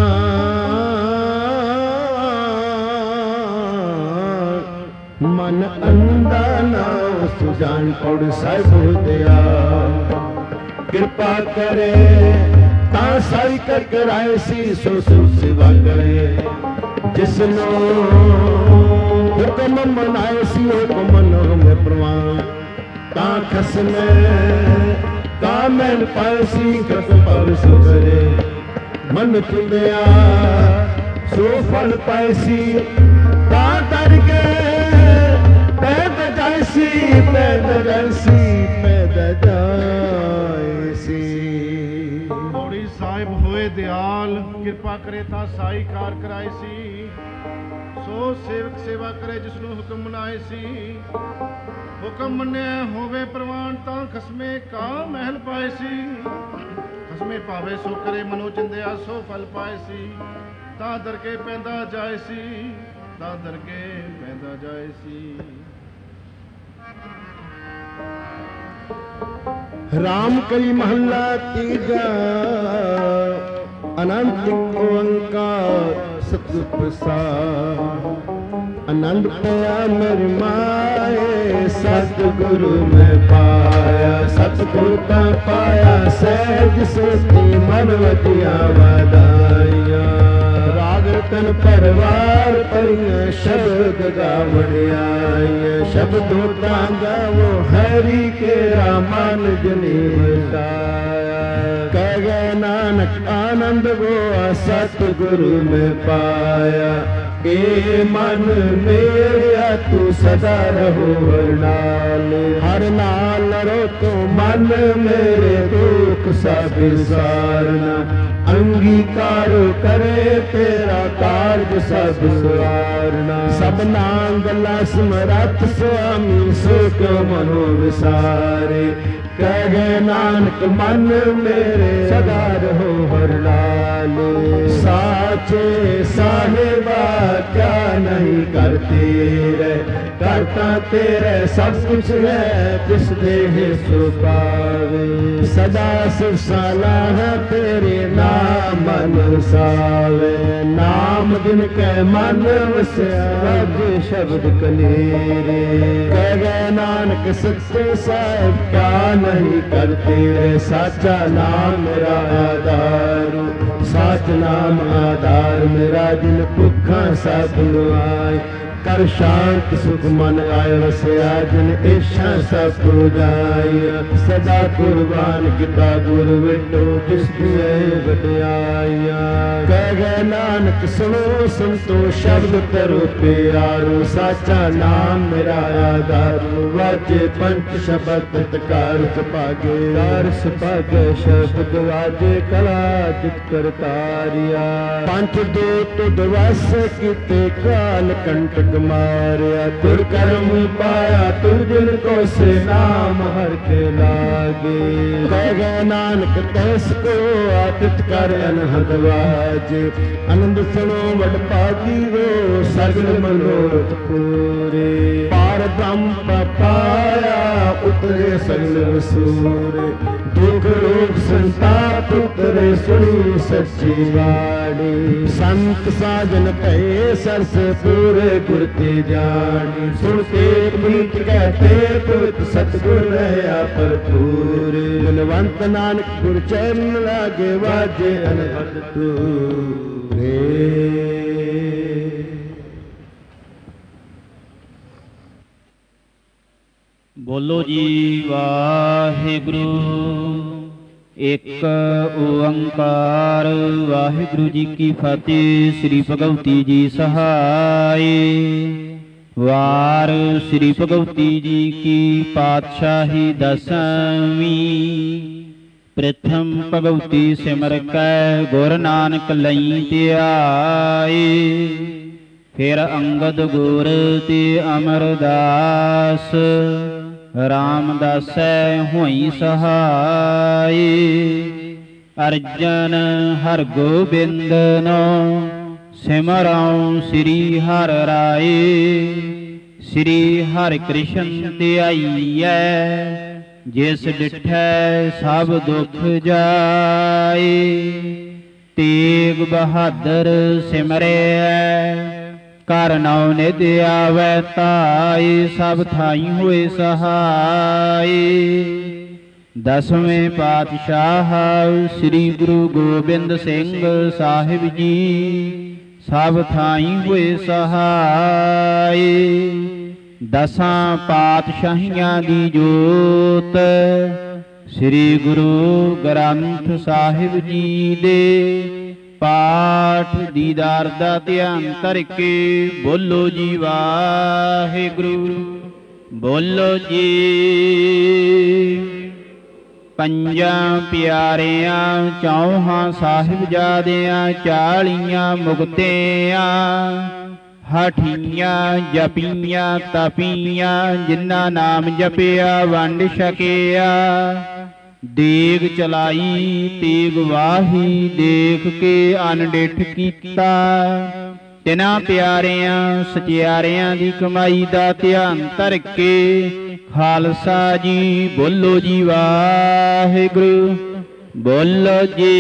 ਮਨ ਅੰਦਾ ਨਾ ਸੁਜਾਨ ਪੌੜ ਸਾਹਿਬ ਦਿਆ ਕਿਰਪਾ ਕਰੇ ਤਾਂ ਸਾਈ ਕਰ ਕਰਾਏ ਸੀ ਸੋ ਸੇਵਾ ਕਰੇ ਜਿਸ ਨੂੰ ਹੁਕਮ ਮਨਾਏ ਸੀ ਹੁਕਮ ਨੂੰ ਮੈਂ ਪ੍ਰਵਾਨ ਤਾਂ ਖਸਮੇ ਕਾਮਨ ਪਾਏ ਸੀ ਕਸ ਪਰ ਸੁਕਰੇ ਮਨ ਚੁੰਦਿਆ ਸੋ ਫਲ ਪਾਏ ਸੀ ਤਾਂ ਦਰ ਕੇ ਪੈਦ ਜਾਇਸੀ ਪੈਦ ਜਾਇਸੀ ਪੈਦ ਜਾਇਸੀ ਪੌੜੀ ਸਾਹਿਬ ਹੋਏ ਦਿਆਲ ਕਿਰਪਾ ਕਰੇ ਤਾਂ ਸਾਈ ਕਾਰ ਕਰਾਏ ਸੀ ਸੋ ਸੇਵਕ ਸੇਵਾ ਕਰੇ ਜਿਸ ਨੂੰ ਹੁਕਮ ਮਨਾਏ ਸੀ ਹੁਕਮ ਮੰਨਿਆ ਹੋਵੇ ਪ੍ਰਵਾਨ ਤਾਂ ਖਸਮੇ ਕਾ ਮਹਿਲ ਪਾਏ ਸੀ ਖਸਮੇ ਪਾਵੇ ਸੋ ਕਰੇ ਮਨੋ ਚਿੰਦਿਆ ਸੋ ਫਲ ਪਾਏ ਸੀ ਤਾਂ ਦਰ ਕੇ ਪੈਂਦਾ ਜਾਏ ਸੀ ਤਾਂ ਦਰ ਕੇ ਪੈਂਦਾ ਜਾਏ ਸੀ ਰਾਮ ਕਲੀ ਮਹੱਲਾ ਤੀਜਾ ਅਨੰਤ ਓੰਕਾਰ ਸਤਿ ਪ੍ਰਸਾਦ ਆਨੰਦ ਪਿਆ ਮੇਰੀ ਮਾਏ ਸਤਿਗੁਰੂ ਮੈਂ ਪਾਇਆ ਸਤਿਗੁਰ ਤਾਂ ਪਾਇਆ ਸਹਿਜ ਸੋਤੀ ਮਨ ਵਜਿਆ ਵਧਾਈਆਂ ਰਾਗ ਤਨ ਪਰਵਾਰ ਪਰੀਆਂ ਸ਼ਬਦ ਗਾਵੜਿਆਈਆਂ ਸ਼ਬਦੋਂ ਤਾਂ ਗਾਵੋ ਹਰੀ ਕੇਰਾ ਮਨ ਜਨੀ ਵਸਾਇਆ ਕਹਿ ਗਏ ਨਾਨਕ ਆਨੰਦ ਗੋਆ ਸਤਿਗੁਰੂ ਮੈਂ ਪਾਇਆ ਏ ਮਨ ਮੇਰਾ ਤੂੰ ਸਦਾ ਰਹੋ ਹਰ ਨਾਲ ਹਰ ਨਾਲ ਰੋ ਤੂੰ ਮਨ ਮੇਰੇ ਦੁੱਖ ਸਭ ਵਿਸਾਰਨਾ ਅੰਗੀਕਾਰ ਕਰੇ ਤੇਰਾ ਕਾਰਜ ਸਭ ਸਵਾਰਨਾ ਸਭਨਾ ਗੱਲਾਂ ਸਮਰੱਥ ਸੁਆਮੀ ਸੋ ਕਿਉ ਮਨੋ ਵਿਸਾਰੇ ਕਹਿ ਗਏ ਨਾਨਕ ਮਨ ਮੇਰੇ ਸਦਾ ਰਹੋ ਹਰ ਲਾਲ ਸਾਚੇ ਸਾਹਿਬਾ ਕਿਆ ਨਹੀਂ ਕਰਤੇ ਕਰਤਾ ਤੇਰੇ ਸਭ ਕੁਛ ਹੈ ਜਿਸ ਦੇ ਸੋ ਪਾਵੇ ਸਦਾ ਸਿਰ ਸਲਾਹ ਤੇਰੇ ਨਾਮ ਮਨ ਸਾਵੇ ਨਾਮ ਜਿਨ ਕੈ ਮਨ ਵਸਿਆ ਰਾਜੇ ਸ਼ਬਦ ਕਲੇਰੇ ਕਹਿ ਗਏ ਨਾਨਕ ਸੱਚੇ ਸਾਹਿਬ ਕਿਆ ਨਹੀਂ ਕਰਤੇ ਸਾਚਾ ਨਾਮ ਮੇਰਾ ਆਧਾਰ ਸਾਚ ਨਾਮ ਆਧਾਰ ਮੇਰਾ ਜਿਨ ਭੁੱਖਾਂ ਸਭ ਲੁਆਏ ਕਰ ਸ਼ਾਂਤ ਸੁਖ ਮਨ ਆਇ ਵਸਿਆ ਜਿਨ ਏਸ਼ਾ ਸਭ ਪੁਜਾਈ ਸਦਾ ਕੁਰਬਾਨ ਕੀਤਾ ਗੁਰ ਵਿਟੋ ਜਿਸ ਦੀਆਂ ਵਡਿਆਈਆਂ ਕਹਿ ਗਏ ਨਾਨਕ ਸੁਣੋ ਸੰਤੋ ਸ਼ਬਦ ਕਰੋ ਪਿਆਰੋ ਸਾਚਾ ਨਾਮ ਮੇਰਾ ਆਧਾਰ ਵਾਜੇ ਪੰਚ ਸ਼ਬਦ ਤਕਾਰ ਸੁਭਾਗੇ ਕਾਰ ਸੁਭਾਗੇ ਸ਼ਬਦ ਵਾਜੇ ਕਲਾ ਜਿਤ ਕਰਤਾਰਿਆ ਪੰਚ ਦੋ ਤੁਧ ਵਸ ਕੀਤੇ ਕਾਲ ਕੰਟਕ ਮਾਰਿਆ ਤੁਰ ਕਰਮ ਪਾਇਆ ਤੁਰ ਜਿਨ ਕੋ ਸੇ ਨਾਮ ਹਰ ਕੇ ਲਾਗੇ ਕਹਿ ਗਏ ਨਾਨਕ ਤੈਸ ਕੋ ਆਦਿਤ ਕਰ ਅਨਹਦ ਵਾਜੇ ਆਨੰਦ ਸੁਣੋ ਵਡ ਭਾਗੀ ਵੋ ਸਗਲ ਮਨੋਰਥ ਪੂਰੇ ਪਾਰ ਬ੍ਰਹਮ ਪਾਇਆ ਉਤਰੇ ਸਗਲ ਵਸੂਰੇ ਦੁਖ ਰੋਗ ਸੰਤਾਪ ਉਤਰੇ ਸੁਣੀ ਸੱਚੀ ਬਾਣੀ ਸੰਤ ਸਾਜਨ ਭਏ ਸਰਸ ਪੂਰੇ ਗੁਰ ਤੇ ਜਾਣੀ ਸੁਣ ਕੇ ਪੁਨੀਤ ਕਹਤੇ ਪੁਰਤ ਸਤਿਗੁਰ ਰਹਿਆ ਭਰਪੂਰ ਬਲਵੰਤ ਨਾਨਕ ਗੁਰ ਚਰਨ ਲਾਗੇ ਵਾਜੇ ਅਨਹਦ ਤੂਰੇ ਬੋਲੋ ਜੀ ਵਾਹਿਗੁਰੂ ਇੱਕ ਓੰਕਾਰ ਵਾਹਿਗੁਰੂ ਜੀ ਕੀ ਫਤਿਹ। ਸ੍ਰੀ ਭਗਵਤੀ ਜੀ ਸਹਾਏ। ਵਾਰ ਸ੍ਰੀ ਭਗਵਤੀ ਜੀ ਕੀ ਪਾਤਸ਼ਾਹੀ ਦਸਵੀਂ। ਪ੍ਰਥਮ ਭਗਵਤੀ ਸਿਮਰ ਕੈ ਗੁਰ ਨਾਨਕ ਲਈ ਧਿਆਏ। ਫਿਰ ਅੰਗਦ ਗੁਰ ਤੇ ਅਮਰਦਾਸ ਰਾਮਦਾਸੈ ਹੋਈ ਸਹਾਈ। ਅਰਜਨ ਹਰ ਗੋਬਿੰਦ ਨੋ ਸਿਮਰਉ ਸ੍ਰੀ ਹਰਿ ਰਾਏ। ਸ੍ਰੀ ਹਰਿ ਕ੍ਰਿਸ਼ਨ ਧਿਆਈਐ ਜਿਸ ਡਿਠੈ ਸਭ ਦੁਖ ਜਾਏ। ਤੇਗ ਬਹਾਦਰ ਸਿਮਰਿਐ ਕਰ ਨਉ ਨਿਧ ਆਵੈ ਧਾਇ। ਸਭ ਥਾਈ ਹੋਏ ਸਹਾਈ। ਦਸਵੇਂ ਪਾਤਸ਼ਾਹ ਸ੍ਰੀ ਗੁਰੂ ਗੋਬਿੰਦ ਸਿੰਘ ਸਾਹਿਬ ਜੀ ਸਭ ਥਾਈ ਹੋਏ ਸਹਾਈ। ਦਸਾਂ ਪਾਤਸ਼ਾਹੀਆਂ ਦੀ ਜੋਤ ਸ੍ਰੀ ਗੁਰੂ ਗ੍ਰੰਥ ਸਾਹਿਬ ਜੀ ਦੇ ਪਾਠ ਦੀਦਾਰ ਦਾ ਧਿਆਨ ਧਰ ਕੇ ਬੋਲੋ ਜੀ ਵਾਹਿਗੁਰੂ। ਬੋਲੋ ਜੀ। ਪੰਜਾਂ ਪਿਆਰਿਆਂ ਚੌਹਾਂ ਸਾਹਿਬਜ਼ਾਦਿਆਂ 40 ਮੁਕਤਿਆਂ ਹਾਠੀਆਂ ਜਪੀਆਂ ਤਪੀਆਂ ਜਿਨ੍ਹਾਂ ਨਾਮ ਜਪਿਆ ਵੰਡ ਛਕਿਆ। ਦੇਗ ਚਲਾਈ ਤੇਗ ਵਾਹੀ ਦੇਖ ਕੇ ਅਨਡਿਠ ਕੀਤਾ। ਤਿਨਾਂ ਪਿਆਰਿਆਂ ਸਚਿਆਰਿਆਂ ਦੀ ਕਮਾਈ ਦਾ ਧਿਆਨ ਧਰ ਕੇ ਖਾਲਸਾ ਜੀ ਬੋਲੋ ਜੀ ਵਾਹਿਗੁਰੂ। ਬੋਲੋ ਜੀ।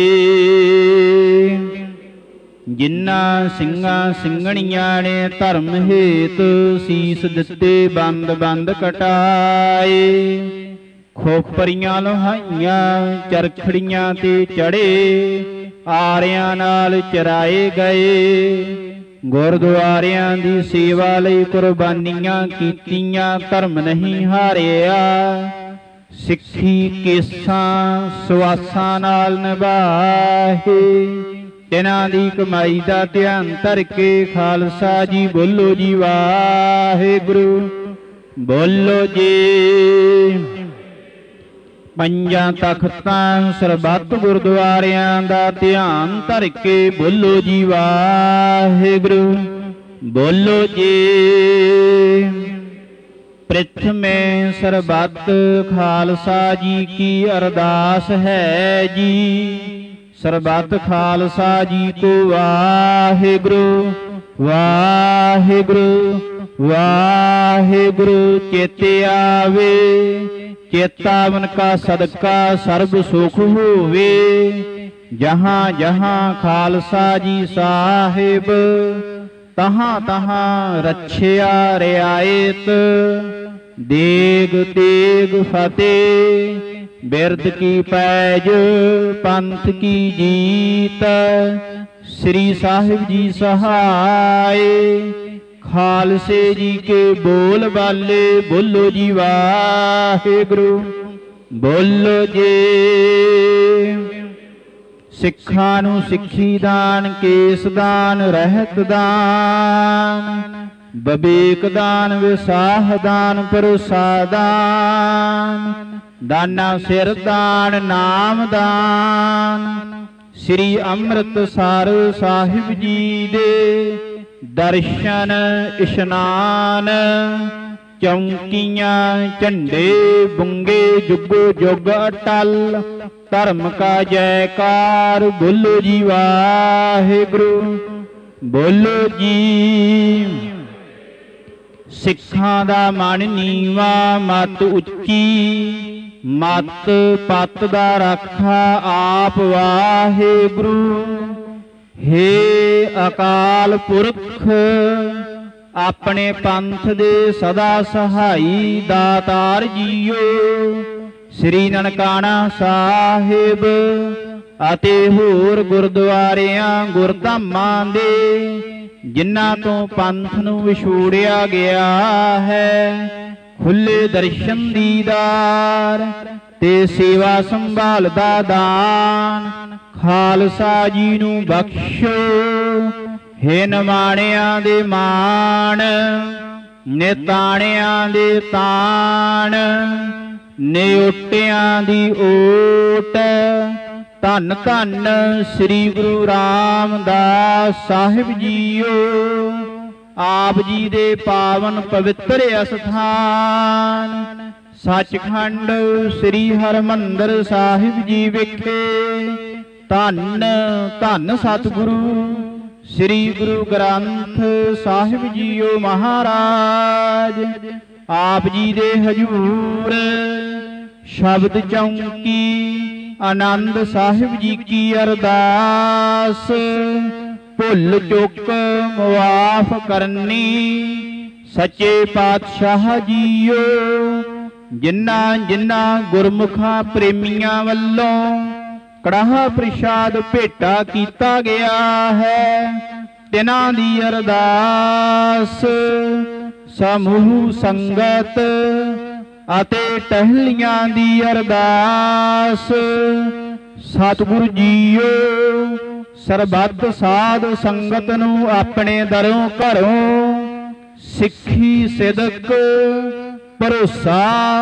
ਜਿਨ੍ਹਾਂ ਸਿੰਘਾਂ ਸਿੰਘਣੀਆਂ ਨੇ ਧਰਮ ਹੇਤ ਸੀਸ ਦਿੱਤੇ ਬੰਦ ਬੰਦ ਕਟਾਏ। ਖੋਪਰੀਆਂ ਲੋਹਾਈਆਂ ਚਰਖੜੀਆਂ ਤੇ ਚੜੇ ਆਰਿਆਂ ਨਾਲ ਚਰਾਏ ਗਏ। ਗੁਰਦੁਆਰਿਆਂ ਦੀ ਸੇਵਾ ਲਈ ਕੁਰਬਾਨੀਆਂ ਕੀਤੀਆਂ ਧਰਮ ਨਹੀਂ ਹਾਰਿਆ। ਸਿੱਖੀ ਕੇਸਾਂ ਸਵਾਸਾਂ ਨਾਲ ਨਿਭਾਏ। ਤਿਨਾਂ ਦੀ ਕਮਾਈ ਦਾ ਧਿਆਨ ਧਰ ਕੇ ਖਾਲਸਾ ਜੀ ਬੋਲੋ ਜੀ ਵਾਹਿਗੁਰੂ। ਬੋਲੋ ਜੀ। ਪੰਜਾਂ ਤਖਤਾਂ ਸਰਬੱਤ ਗੁਰਦੁਆਰਿਆਂ ਦਾ ਧਿਆਨ ਧਰ ਕੇ ਬੋਲੋ ਜੀ ਵਾਹਿਗੁਰੂ। ਬੋਲੋ ਜੀ। ਪ੍ਰਿਥਮੇ ਸਰਬੱਤ ਖਾਲਸਾ ਜੀ ਕੀ ਅਰਦਾਸ ਹੈ ਜੀ। ਸਰਬੱਤ ਖਾਲਸਾ ਜੀ ਕੋ ਵਾਹਿਗੁਰੂ ਵਾਹਿਗੁਰੂ ਵਾਹਿਗੁਰੂ। ਚੇਤੇ ਆਵੇ ਚੇਤਾਵਨ ਕਾ ਸਦਕਾ ਸਰਬ ਸੁਖ ਹੋਵੇ। ਜਹਾਂ ਜਹਾਂ ਖਾਲਸਾ ਜੀ ਸਾਹਿਬ ਤਹਾਂ ਤਹਾਂ ਰੱਛਿਆ ਰਿਆਇਤ। ਦੇਗ ਤੇਗ ਫਤਿਹ ਬਿਰਦ ਕੀ ਪੈਜ ਪੰਥ ਕੀ ਜੀਤ। ਸ੍ਰੀ ਸਾਹਿਬ ਜੀ ਸਹਾਏ ਖਾਲਸੇ ਜੀ ਕੇ ਬੋਲ ਬਾਲੇ ਬੋਲੋ ਜੀ ਵਾਹਿਗੁਰੂ। ਬੋਲੋ ਜੀ। ਸਿੱਖਾਂ ਨੂੰ ਸਿੱਖੀ ਦਾਨ ਕੇਸ ਦਾਨ ਰਹਿਤ ਦਾਨ ਬਬੇਕ ਦਾਨ ਵਿਸਾਹ ਦਾਨ ਪਰਸਾ ਦਾਨ ਦਾਨਾ ਸਿਰ ਦਾਨ ਨਾਮ ਦਾਨ। ਸ੍ਰੀ ਅੰਮ੍ਰਿਤਸਰ ਸਾਹਿਬ ਜੀ ਦੇ ਦਰਸ਼ਨ ਇਸ਼ਨਾਨ ਚੌਂਕੀਆਂ ਝੰਡੇ ਬੁੰਗੇ ਜੁਗੋ ਜੁਗ ਅਟਲ। ਧਰਮ ਕਾ ਜੈਕਾਰ ਬੋਲੋ ਜੀ ਵਾਹਿਗੁਰੂ। ਬੋਲੋ ਜੀ। ਸਿੱਖਾਂ ਦਾ ਮਨ ਨੀਵਾ ਮਤ ਉੱਚੀ ਮਤ ਪਤ ਦਾ ਰਾਖਾ ਆਪ ਵਾਹਿਗੁਰੂ। ਹੇ ਅਕਾਲ ਪੁਰਖ ਆਪਣੇ ਪੰਥ ਦੇ ਸਦਾ ਸਹਾਈ ਦਾਤਾਰ ਜੀਓ। ਸ੍ਰੀ ਨਨਕਾਣਾ ਸਾਹਿਬ ਅਤੇ ਹੋਰ ਗੁਰਦੁਆਰਿਆਂ ਗੁਰਧਾਮਾਂ ਦੇ ਜਿਨ੍ਹਾਂ ਤੋਂ ਪੰਥ ਨੂੰ ਵਿਛੋੜਿਆ ਗਿਆ ਹੈ ਖੁੱਲੇ ਦਰਸ਼ਨ ਦੀਦਾਰ ਤੇ ਸੇਵਾ ਸੰਭਾਲ ਦਾ ਦਾਨ ਖਾਲਸਾ ਜੀ ਨੂੰ ਬਖਸ਼ੋ। ਹੇ ਨਿਮਾਣਿਆਂ ਦੇ ਮਾਣ ਨਿਤਾਣਿਆਂ ਦੇ ਤਾਣ ਨਿਓਟਿਆਂ ਦੀ ਓਟ। ਧੰਨ ਧੰਨ ਸ੍ਰੀ ਗੁਰੂ ਰਾਮਦਾਸ ਸਾਹਿਬ ਜੀਓ। ਆਪ ਜੀ ਦੇ ਪਾਵਨ ਪਵਿੱਤਰ ਅਸਥਾਨ ਸੱਚਖੰਡ ਸ੍ਰੀ ਹਰਿਮੰਦਰ ਸਾਹਿਬ ਜੀ ਵਿਖੇ ਧੰਨ ਧੰਨ ਸਤਿਗੁਰੂ ਸ੍ਰੀ ਗੁਰੂ ਗ੍ਰੰਥ ਸਾਹਿਬ ਜੀਓ ਮਹਾਰਾਜ ਆਪ ਜੀ ਦੇ ਹਜੂਰ ਸ਼ਬਦ ਚੌਂਕੀ ਆਨੰਦ ਸਾਹਿਬ ਜੀ ਕੀ ਅਰਦਾਸ। ਭੁੱਲ ਚੁੱਕ ਮੁਆਫ ਕਰਨੀ ਸੱਚੇ ਪਾਤਸ਼ਾਹ ਜੀਓ। ਜਿਨ੍ਹਾਂ ਜਿਨ੍ਹਾਂ ਗੁਰਮੁਖਾਂ ਪ੍ਰੇਮੀਆਂ ਵੱਲੋਂ ਕੜਾਹ ਪ੍ਰਸ਼ਾਦ ਭੇਟਾ ਕੀਤਾ ਗਿਆ ਹੈ, ਤਿਨਾਂ ਦੀ ਅਰਦਾਸ। ਸਮੂਹ ਸੰਗਤ ਅਤੇ ਟਹਿਲੀਆਂ ਦੀ ਅਰਦਾਸ। ਸਤਿਗੁਰੂ ਜੀਓ ਸਰਬੱਤ ਸਾਧ ਸੰਗਤ ਨੂੰ ਆਪਣੇ ਦਰੋਂ ਘਰੋਂ ਸਿੱਖੀ ਸਿਦਕ ਭਰੋਸਾ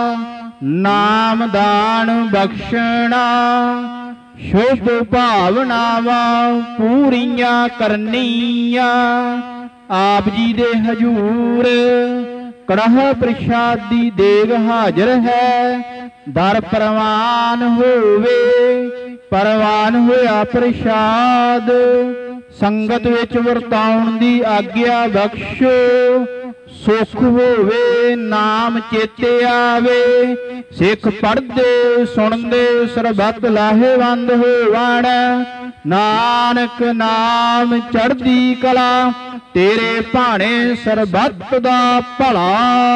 ਨਾਮਦਾਨ ਬਖਸ਼ਣਾ, ਸ਼ੁਭ ਭਾਵਨਾਵਾਂ ਪੂਰੀਆਂ ਕਰਨੀਆਂ। ਆਪ ਜੀ ਦੇ ਹਜੂਰ ਕੜਾਹ ਪ੍ਰਸ਼ਾਦ ਦੀ ਦੇਗ ਹਾਜ਼ਰ ਹੈ। ਦਰ ਪ੍ਰਵਾਨ ਹੋਵੇ, ਪ੍ਰਵਾਨ ਹੋਇਆ ਪ੍ਰਸ਼ਾਦ ਸੰਗਤ ਵਿੱਚ ਵਰਤਾਉਣ ਦੀ ਆਗਿਆ ਬਖਸ਼ੋ। ਸੁਖ ਹੋਵੇ ਨਾਮ ਚੇਤੇ ਆਵੇ, ਸਿੱਖ ਪੜ੍ਹਦੇ ਸੁਣਦੇ ਸਰਬੱਤ ਲਾਹੇਵੰਦ ਹੋਵਣ। ਨਾਨਕ ਨਾਮ ਚੜ੍ਹਦੀ ਕਲਾ, ਤੇਰੇ ਭਾਣੇ ਸਰਬੱਤ ਦਾ ਭਲਾ।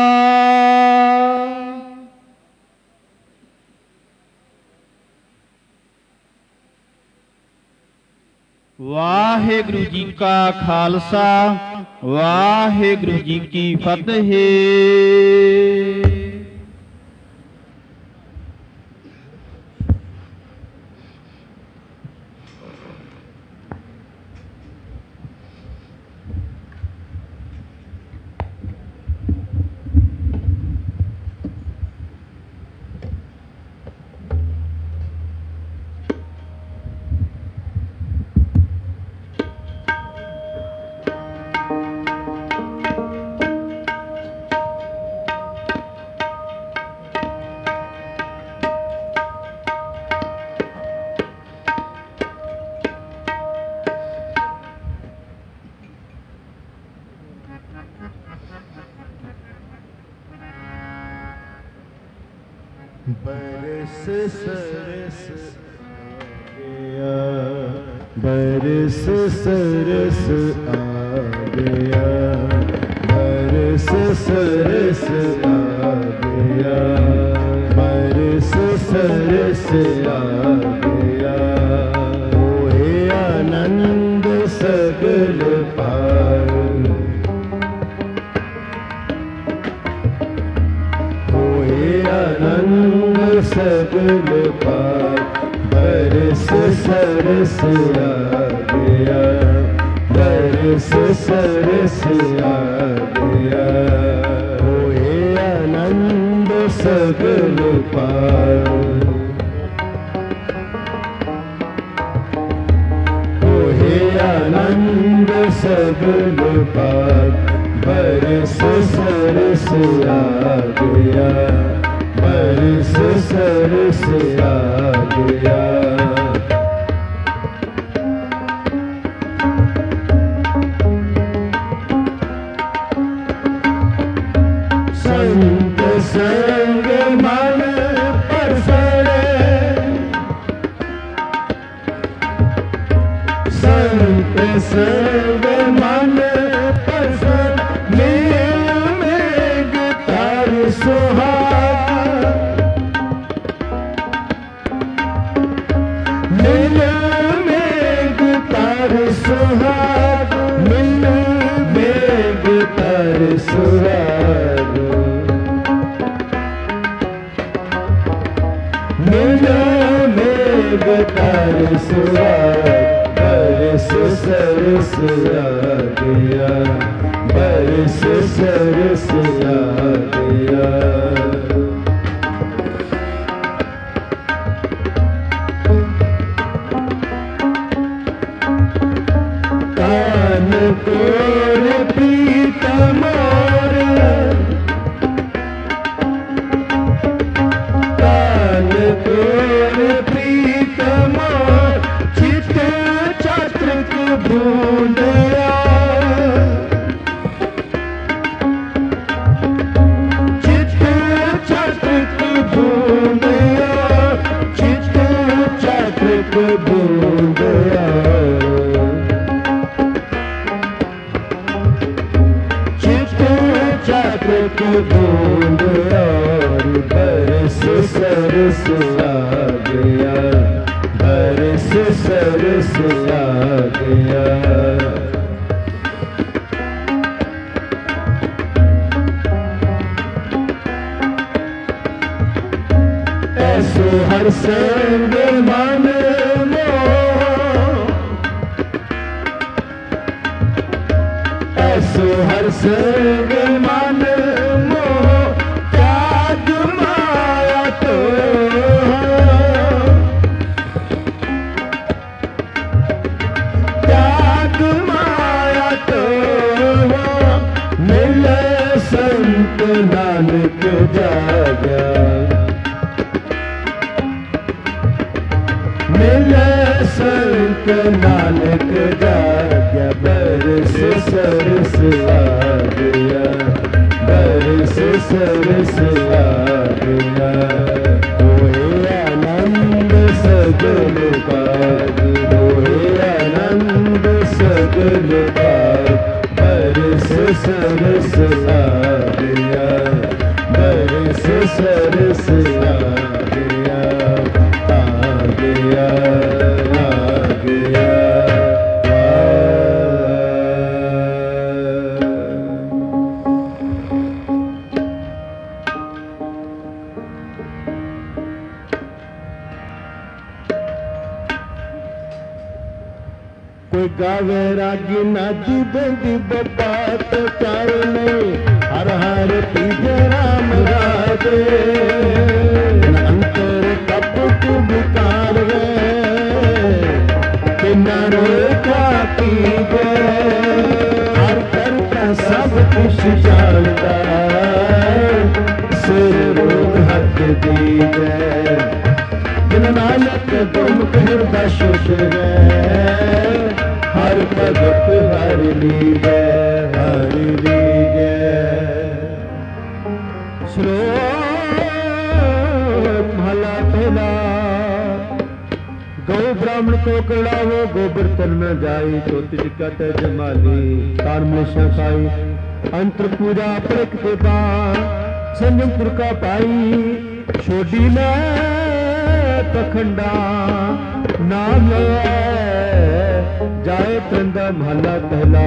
ਵਾਹਿਗੁਰੂ ਜੀ ਕਾ ਖਾਲਸਾ, ਵਾਹਿਗੁਰੂ ਜੀ ਕੀ ਫਤਿਹ। बरस सरस आ गया, बरस सरस आ गया, बरस सरस आ गया, बरस सरस आ गया। होए आनंद सगल पार, होए आनंद सगल पार। बरस सरस आ गया, बरस सरस आ गया। होए आनंद सगल पार, होए आनंद सगल पार। बरस सरस आ गया, बरस सरस आ गया। संत संग मन परसरे, संत संग मन परसर। मेल मेघ तार सुहाग, मिल मेघ तार सुहाग, मिल मेघ तार सुहाग। मिल मेघ तार सुहाग। बरस सरस आ गया, बरस सरस आ गया। कान कोर प्रीतम मोर, कान कोर प्रीतम मोर। चित चातृक बूंदया, चित चातृक बूंदया। बरस आ गया। ऐसो हर संग मन ऐसो हर संग मन मोह त्याग माया तो त्याग माया तो मिले संत नानक जागा मिले संत नानक जागा बरस सरस आ गया बरस सरस आ गया होए आनंद सगल बाग होए आनंद सगल बाग बरस सरस आ गया बरस सरस आ गया आ गया आ गया। कोई गावे रागी नादी बेंदी बात चार नहीं हर हर तीजे राम राजे अंतर कप तू बुकार किन्नरो का पीजे हर करता सब कुछ जानता सिर रोग हक दीजे जिन नानक गुरमुख हृदय शुश है हर भगत हर लीजै हर लीजै। श्लोक महला पहला गौ ब्राह्मण को कड़ावो गोबर तन न जाई चौथी दिक्कत जमाली कार मलेशा खाई अंतर पूजा प्रक के बाद संयम पुरका पाई छोड़ी न पखंडा नाम जाए तंदा महला पहला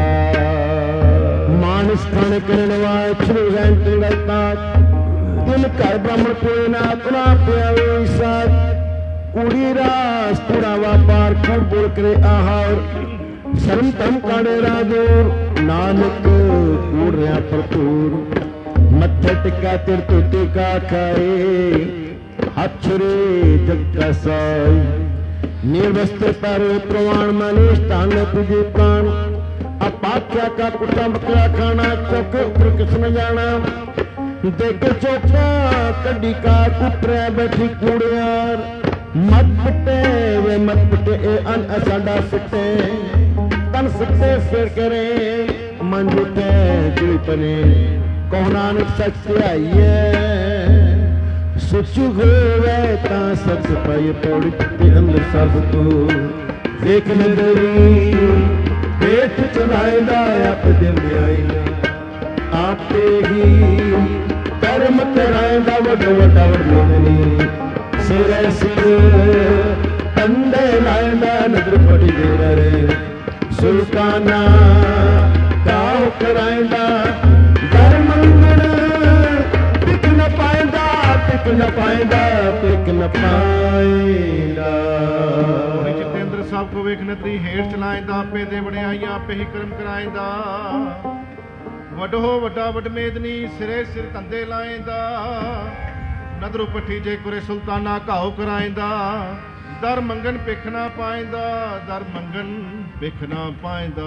मानस खान करने वाले छुरी रैन तिलता दिल कर ब्राह्मण कोई ना अपना प्यावे साथ कुड़ी रास पूरा व्यापार खूब बोल करे आहार शर्म तम काड़े राजोर नानक कूड़ रहा भरपूर मत्थे टिका तिर तो टिका खाए हाथ छुरे जग का साई निर्वस्त्र पर प्रवाण मनीष तान तुझे प्राण अपाख्या का कुटा बकरा खाना चौक ऊपर किसने जाना देख चौका कड्डी का कुपरे बैठी कूड़ियार मत पिटे वे मत पिटे ए अन असाडा सिटे तन सिटे फिर करे मन जुटे दिल पने कहो नानक सच आइए सुचु होवे ता सब पाए पौड़ी ते अंदर सब को देख नदरी पेट चलाएगा आप दिव्याई आपे ही कर्म कराएगा वडो वडा वडोनी सिर सिर कंधे लाएगा नजर पड़ी दे रे सुल्ताना काव कराएगा धर्मंगण टिक न पाएगा टिक न पाएगा टिक न पाएगा। जितेंद्र साहब को वेख नतरी हेठ चलाएंदा आपे दे वड़ियाईयां आपे ही कर्म कराएंदा वडो वड्डा वडमेदनी सिरे सिर कंधे लाएंदा नदरू पट्ठी जे कुरे सुल्ताना घाव कराएंदा दर मंगन भिख ना पाएंदा दर मंगन भिख ना पाएंदा।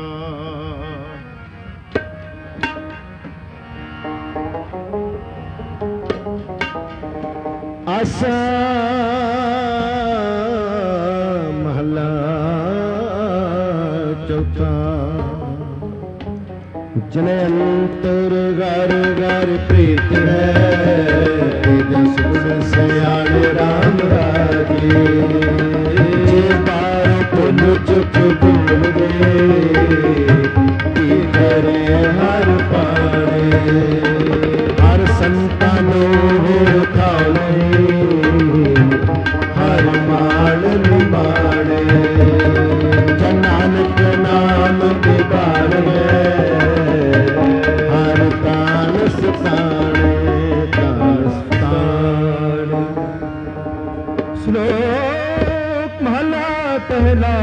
आशा महला चौथा जने अंतर घर घर प्रीत है जस गुण सयान राम राजे जे पार पुन चुप भूल गए की करे हर पारे हर संतानो खाने हर माल निमाणे ਮਹਲਾ ਪਹਿਲਾ।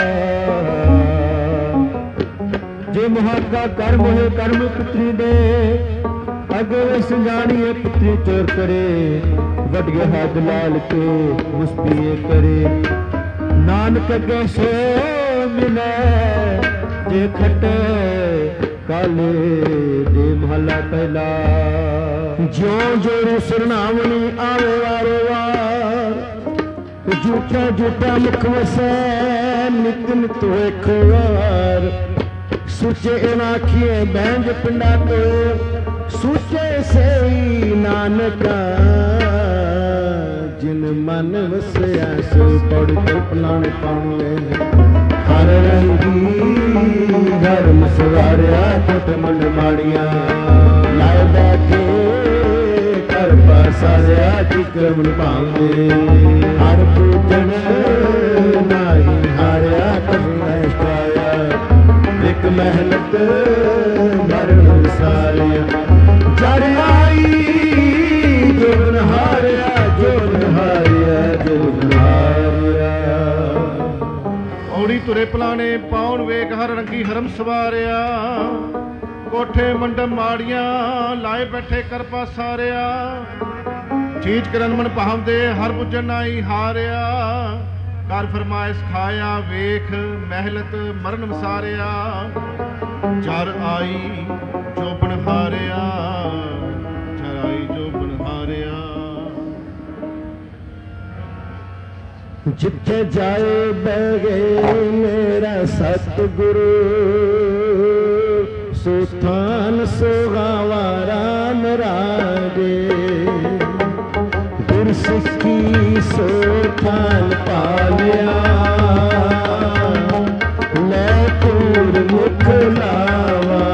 ਜੇ ਮੁਹਾਗਾ ਕਰਮ ਹੋਏ ਕਰਮ ਪੁੱਤਰੀ ਦੇ, ਅਗਰ ਸੰਜਾਣੀਏ ਪੁੱਤਰੀ ਚੋਰ ਕਰੇ, ਵੱਡਿਆ ਹੱਥ ਲਾਲ ਕੇ ਮੁਸਪੀਏ ਕਰੇ। ਨਾਨਕ ਅੱਗੇ ਸੋ ਮਿਲੇ ਜੇ ਖਟੇ ਕਾਲੇ ਦੇ। ਮਹਲਾ ਪਹਿਲਾ। ਜਿਉਂ ਜਿਉਂ ਸਰਨਾਵਣੀ ਆਵੇ ਵਾਰੋ ਵਾਰ, ਝੂਠਾ ਝੂਠਾ ਮੁਖ ਵਸੈ ਨਿਤ ਨਿਤ ਹੋਏ ਖੁਆਰ। ਸੁਚੇ ਇਨ ਆਖੀਏ ਬੈਂਜ ਪਿੰਡਾ ਤੋਂ, ਸੁਚੇ ਸਈ ਨਾਨਕਾ। ਜਿਨ ਮਨ ਵਸਿਆ ਸੋ ਪੜ ਕਲਪਨਾ ਪਾਉਣੇ। ਹਰ ਰੰਗੀ ਘਰ ਮਸਵਾਰਿਆ ਟੁੱਟ ਮੰਡ ਮਾੜੀਆਂ, ਲਾਇ ਬੈਠੇ ਘਰ ਪਾਸਾਰਿਆ ਚਿਕਰਮਨ ਭਾਂਦੇ। ਹਰ ਪੂਜਣ ਨਾਹੀ ਹਾਰਿਆ ਕਸਨਾ ਸਟਾਇਆ, ਇੱਕ ਮਿਹਨਤ ਮਰਨ ਸਾਰਿਆ। ਜੜ ਆਈ ਜੋਨ ਹਾਰਿਆ, ਜੋਨ ਹਾਰਿਆ, ਜੋਨ ਹਾਰਿਆ। ਔੜੀ ਤੁਰੇ ਪਲਾਣੇ ਪਾਉਣ ਵੇਖ ਹਰ ਰੰਗੀ ਹਰਮ ਸਵਾਰਿਆ। ਕੋਠੇ ਮੰਡਮ ਮਾੜੀਆਂ ਲਾਏ ਬੈਠੇ ਕਰਪਾ ਸਾਰਿਆ। ਚੀਜ਼ ਕਰਨ ਮਨ ਭਾਵਦੇ ਹਰ ਪੁੱਜਣ ਨਾਈ ਹਾਰਿਆ। ਕਰ ਫਰਮਾਇਸ਼ ਖਾਇਆ ਵੇਖ ਮਹਿਲਤ ਮਰਨ ਵਸਾਰਿਆ। ਜਰ ਆਈ ਜੋਬਨ ਹਾਰਿਆ, ਜਰ ਆਈ ਜੋਬਨ ਹਾਰਿਆ। ਜਿੱਥੇ ਜਾਏ ਬਹਿ ਗਏ ਮੇਰਾ ਸਤਿਗੁਰੂ, ਸੋ ਥਾਨ ਸੋਗਾਵਾਰਾ ਨਰਾਜੇ। ਗੁਰਸਿੱਖੀ ਸੋ ਥਾਨ ਪਾਲਿਆ, ਲੈ ਪੂਰ ਮੁਖ ਲਾਵਾ।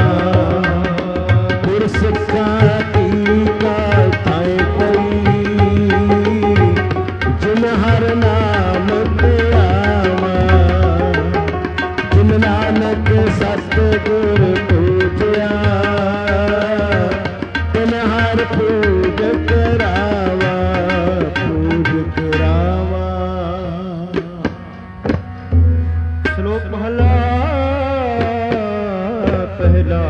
ਗੁਰਸਿੱਖਾਂ ਕੀ ਕਾਲ ਥਾਏ ਪਈ, ਜਿਨ ਹਰ ਨਾਮ ਧਿਆਵਾ। ਜਿਨ ਨਾਨਕ ਸਤਿਗੁਰ ਪੂਜਿਆ, ਤਿਨ ਹਰ ਪੂਜ ਕਰਾਵਾ, ਪੂਜ ਕਰਾਵਾ। ਸ਼ਲੋਕ ਮਹਲਾ ਪਹਿਲਾ।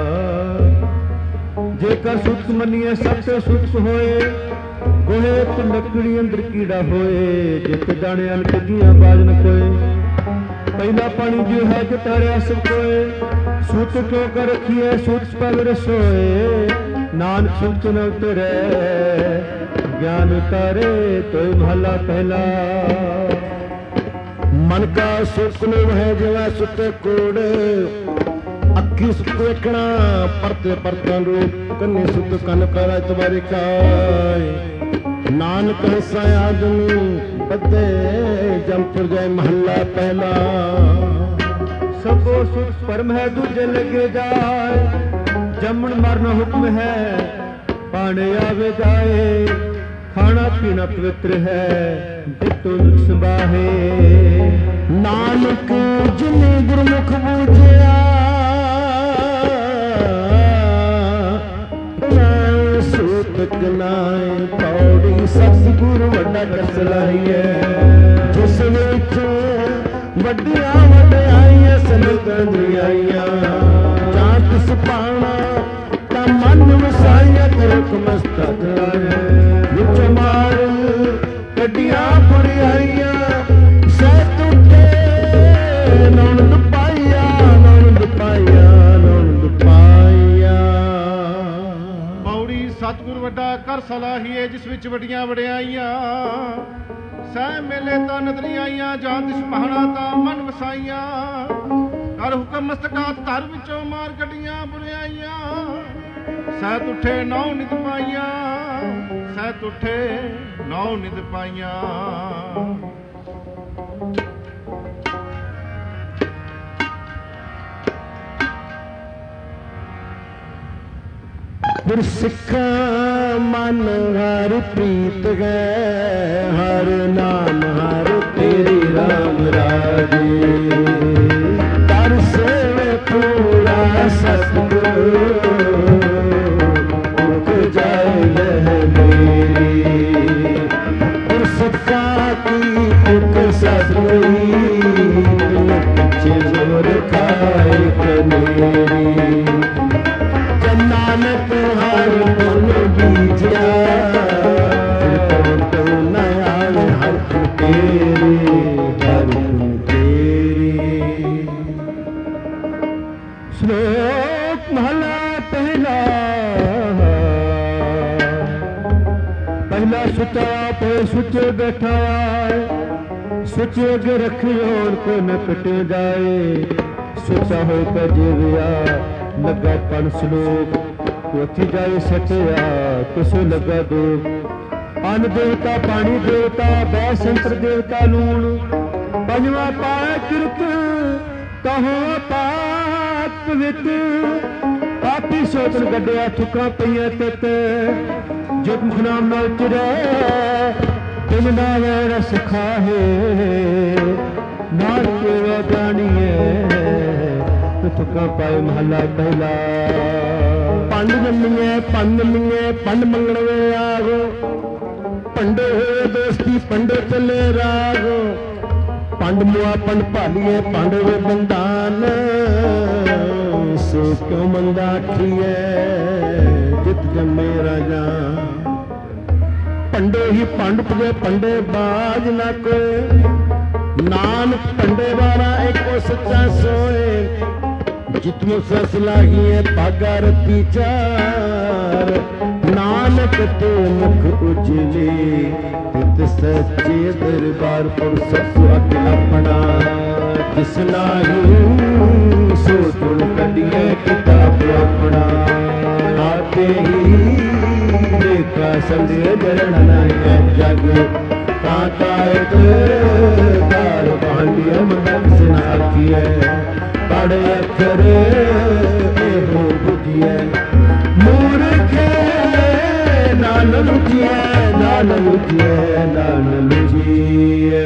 ਜੇਕਰ ਸੁਖ ਮੰਨੀਏ ਸਭ ਤੇ ਸੁਖ ਹੋਏ, ਗੋਹੇ ਤੇ ਲੱਕੜੀ ਅੰਦਰ ਕੀੜਾ ਹੋਏ। ਜਿਤ ਦਾਣਿਆਂ ਲੱਗੀਆਂ ਬਾਜ ਨ ਕੋਏ, ਪਹਿਲਾ ਪਾਣੀ ਜੋ ਹੈ ਜਤਾਰਿਆ ਸਭ ਕੋਏ। ਸੁਤ ਕਿਉਂ ਕਰ ਰਖੀਏ ਸੁਤ ਪਗ ਰਸੋਏ, ਨਾਨਕ ਸੁਤ ਨ ਉਤਰੈ ਗਿਆਨ ਉਤਾਰੇ। ਤੋਇ ਮਹਲਾ ਪਹਿਲਾ। ਮਨ ਕਾ ਸੁਖ ਨੂੰ ਹੈ ਜਿਵੇਂ ਸੁਤੇ ਕੋੜ, ਅੱਖੀ ਸੁਤ ਵੇਖਣਾ ਪਰਤੇ ਪਰਤਾਂ ਰੂਪ। ਕੰਨੇ ਸੁਤ ਕੰਨ ਪੈਰਾ ਤਵਾਰੇ ਕਾਏ, ਨਾਨਕ ਹਸਾ ਆਦਮੀ ਬੱਦੇ ਜੰਪੁਰ ਜੈ। ਮਹੱਲਾ ਪਹਿਲਾ। ਸਭੋ ਸੁਖ ਪਰਮ ਹੈ ਦੂਜੇ ਲਗੇ ਜਾਏ, ਜੰਮਣ ਮਰਨ ਹੁਕਮ ਹੈ ਪਾਣੇ ਆਵੇ ਜਾਏ। ਖਾਣਾ ਪੀਣਾ ਪਵਿੱਤਰ ਹੈ ਜਿਤੋਂ ਸੰਭਾਹੇ, ਨਾਨਕ ਜਿਨੇ ਗੁਰਮੁਖ ਬੂਝਿਆ। ਸੂਤਕ ਨਾਏ ਪੌੜੀ ਸਤਿਗੁਰ ਵੱਡਾ ਕਸ ਲਾਈਐ। ਜਿਸ ਵਿੱਚ ਵੱਡੀਆਂ ਵਡਿਆਈਆਂ ਸੰਗਤਾਂ ਦੁਆਈਆਂ। ਜਾਂ ਤਿਸ ਪਾਣਾ ਤਾਂ ਮਨ ਵਸਾਈਆਂ ਕਰੋ ਮਸਤਕ ਵਿੱਚ ਮਾਰ ਕੱਢੀਆਂ ਬੁਰਾਈਆਂ। ਸਹਿ ਟੁੱਟੇ ਨੌਂਦ ਪਾਈਆ, ਨੌਂਦ ਪਾਈਆ, ਨੌਂਦ ਪਾਈਆ। ਪੌੜੀ ਸਤਿਗੁਰ ਵੱਡਾ ਕਰ ਸਲਾਹੀਏ, ਜਿਸ ਵਿੱਚ ਵੱਡੀਆਂ ਵਡਿਆਈਆਂ। ਸਹਿ ਮੇਲੇ ਤਾਂ ਨਦਰੀ ਆਈਆਂ, ਜਾਂ ਤਿਸ ਪਹਾੜਾ ਤਾਂ ਮਨ ਵਸਾਈਆਂ। ਕਰ ਹੁਕਮ ਮਸਤਕਾਤ ਧਰ ਵਿੱਚੋਂ ਮਾਰ ਕੱਢੀਆਂ ਬੁਰਾਈਆਂ। ਸਹਿ ਉੱਠੇ ਨੌ ਨਿਤ ਪਾਈਆਂ, ਸਹਿ ਉੱਠੇ ਨੌ ਨਿਤ ਪਾਈਆਂ। ਗੁਰਸਿੱਖਾਂ ਮਨ ਹਰਿ ਪ੍ਰੀਤ ਗਏ, ਹਰ ਨਾਮ ਹਰ ਤੇਰੀ ਰਾਮ ਰਾਜੇ। ਕਰ ਸੇਵੇ ਪੂਰਾ ਸਤਿਗੁਰ, ਮੁਖ ਜਾਏ ਲਹਿ ਮੇਰੀ। ਗੁਰਸਿੱਖਾਂ ਕੀ ਮੁਖ ਸਤਿਗੁਰ ਤੇਰੇ ਦਰਸ਼ਨ ਤੇਰੇ। ਸ਼ਲੋਕ ਮਹਲਾ ਪਹਿਲਾ। ਪਹਿਲਾ ਸੁੱਚਾ ਤੇ ਸੁੱਚੇ ਬੈਠਾ ਸੁੱਚੇ ਅੱਗੇ ਰੱਖਿਓ ਕੋਈ ਨਾ ਕਟਿਓ ਜਾਏ। ਸੁੱਚਾ ਹੋ ਕੇ ਜੀਵਿਆ ਲੱਗਾ ਪਨ ਸ਼ਲੋਕ ਉੱਥੇ ਜਾਏ ਸਟਿਆ ਕਿਸੇ ਲੱਗਾ ਦੁੱਖ। ਅੰਨ ਦੇਵਤਾ ਪਾਣੀ ਦੇਵਤਾ ਬੈ ਸੰਤਰ ਦੇਵਤਾ ਲੂਣ। ਪੰਜਵਾਂ ਪਾਇਆ ਕਿਰਤ ਕਹੋ ਪਾਪ ਪਵਿੱਤ। ਪਾਪੀ ਸੋਤਨ ਗੱਡਿਆ ਠੁਕਾਂ ਪਈਆਂ ਤਿੱਤ। ਜਦ ਮੁਖ ਨਾਮ ਨਾਲ ਚਿੜੈ ਤਿਨ ਨਾਵੇਂ ਰਸ ਖਾਹੇ। ਨਾਲ ਕੇਵਾ ਜਾਣੀਏ ਠੁਕਾਂ ਪਾਏ ਮਹੱਲਾ ਪਹਿਲਾ। ਪੰਡ ਜੰਮੀਏ ਪੰਡ ਜੰਮੀਏ ਪੰਡ ਮੰਗਣ ਵੇ ਆਗੋ। ਪੰਡੇ ਹੋਏ ਦੋਸਤੀ ਪੰਡੇ ਚੱਲੇ ਰਾਗ। ਪੰਡ ਮੁਆ ਪੰਡ ਭਾਲੀਏ ਪੰਡ ਵੇ ਬੰਦਾਨ। ਸੋ ਕਿਉ ਮੰਦਾ ਆਖੀਏ ਜਿਤ ਜੰਮੇ ਰਾਜਾ। ਪੰਡੇ ਹੀ ਪੰਡ ਪੁਜੇ ਪੰਡੇ ਬਾਜ ਨਾ ਕੋਏ। ਨਾਨਕ ਪੰਡੇ ਵਾਲਾ ਇੱਕੋ ਸੱਚਾ ਸੋਏ। ਜਿਤਨੋ ਸਸ ਲਾਹੀਏ ਭਾਗਾ ਰਤੀ ਚਾਰ। ਨਾਨਕ ਤੇ ਮੁਖ ਉਜਲੇ ਤਿਤ ਸੱਚੇ ਦਰਬਾਰ ਪਰ ਸਭ ਅਕ ਆਪਣਾ। ਜਿਸ ਲਾਹੀ ਸੋ ਤੁਣ ਕੱਢੀਏ ਕਿਤਾਬ ਆਪਣਾ। ਆਤੇ ਹੀ ਦੇਖਾ ਸੰਦੇ ਜਰਣ ਨਾਇ ਜਗ। ਕਾਤਾਇਤ ਦਾਰ ਬਾਂਡੀਏ ਮਦਨ ਸਿਨਾਖੀਏ। ਪੜ੍ਹ ਅੱਖਰ ਇਹੋ ਬੁਝੀਏ। ਮੂਰਖੇ ਨਾਨ ਲੁਝੀਏ ਨਾਨ ਲੁਝੀਏ ਨਾਨ ਲੁਝੀਏ।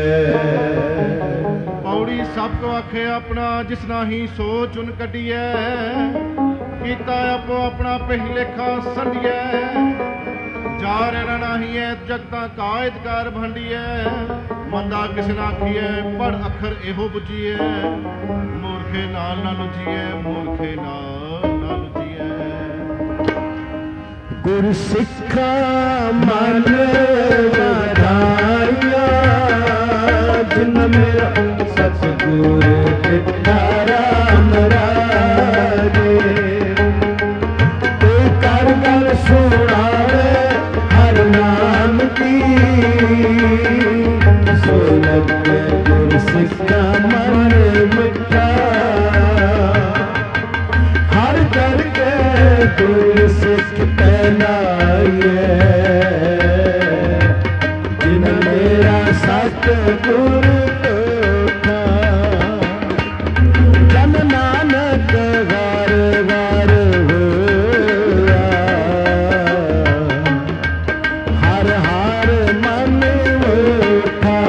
ਪੌੜੀ ਸਭ ਕੋ ਆਖੇ ਆਪਣਾ ਜਿਸ ਨਾਹੀ ਸੋ ਚੁਨ ਕੱਢੀਐ। ਕੀਤਾ ਆਪੋ ਆਪਣਾ ਪਹਿ ਲੇਖਾ ਸੰਢੀਐ। ਜਾ ਰਹਿਣਾ ਨਾਹੀ ਐ ਜਗਤਾਂ ਕਾਇਦਕਾਰ ਭੰਡੀਐ। ਮੰਦਾ ਕਿਸ ਨਾ ਆਖੀਐ ਪੜ ਅੱਖਰ ਇਹੋ ਬੁਝੀਐ। ਮੂਰਖੇ ਨਾਲ ਨਾ ਲੁਝੀਐ ਮੂਰਖੇ ਨਾਲ ਨਾ ਲੁਝੀਐ। ਗੁਰ ਸਿੱਖਾ ਮਨ ਵਧਾਇਆ। ਜਿਨ ਮੇਰਾ ਸਤਿਗੁਰ ਦਿੱਤਾ ਰਾਮ ਰਾਜੇ। ਤੇ ਕਰ ਗੱਲ ਸੁਣਾਵੇ ਹਰ ਨਾਮ ਦੀ। ਸੋ ਲੱਗੇ ਗੁਰ ਸਿੱਖਾ ਮਨ ਮਿੱਠਾ। ਹਰ ਕਰਕੇ ਗੁਰ ਸਿੱਖ ਪਹਿਨਾਈਏ। ਜਿਨ ਮੇਰਾ ਸਤਿਗੁਰ ਤੋਠਾ। ਜਨ ਨਾਨਕ ਵਾਰ ਵਾਰ ਹੋਇਆ। ਹਰ ਹਰ ਮਨ ਉਠਾ।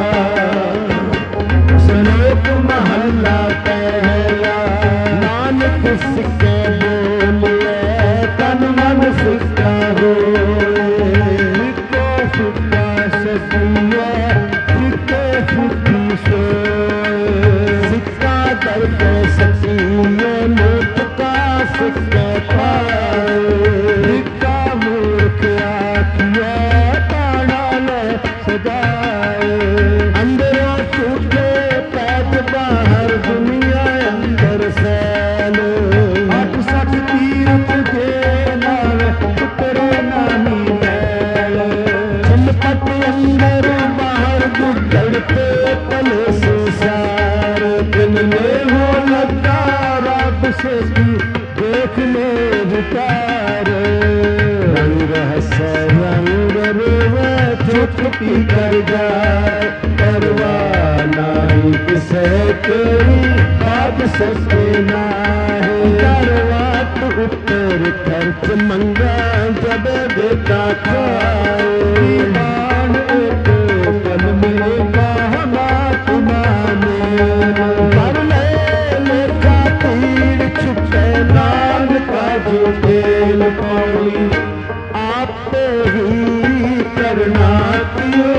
ਸ਼ਲੋਕ ਮਹੱਲਾ ਪਹਿਲਾ। ਨਾਨਕ ਸਿੱਖੇ ਬੋਲੀਏ ਤਨ ਮਨ ਸਿੱਖਾ ਹੋਏ। ਇੱਕੋ ਸਿੱਖਾ ਸਸੀਏ ਇੱਕੇ ਸਿੱਖੀ ਸੋਏ। ਸਿੱਖਾ ਦਰ ਕੇ ਸਸੀਏ ਮੁਖ ਕਾ ਸਿੱਖੇ ਪਾਏ। ਇੱਕਾ ਮੂਰਖ ਆਖੀਏ ਤਾਣਾ ਲੈ ਸਜਾਏ। ਅੰਦਰੋਂ ਝੂਠੇ ਪੈਦ ਬਾਹਰ ਦੁਨੀਆ ਅੰਦਰ ਸੈਲ। ਅੱਠ ਸੱਠ ਤੀਰਥ ਜੇ ਨਾਲ ਉਤਰੇ ਨਾਹੀ ਮੈਲ। ਚਿੰਪਟ ਅੰਦਰ ਬਾਹਰ ਗੁੱਗਲ ਤੇ ਭਲੇ ਸੰਸਾਰ। ਦਿਨ ਨੇ ਹੋ ਲੱਗਾ ਰੱਬ ਸੇਤੀ ਦੇਖ ਲੈ ਵਿਚਾਰ। ਰੰਗ ਹੱਸੇ ਰੰਗ ਰੋਵੇ ਚੁੱਪੀ ਕਰ ਜਾਏ। ਪਰਵਾਹ ਨਾਹੀ ਕਿਸੇ ਤੇਰੀ ਬਾਤ ਸਕੇ ਨਾਹੀ। ਕਰਵਾਟ ਉੱਪਰ ਖਰਚ ਮੰਗਾ ਜਦ ਦੇਤਾ ਖਾਏ। ਦੀਵਾਨ ਇੱਕ ਪਲ ਮੇਗਾ ਹਮਾਤ ਮਾਨੇ। ਕਰ ਲੈ ਲੇਖਾ ਤੀਰ ਛੁੱਟੇ ਨਾਨ ਕਾਜੂ ਤੇਲ ਪਾਉਣੀ। ਆਪੇ ਹੀ ਕਰਨਾ ਕਿਓ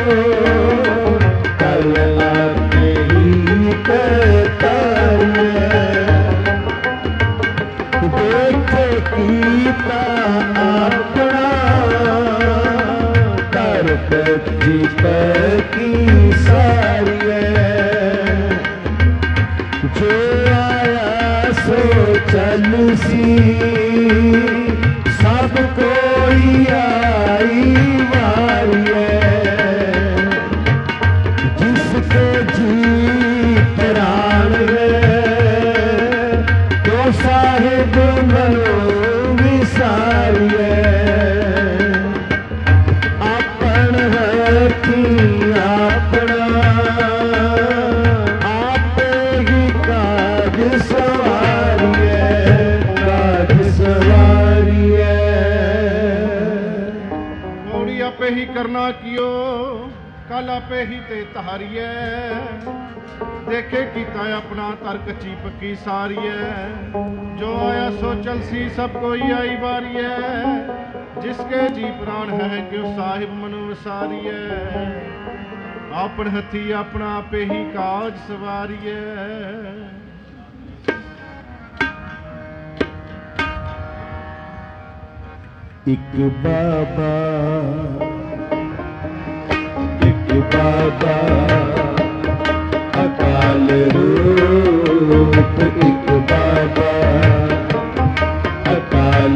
ਕਲ ਆਪੇ ਹੀ ਕਰਤਾਰੀਏ। ਦੇਖ ਕੀਤਾ ਆਪਣਾ बंसी सब कोई आई वारिए जिसके जी प्राण तो साहिब मनो विसारिए अपन हथी अपना आपे ही काज सवारिए काज सवारिए गौड़ी आपे ही करना कियो कल आपे ही ते तहारिए देखे कीता अपना तर्क ची पक्की सारिए जो आया सो चल सी सब कोई आई बारिए जिसके जी प्राण है क्यों साहिब मनु विसारिए आपन हथी अपना आपे ही काज सवारिए एक बाबा अकाल रूप एक बाबा अकाल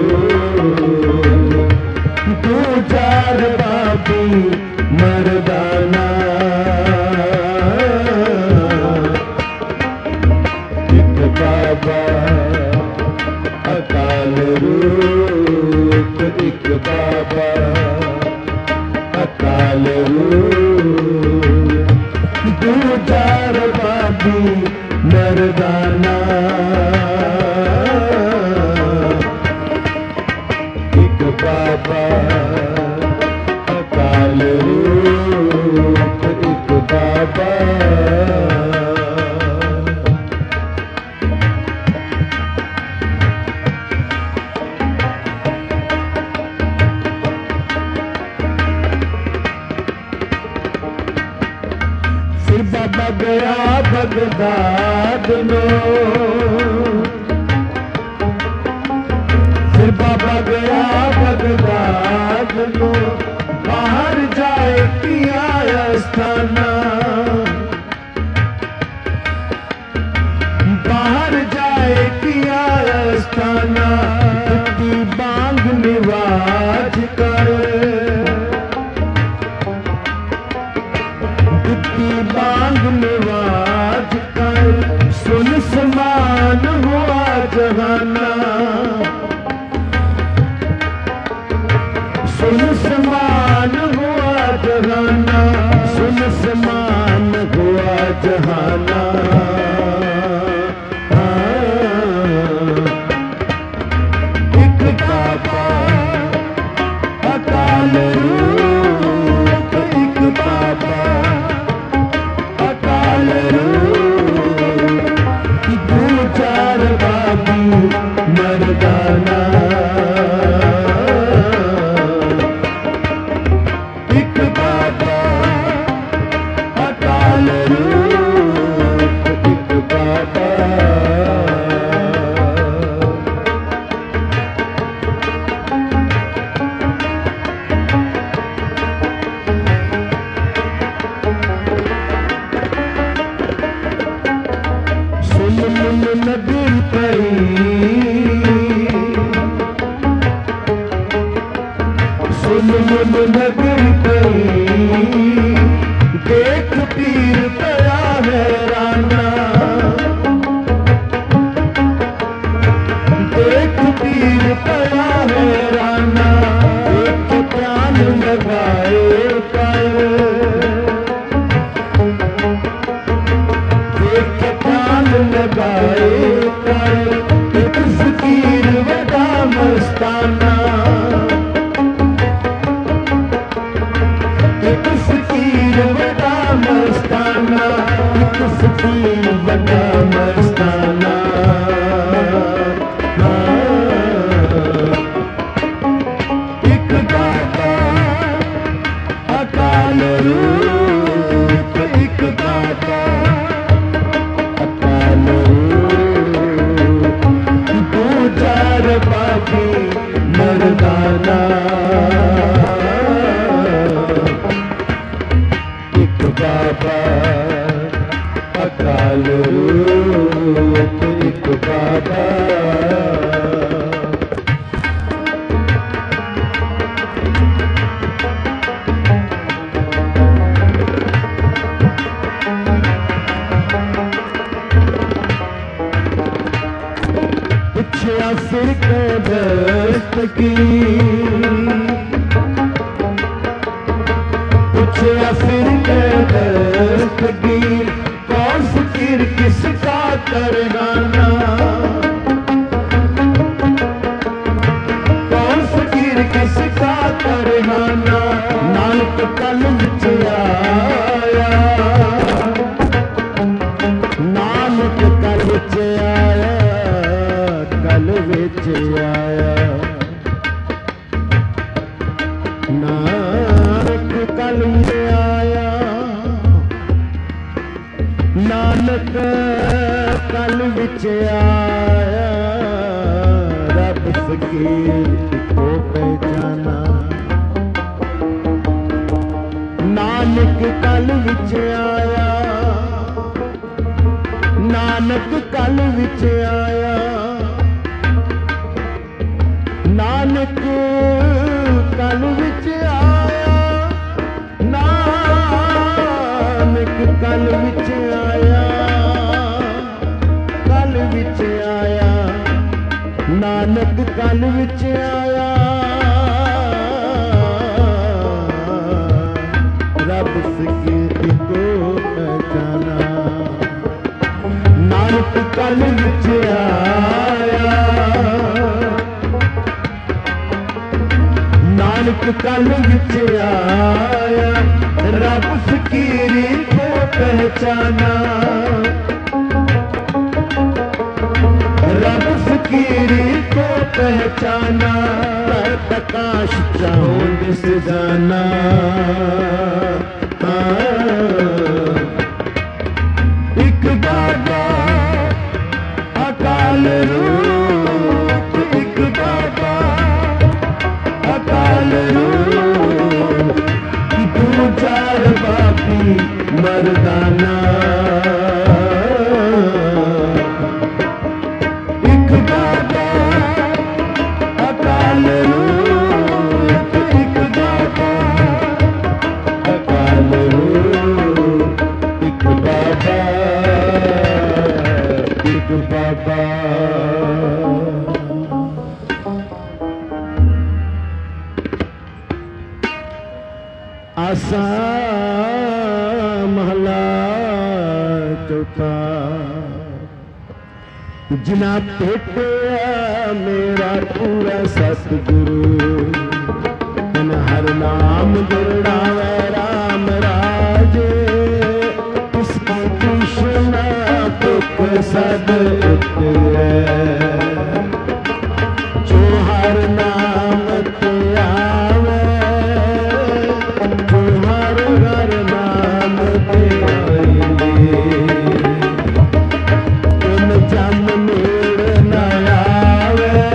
रूप दो चार बाबी मर्दाना एक बाबा अकाल रूप एक बाबा अकाल रूप दो चार बाबू मर्दाना एक बाबा अकाल रूप एक बाबा बाबा गया बगदाद में फिर बाबा गया बगदाद में बाहर जाए पिया स्थाना बाहर जाए पिया स्थाना बांग निवाज कर बांग निवाज कर सुन समान हुआ जहाना सुन समान हुआ जहाना सुन समान हुआ जहाना एक बाबा अकाल रूप एक बाबा दो चार बाबू मर्दाना एक बाबा अकाल रूप एक बाबा नदी सुन नगरी पई देख पीर पया है राना देख पीर पया है राना एक प्राण लगाए कर एक प्राण लगाए कर एक फकीर वड़ा मस्ताना एक फकीर वड़ा मस्ताना एक फकीर वड़ा मस्ताना एक बाबा अकाल रूप एक बाबा अकाल रूप दो चार बाबी मर्दाना एक बाबा अकाल रूप एक बाबा। फिर दस्त की पूछा फिर दस्त की कौन फिर किसका करना कौन फिर किसका करना नानक कल विच आया नानक कल विच आया कल विच आया नानक कल विच आया नानक कल विच आया रब फकीर को पहचाना नानक कल विच आया नानक कल विच आया नानक कल विच आया नानक कल विच आया कल विच आया नानक कल विच आया रब फकीर को पहचाना नानक कल विच आया नानक कल विच आया रब फकीरी को पहचाना रब फकीरी को पहचाना प्रकाश चांद से जाना एक बाबा अकाल रूप एक बाबा अकाल रूप दो चार बापी मर्दाना एक बाबा अकाल रूप एक बाबा अकाल रूप एक बाबा एक बाबा। आसा महला चौथा जिना पेटे मेरा पूरा सतगुरु तन हर नाम गुरड़ावे राम राजे उसकी कृष्णा तुक सद उतरे जो हर नाम ते आवे हर नाम ते तुम जम मेड़ न आवे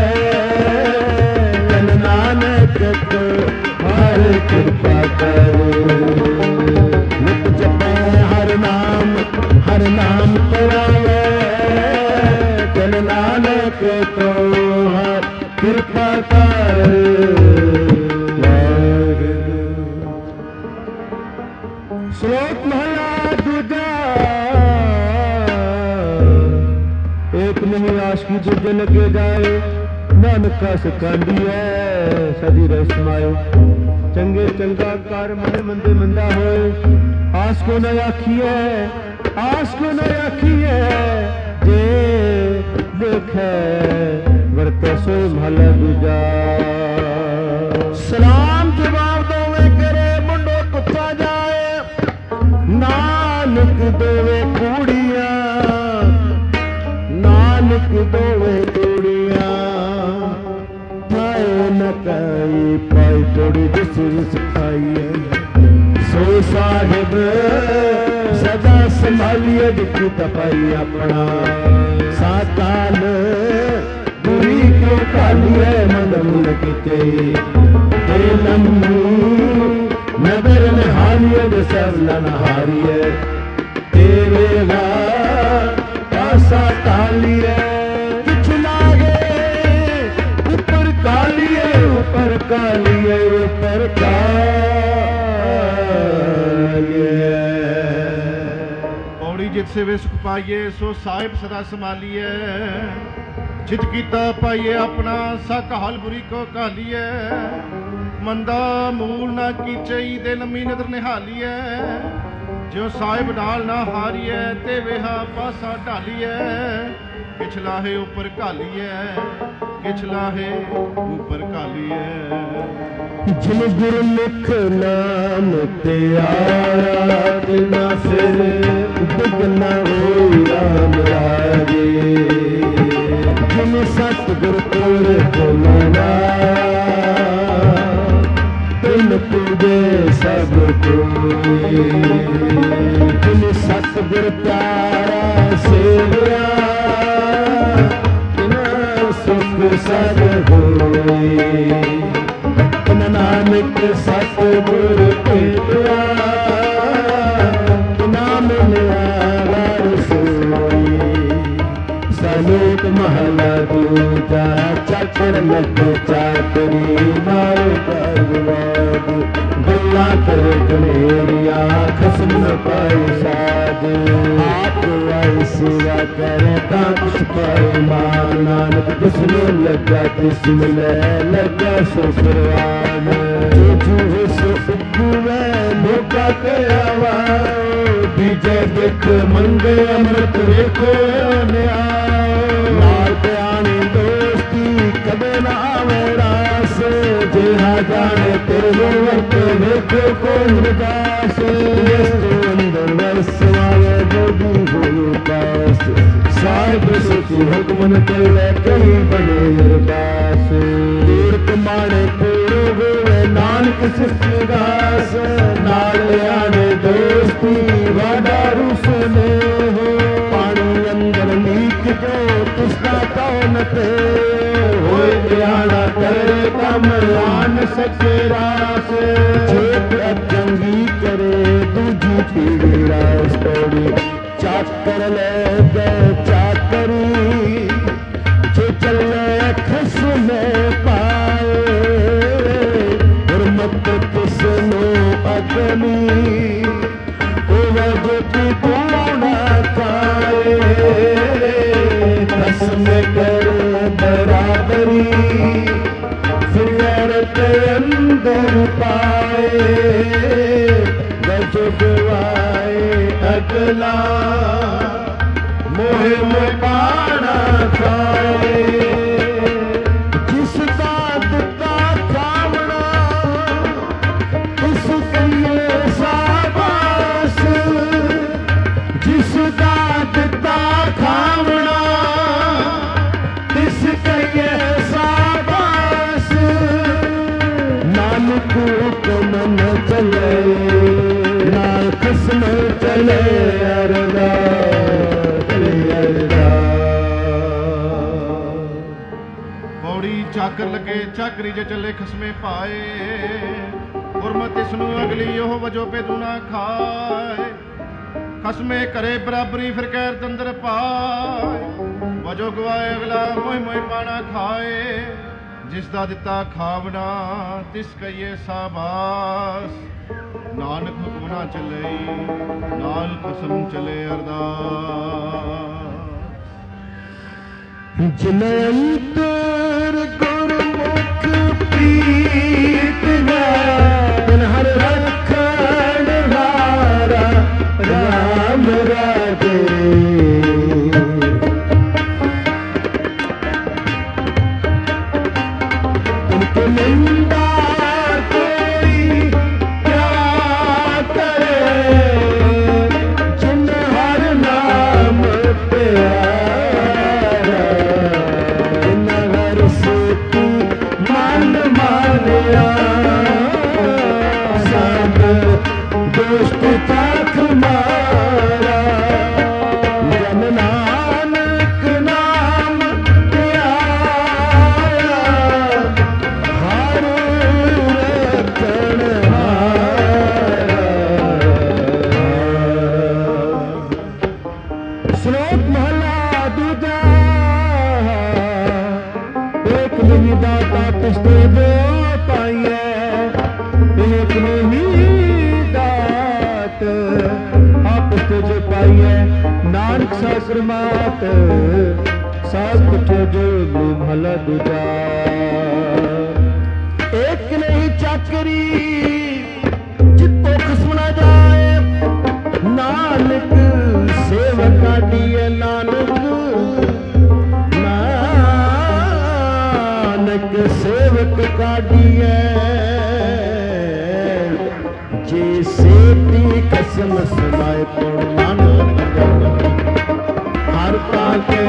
नानक को हर कृपा करे नित जपे हर नाम परावे जन नानक तो हर कृपा करे। श्लोक महला दूजा एक नहीं आशकी दूजे लगे जाए नानक सिखांदी है सदी रसमाए चंगे चंगा कार मंदे मंदे मंदा होए आस को न आखिए आस को न आखिए जे देखे वर्ते सो महला दूजा सलाम जवाब दोवे करे मुंडो कुत्ता जाए नानक दोवे कूड़िया नानक दोवे कूड़िया पाए न कई पाई तोड़ी जिसर सिखाई सो साहिब सदा संभालिए दुख तपाई अपना साकाल बुरी क्यों कालिए मन मुन किते नदर में हारिए सब न हारिए देवेगा पासा तालिए कुछ लागे ऊपर कालिए ऊपर कालिए ऊपर कालिए। पौड़ी जित से वे सुख पाइए सो साहिब सदा संभालिए चित कीता पाइए अपना सक हाल बुरी को कालिए मंदा मूल ना कीचे दे लम्मी नदर निहालिए जो साहिब नाल ना हारिए ते वेहा पासा ढालिए किछला है ऊपर कालिए किछला है ऊपर कालिए। जिन गुरमुख नाम ते आया तिना सिर दुगना होई राम राजे जिन सतगुर पुर को मना तिन पूजे सब कोई जिन सतगुर प्यारा सेवया तिना सुख सद होई नानक सतगुर पेटवा नाम निवार सोई सलोक महला दूजा चाकर लग चाकरी मारो भगवान गल्ला कर गलेरिया खसम न पाए साध आप आई सेवा करे ता कुछ पाए मान नानक जिसने लगा जिसमें लगा सो परवान जो सो उगवे मौका के आवा बीजे देख मंगे अमृत देखो नाल प्यानी दोस्ती कदे ना आवे रास जेहा जाने तेरे वर्त देखो कोई उदास अंदर वसवाए जोगी हो पास साहिब सुखी हुक्मन तेरे कहीं बने अरदास तीर्थ माने पूरे हुए नानक सिफगास नाल आने दोस्ती वादा रुसने हो पानी अंदर लीक जो तुसका कौन थे होए ध्याना करे कम आन सके रास छेक अचंगी करे दूजी पीड़ी रास तोड़ी चाकर ले गए चाकरी जो चले खसमे पाए गुरमत किसनो अग्नि जो पूना खाए खसमे करे बराबरी फिर के अंदर पाए गजबवाए अगला मोह में पाना खाए जिसका दिता कामना उसके ये शाबाश जिसका दिता खामना इसके ये शाबाश नानक हुक्म न चले ना खसम चले पौड़ी चाकर लगे चाकरी जे चले खसमे पाए गुरमत इसनु अगली ओह वजो पे दूना खाए खसमे करे बराबरी फिर कैर दंदर पाए वजो गवाए अगला मोह मोह पाना खाए जिसदा दिता खावना तिस कहिए साबास नानक हुक्म ना चले नाल कसम चले अरदास जिनंतर गुरमुख प्रीत हर रखण हारा राम राजे उनके निंदा कोई क्या करे जिन हर नाम प्यारा जिन हर सूती मान मानिया सब दुष्ट पाख मारा जन नानक नाम प्यारा हर रखण हारा नानक सागर मात साग कुठे जो महला दूजा एक नहीं चाकरी जितो खसमना जाए नानक सेवक काटिए नानक नानक सेवक काटिए जे सेती कसम सुनाए तो नानक हर ताके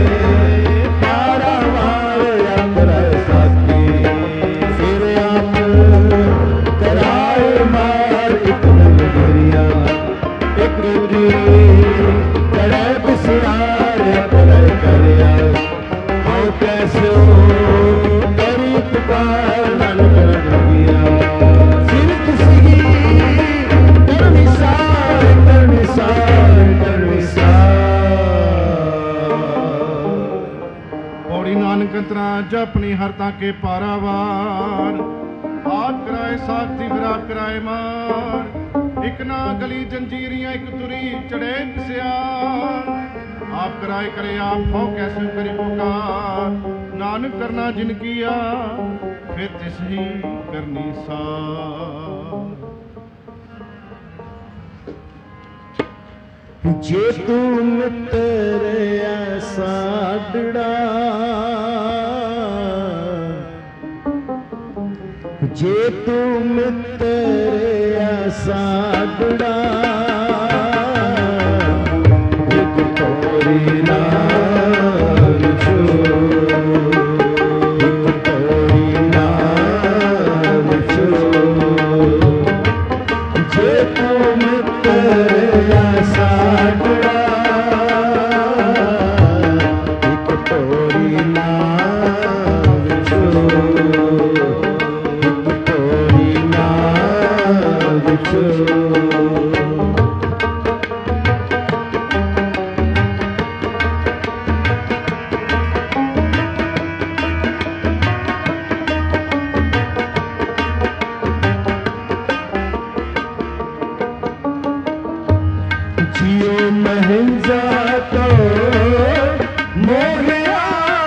पारावार अंदर साथी फिर आप कराए मार एक नगरिया एक री करे बिसरार करे करया आओ कैसे तेरी पुकार नानक नगरिया फिर किसी नानकंतरा जपनी हर ताके पारावार आप कराए साथी फिर आप कराए मार एक ना गली जंजीरियां एक तुरी चढ़े सियार आप कराए करे आप हो कैसे करी पुकार नानक करना जिन किया फिर तिस ही करनी सार जे तू मित्र ऐसा डड़ा जे तू मित्र ऐसा डड़ा एक तोरी नाम छो एक तोरी नाम छो जे तू मित्र ऐसा डड़ा एक तोरी नाम छो जियो महंजा तो मोहिया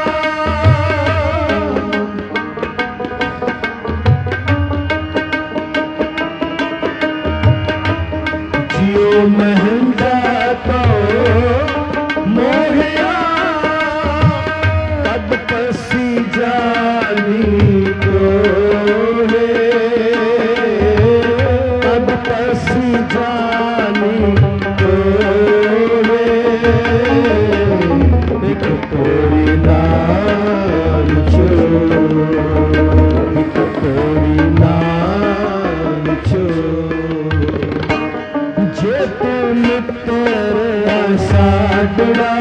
जियो महंजा तो मोहिया तब पसी जानी को तब पसी जानी एक तोरी नाम छो एक तोरी नाम छो जे तू मित्र ऐसा डड़ा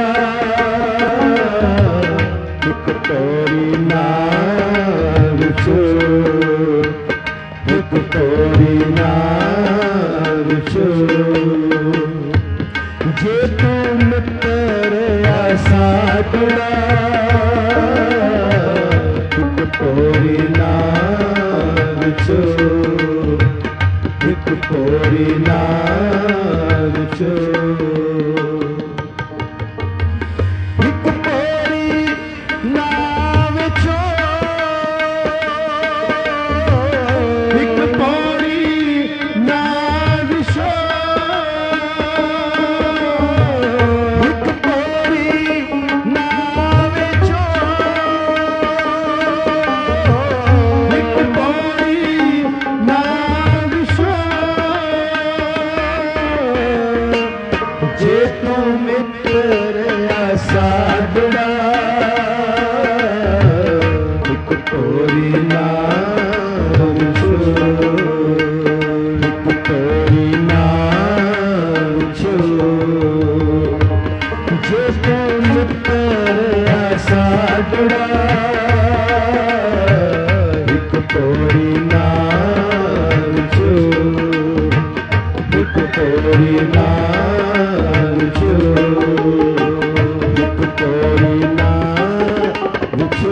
एक तोरी नाम छो एक तोरी नाम छो जे तू मित्र ऐसा डड़ा एक तोरी नाम छो एक तोरी नाम छो एक तोरी नाम छो एक तोरी नाम छो एक तोरी नाम छो एक तोरी नाम छो जे तू मित्र ऐसा डड़ा एक तोरी नाम छो एक तोरी नाम छो जे तू मित्र ऐसा डड़ा एक तोरी नाम छो एक तोरी नाम छो एक तोरी नाम छो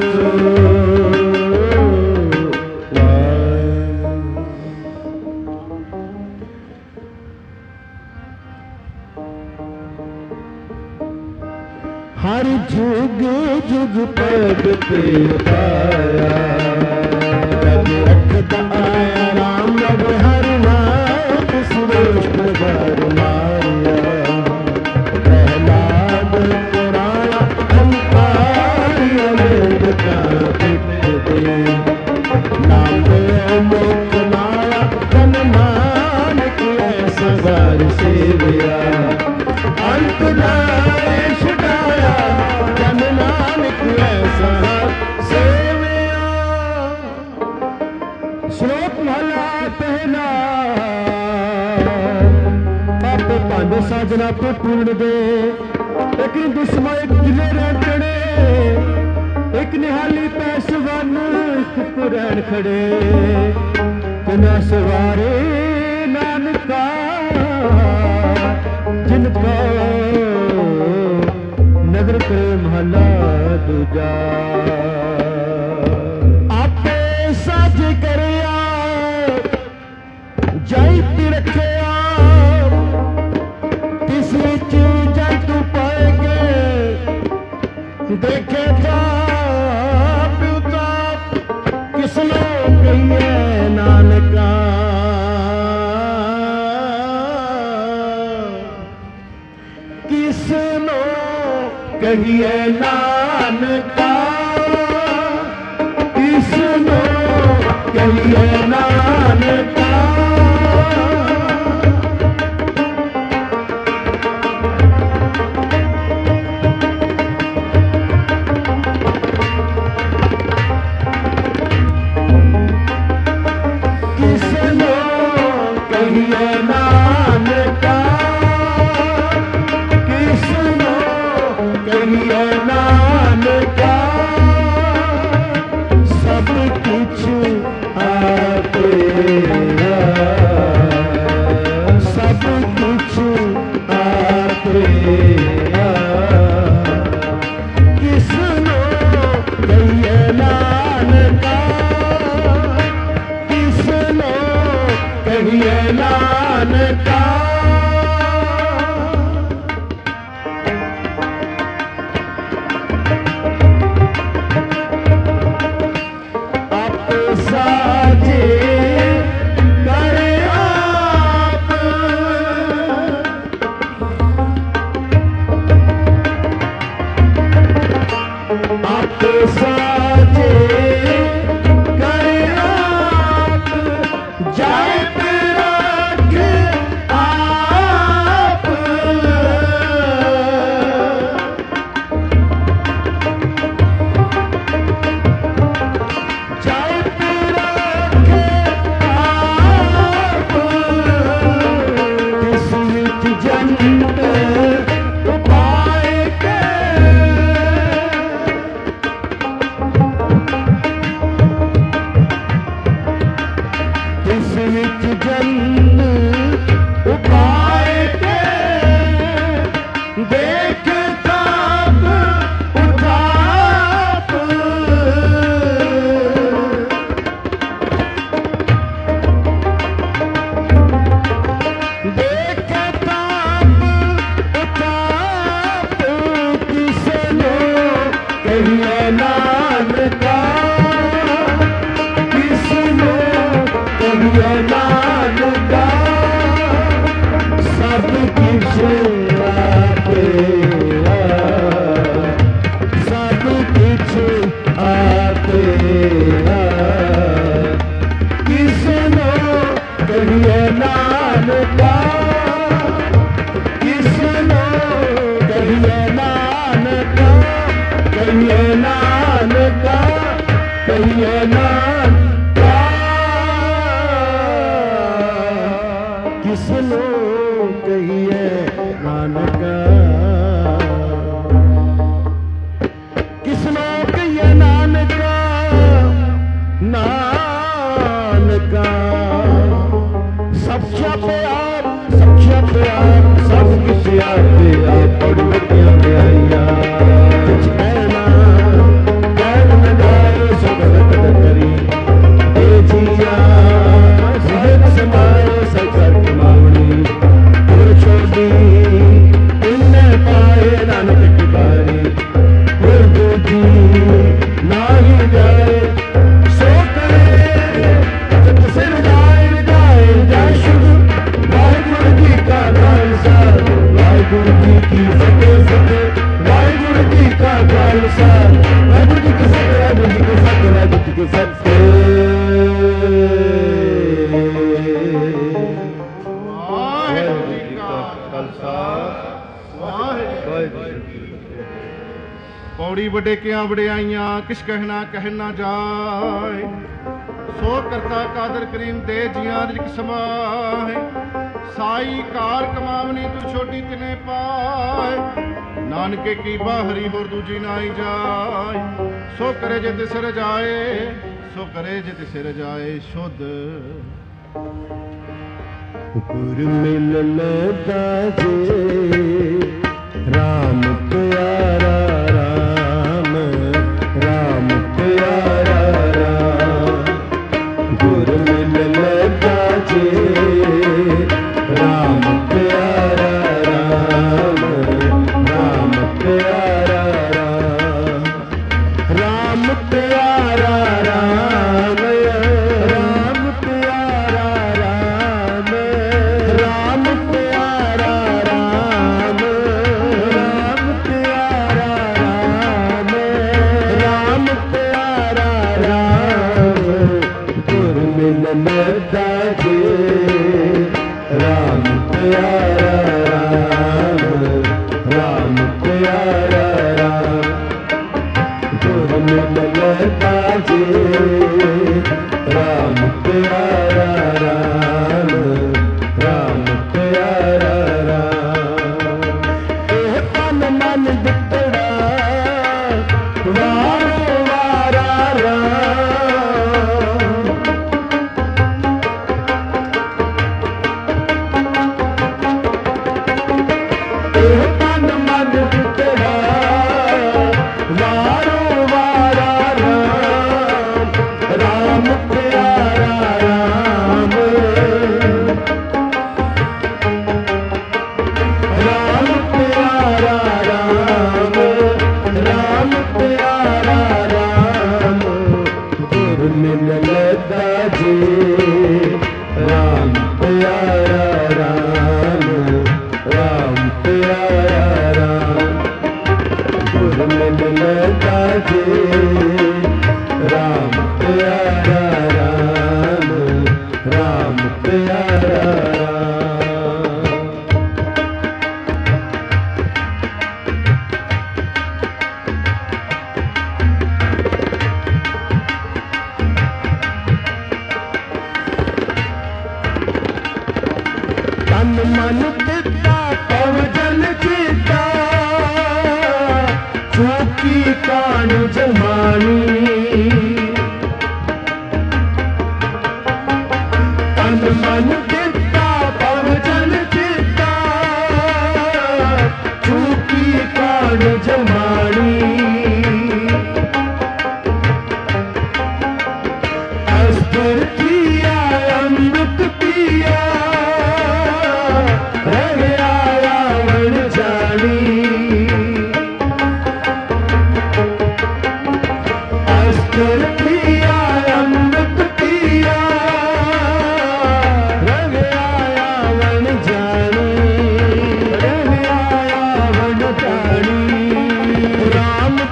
हर जुग जुग पग पे पाया जब रखता आया राम रब हर नाथ सुरेश घर मारिया प्रहलाद पुराया अंकारिया वेद का पिट दे नाम मुख माया तन नानक ऐसा बार सेविया अंत नाश डाया जन नानक ऐसा सेविया। श्लोक महला पहला आपे भांडे साजना पे पूर्ण दे एक दुश्मन एक जिले रटने एक निहाली पैसवन पुराण खड़े तना सवारे नानका जिनको नगर पे महला दूजा आपे साथ करिया जाई रखे किसी चीज तू पाएंगे देखे था पिता किसने कहिए नानका किसनो कहिए नानका किसनो कहिए नानका कहना कहना गाय सब करिया जी की फतेह। वाहिगुरू जी का खालसा, वाहिगुरू जी की फतेह, वाहिगुरू जी की फतेह, वाहिगुरू जी की फतेह। वाहिगुरू जी का खालसा, वाहिगुरू जी की फतेह। पौड़ी बड़े क्या बड़ियाइयां किस कहना कहना जाए, सो करता कादर करीम दे जियां रिज़्क़ समाए। साई कार कमावनी तू छोटी तिने पाए, नानके की बाहरी होर दूजी नाई जाए। सो करे जे तिस रजाए, सो करे जे तिस रजाए शुद्ध। गुर मिलन दाजे राम प्यारा राम, राम प्यारा राम। गुर मिलन दाजे राम प्यारा राम, राम प्यारा राम। राम प्यारा राम, राम प्यारा राम, राम प्यारा राम, राम प्यारा राम, राम प्यारा राम। गुर मिलन दाजे राम प्यारा राम, राम प्यारा राम। गुर मिलन दाजे राम प्यारा राम, राम प्यारा राम। एह तन मन दितड़ा वारो वारा राम। एह तन मन दितड़ा वारो वारा राम, राम प्यारा राम, राम प्यारा राम, राम प्यारा राम। गुर मिलन दाजे राम प्यारा राम, राम प्यारा राम। गुर मिलन दाजे राम प्यारा राम, राम प्यारा राम। तन मन पिता पवजन चिता, चूकी कान जमानी। तन मन पिता पवजन चिता, चूकी कान जमानी। अस्त्र किया अमृत पिया, रह आया वन जानी। अस्त्र किया अमृत पिया, रह आया वन जानी, रह आया वन जानी। राम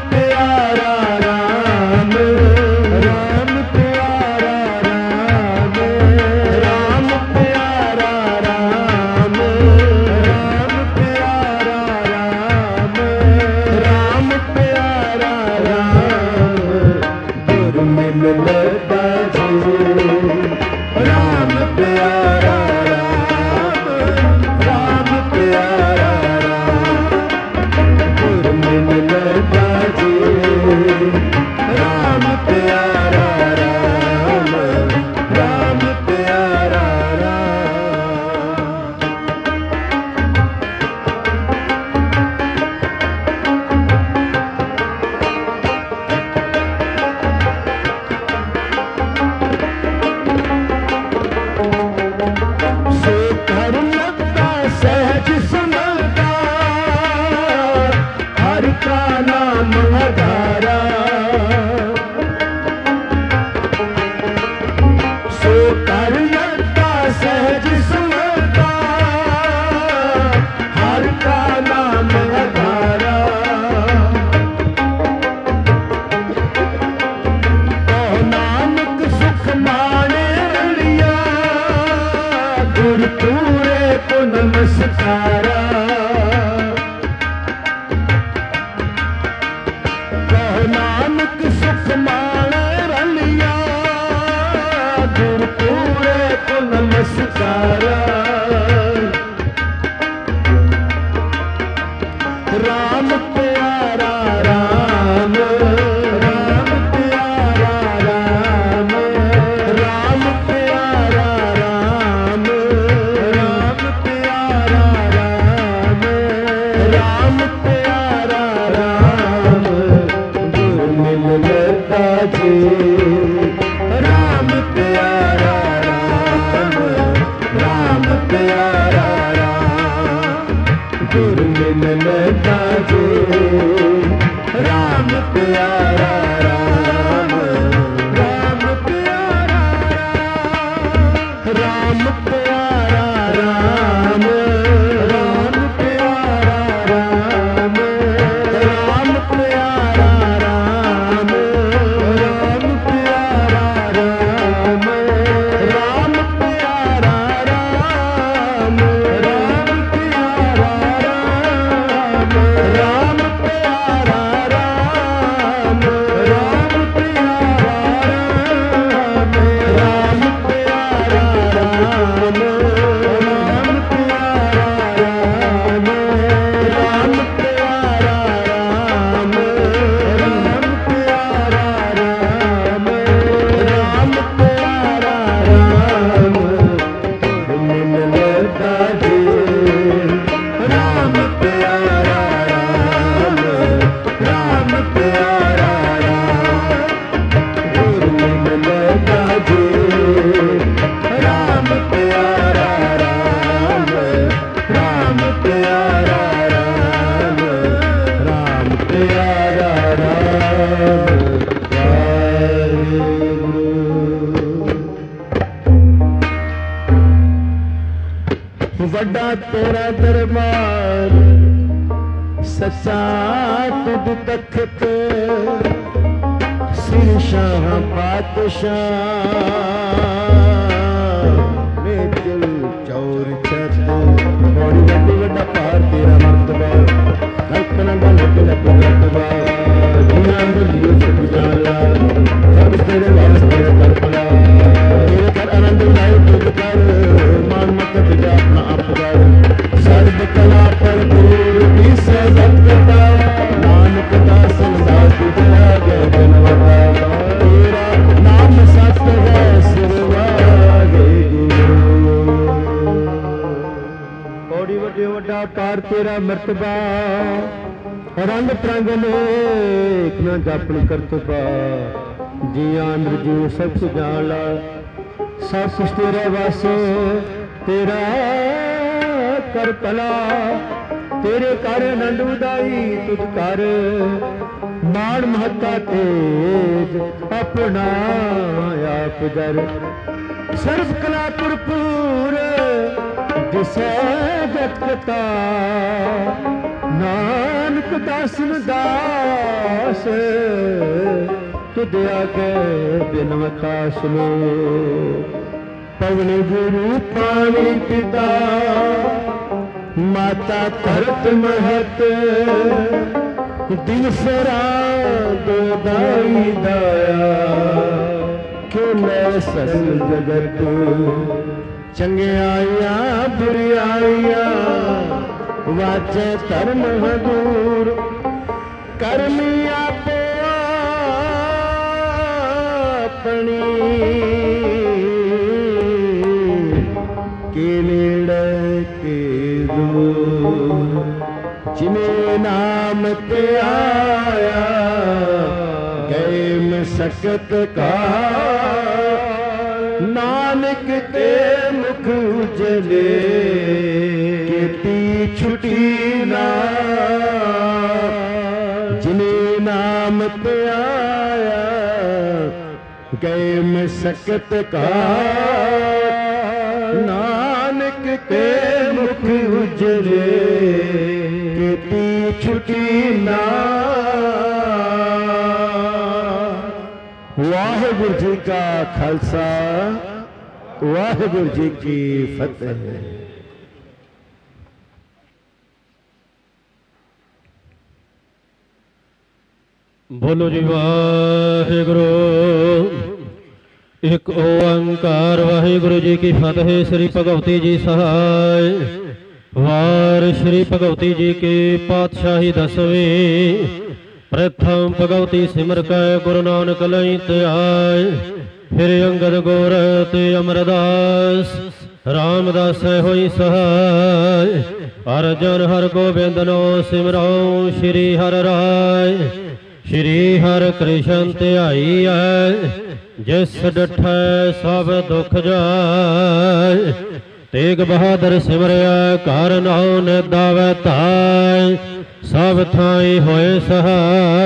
ਸਕਾਰਾ ਰਾਮ ਪਿਆਰਾ ਰਾਮ ਰਾਮ ਪਿਆਰਾ ਰਾਮ ਰਾਮ ਪਿਆਰਾ ਰਾਮ ਰਾਮ ਪਿਆਰਾ ਰਾਮ ਰਾਮ ਪਿਆਰਾ ਰਾਮ ਗੁਰ ਮਿਲ ਲਤਾ ਜੀ ਰਾਮ ਪਿਆਰਾ ਰਾਮ ਰਾਮ ਪਿਆਰਾ ਰਾਮ ਗੁਰ ਮਿਲ ਲਤਾ ਜੀ ਰਾਮ ਪਿਆਰਾ ਰਾਮ ਰਾਮ ਪਿਆਰਾ ਰਾਮ ਪਿਆਰਾ ਰਾਮ ਰਾਮ ਪਿਆਰਾ ਰਾਮ ਰਾਮ ਪਿਆਰਾ ਰਾਮ ਰਾਮ ਪਿਆਰਾ ਰਾਮ ਰਾਮ ਪਿਆਰਾ ਰਾਮ ਰਾਮ ਪਿਆਰਾ ਰਾਮ ਰਾਮ ਪਿਆਰਾ ਰਾਮ ਰਾਮ ਪਿਆਰਾ ਰਾਮ ਰਾਮ ਪਿਆਰਾ ਰਾਮ ਰਾਮ ਪਿਆਰਾ ਰਾਮ ਰਾਮ ਪਿਆਰਾ ਰਾਮ ਰਾਮ ਪਿਆਰਾ ਰਾਮ ਰਾਮ ਪਿਆਰਾ ਰਾਮ ਮਿਲ ਲਤਾ ਜੀ ਰਾਮ ਪਿਆਰਾ ਰਾਮ ਰਾਮ ਪਿਆਰਾ ਰਾਮ ਗੁਰ ਮਿਲ ਲਤਾ ਜੀ ਰਾਮ ਪਿਆਰਾ ਰਾਮ ਰਾਮ ਪਿਆਰਾ ਰਾਮ ਰਾਮ ਪਿਆਰਾ ਰਾਮ ਵਾਹਿਗੁਰੂ। ਵੱਡਾ ਤੇਰਾ ਦਰਬਾਰ ਸੱਚਾ ਤੁਧ ਤਖਤ ਸਿਰ ਸ਼ਾਹ ਪਾਤਸ਼ਾਹ ਮੇ ਦਿਲ ਚੌਰ ਛੱਤ ਬੜੀ ਵੱਡੀ ਵੱਡਾ ਭਾਰ ਤੇਰਾ ਮਰਤਬਾ ਕਲਪਨਾ ਦਾ ਲੱਗ ਲੱਗ ਰਤਬਾ ਦੁਨੀਆ ਦੇ ਜੀਵ ਸਭ ਜਾਲਾ ਸਭ ਤੇਰੇ ਵਾਸਤੇ ਕਲਪਨਾ ਤੇਰੇ ਘਰ ਆਨੰਦ ਲਾਇ ਤੁਧ ਕਰ ਮਾਨ ਮਤ ਬਿਜਾ ਆਪਣਾ ਆਪ ਕਰ ਸਰਬ ਕਲਾ ਭਰਪੂਰ ਇਸ ਭਗਤਾ ਨਾਨਕ ਦਾਸ ਦਾਸ ਤੁਝਾ ਗਏ ਬਨਵਤਾ ਤੇਰਾ ਨਾਮ ਸਤ ਹੈ ਸਿਰਵਾਗੇ ਗੁਰੂ ਬੜੀ ਵੱਡੇ ਵੱਡਾ ਪਾਰ ਤੇਰਾ ਮਰਤਬਾ ਰੰਗ ਤਰੰਗ ਨੇਕ ਨਾ ਜਾਪਣ ਕਰਤਬਾ ਜੀਆਂ ਅੰਦਰ ਜੀਵ ਸਭ ਕੁਝ ਜਾਣ ਲਾ ਸਭ ਕੁਛ ਤੇਰੇ ਵਾਸੇ ਤੇਰਾ ਕਰ ਭਲਾ ਤੇਰੇ ਕਰ ਆਨੰਦ ਉਦਾਈ ਤੁਧ ਕਰ ਮਾਣ ਮਹੱਤਾ ਤੇਜ ਆਪਣਾ ਆਪ ਜਰ ਸਰਬ ਕਲਾ ਭਰਪੂਰ ਦਿਸੈ ਜਤ ਕਤਾ ਨਾਨਕ ਦਾਸਨ ਦਾਸ ਤੁਧ ਆਗੇ ਬਿਨਵਤਾ ਸੁਨੋ ਪਵਨ ਗੁਰੂ ਪਾਣੀ ਪਿਤਾ ਮਾਤਾ ਧਰਤ ਮਹਤ ਦਿਨ ਫਰਾ ਦੋਦਾਈ ਦਾਇਆ ਖੇਲੇ ਸਗਲ ਜਗਤ ਚੰਗਿਆਈਆਂ ਬੁਰਿਆਈਆਂ ਵਾਚੇ ਧਰਮ ਹਦੂਰ ਕਰਮੀ ਆਪੋ ਆਪਣੀ ਕੇ ਨੇੜੇ ਕੇ ਦੂਰ ਜਿਨੇ ਨਾਮ ਤੇ ਆਇਆ ਗਏ ਮਸਕਤ ਕਾ ਨਾਨਕ ਤੇ ਮੁਖ ਉਜਲੇ ਕੀਤੀ ਛੁਟੀ ਨਾ ਜਿਨੇ ਨਾਮ ਤੇ ਆਇਆ ਗਏ ਮਸਕਤ ਕਾ ਨਾਨਕ ਕੇ ਮੁਖ ਉਜਲੇ ਕੀਤੀ ਛੁਟੀ ਨਾ ਵਾਹਿਗੁਰੂ ਜੀ ਕਾ ਖਾਲਸਾ ਵਾਹਿਗੁਰੂ ਜੀ ਕੀ ਫਤਿਹ। ਬੋਲੋ ਜੀ ਵਾਹਿਗੁਰੂ। ਇੱਕ ਓੰਕਾਰ ਵਾਹਿਗੁਰੂ ਜੀ ਕੀ ਫਤਿਹ। ਸ੍ਰੀ ਭਗਵਤੀ ਜੀ ਸਹਾਇ। ਵਾਰ ਸ੍ਰੀ ਭਗਵਤੀ ਜੀ ਕੀ ਪਾਤਸ਼ਾਹੀ ਦਸਵੀਂ। ਪ੍ਰਥਮ ਭਗਵਤੀ ਸਿਮਰ ਕੈ ਗੁਰੂ ਨਾਨਕ ਲਈ ਧਿਆਇ। ਫਿਰ ਅੰਗਦ ਗੌਰ ਤੇ ਅਮਰਦਾਸ ਰਾਮਦਾਸ ਹੋਈ ਸਹਾਇ। ਅਰਜਨ ਹਰ ਗੋਬਿੰਦ ਨੋ ਸਿਮਰਉ ਸ਼੍ਰੀ ਹਰਿ ਰਾਇ। ਸ਼੍ਰੀ ਹਰਿ ਕ੍ਰਿਸ਼ਨ ਧਿਆਈਐ ਜਿਸ ਡਠੈ ਸਭ ਦੁਖ ਜਾਇ। ਤੇਗ ਬਹਾਦਰ ਸਿਮਰਿਆ ਘਰ ਨਾਉ ਨਿਦਾਵੈ ਧਾਇ। ਸਭ ਥਾਈ ਹੋਏ ਸਹਾਇ।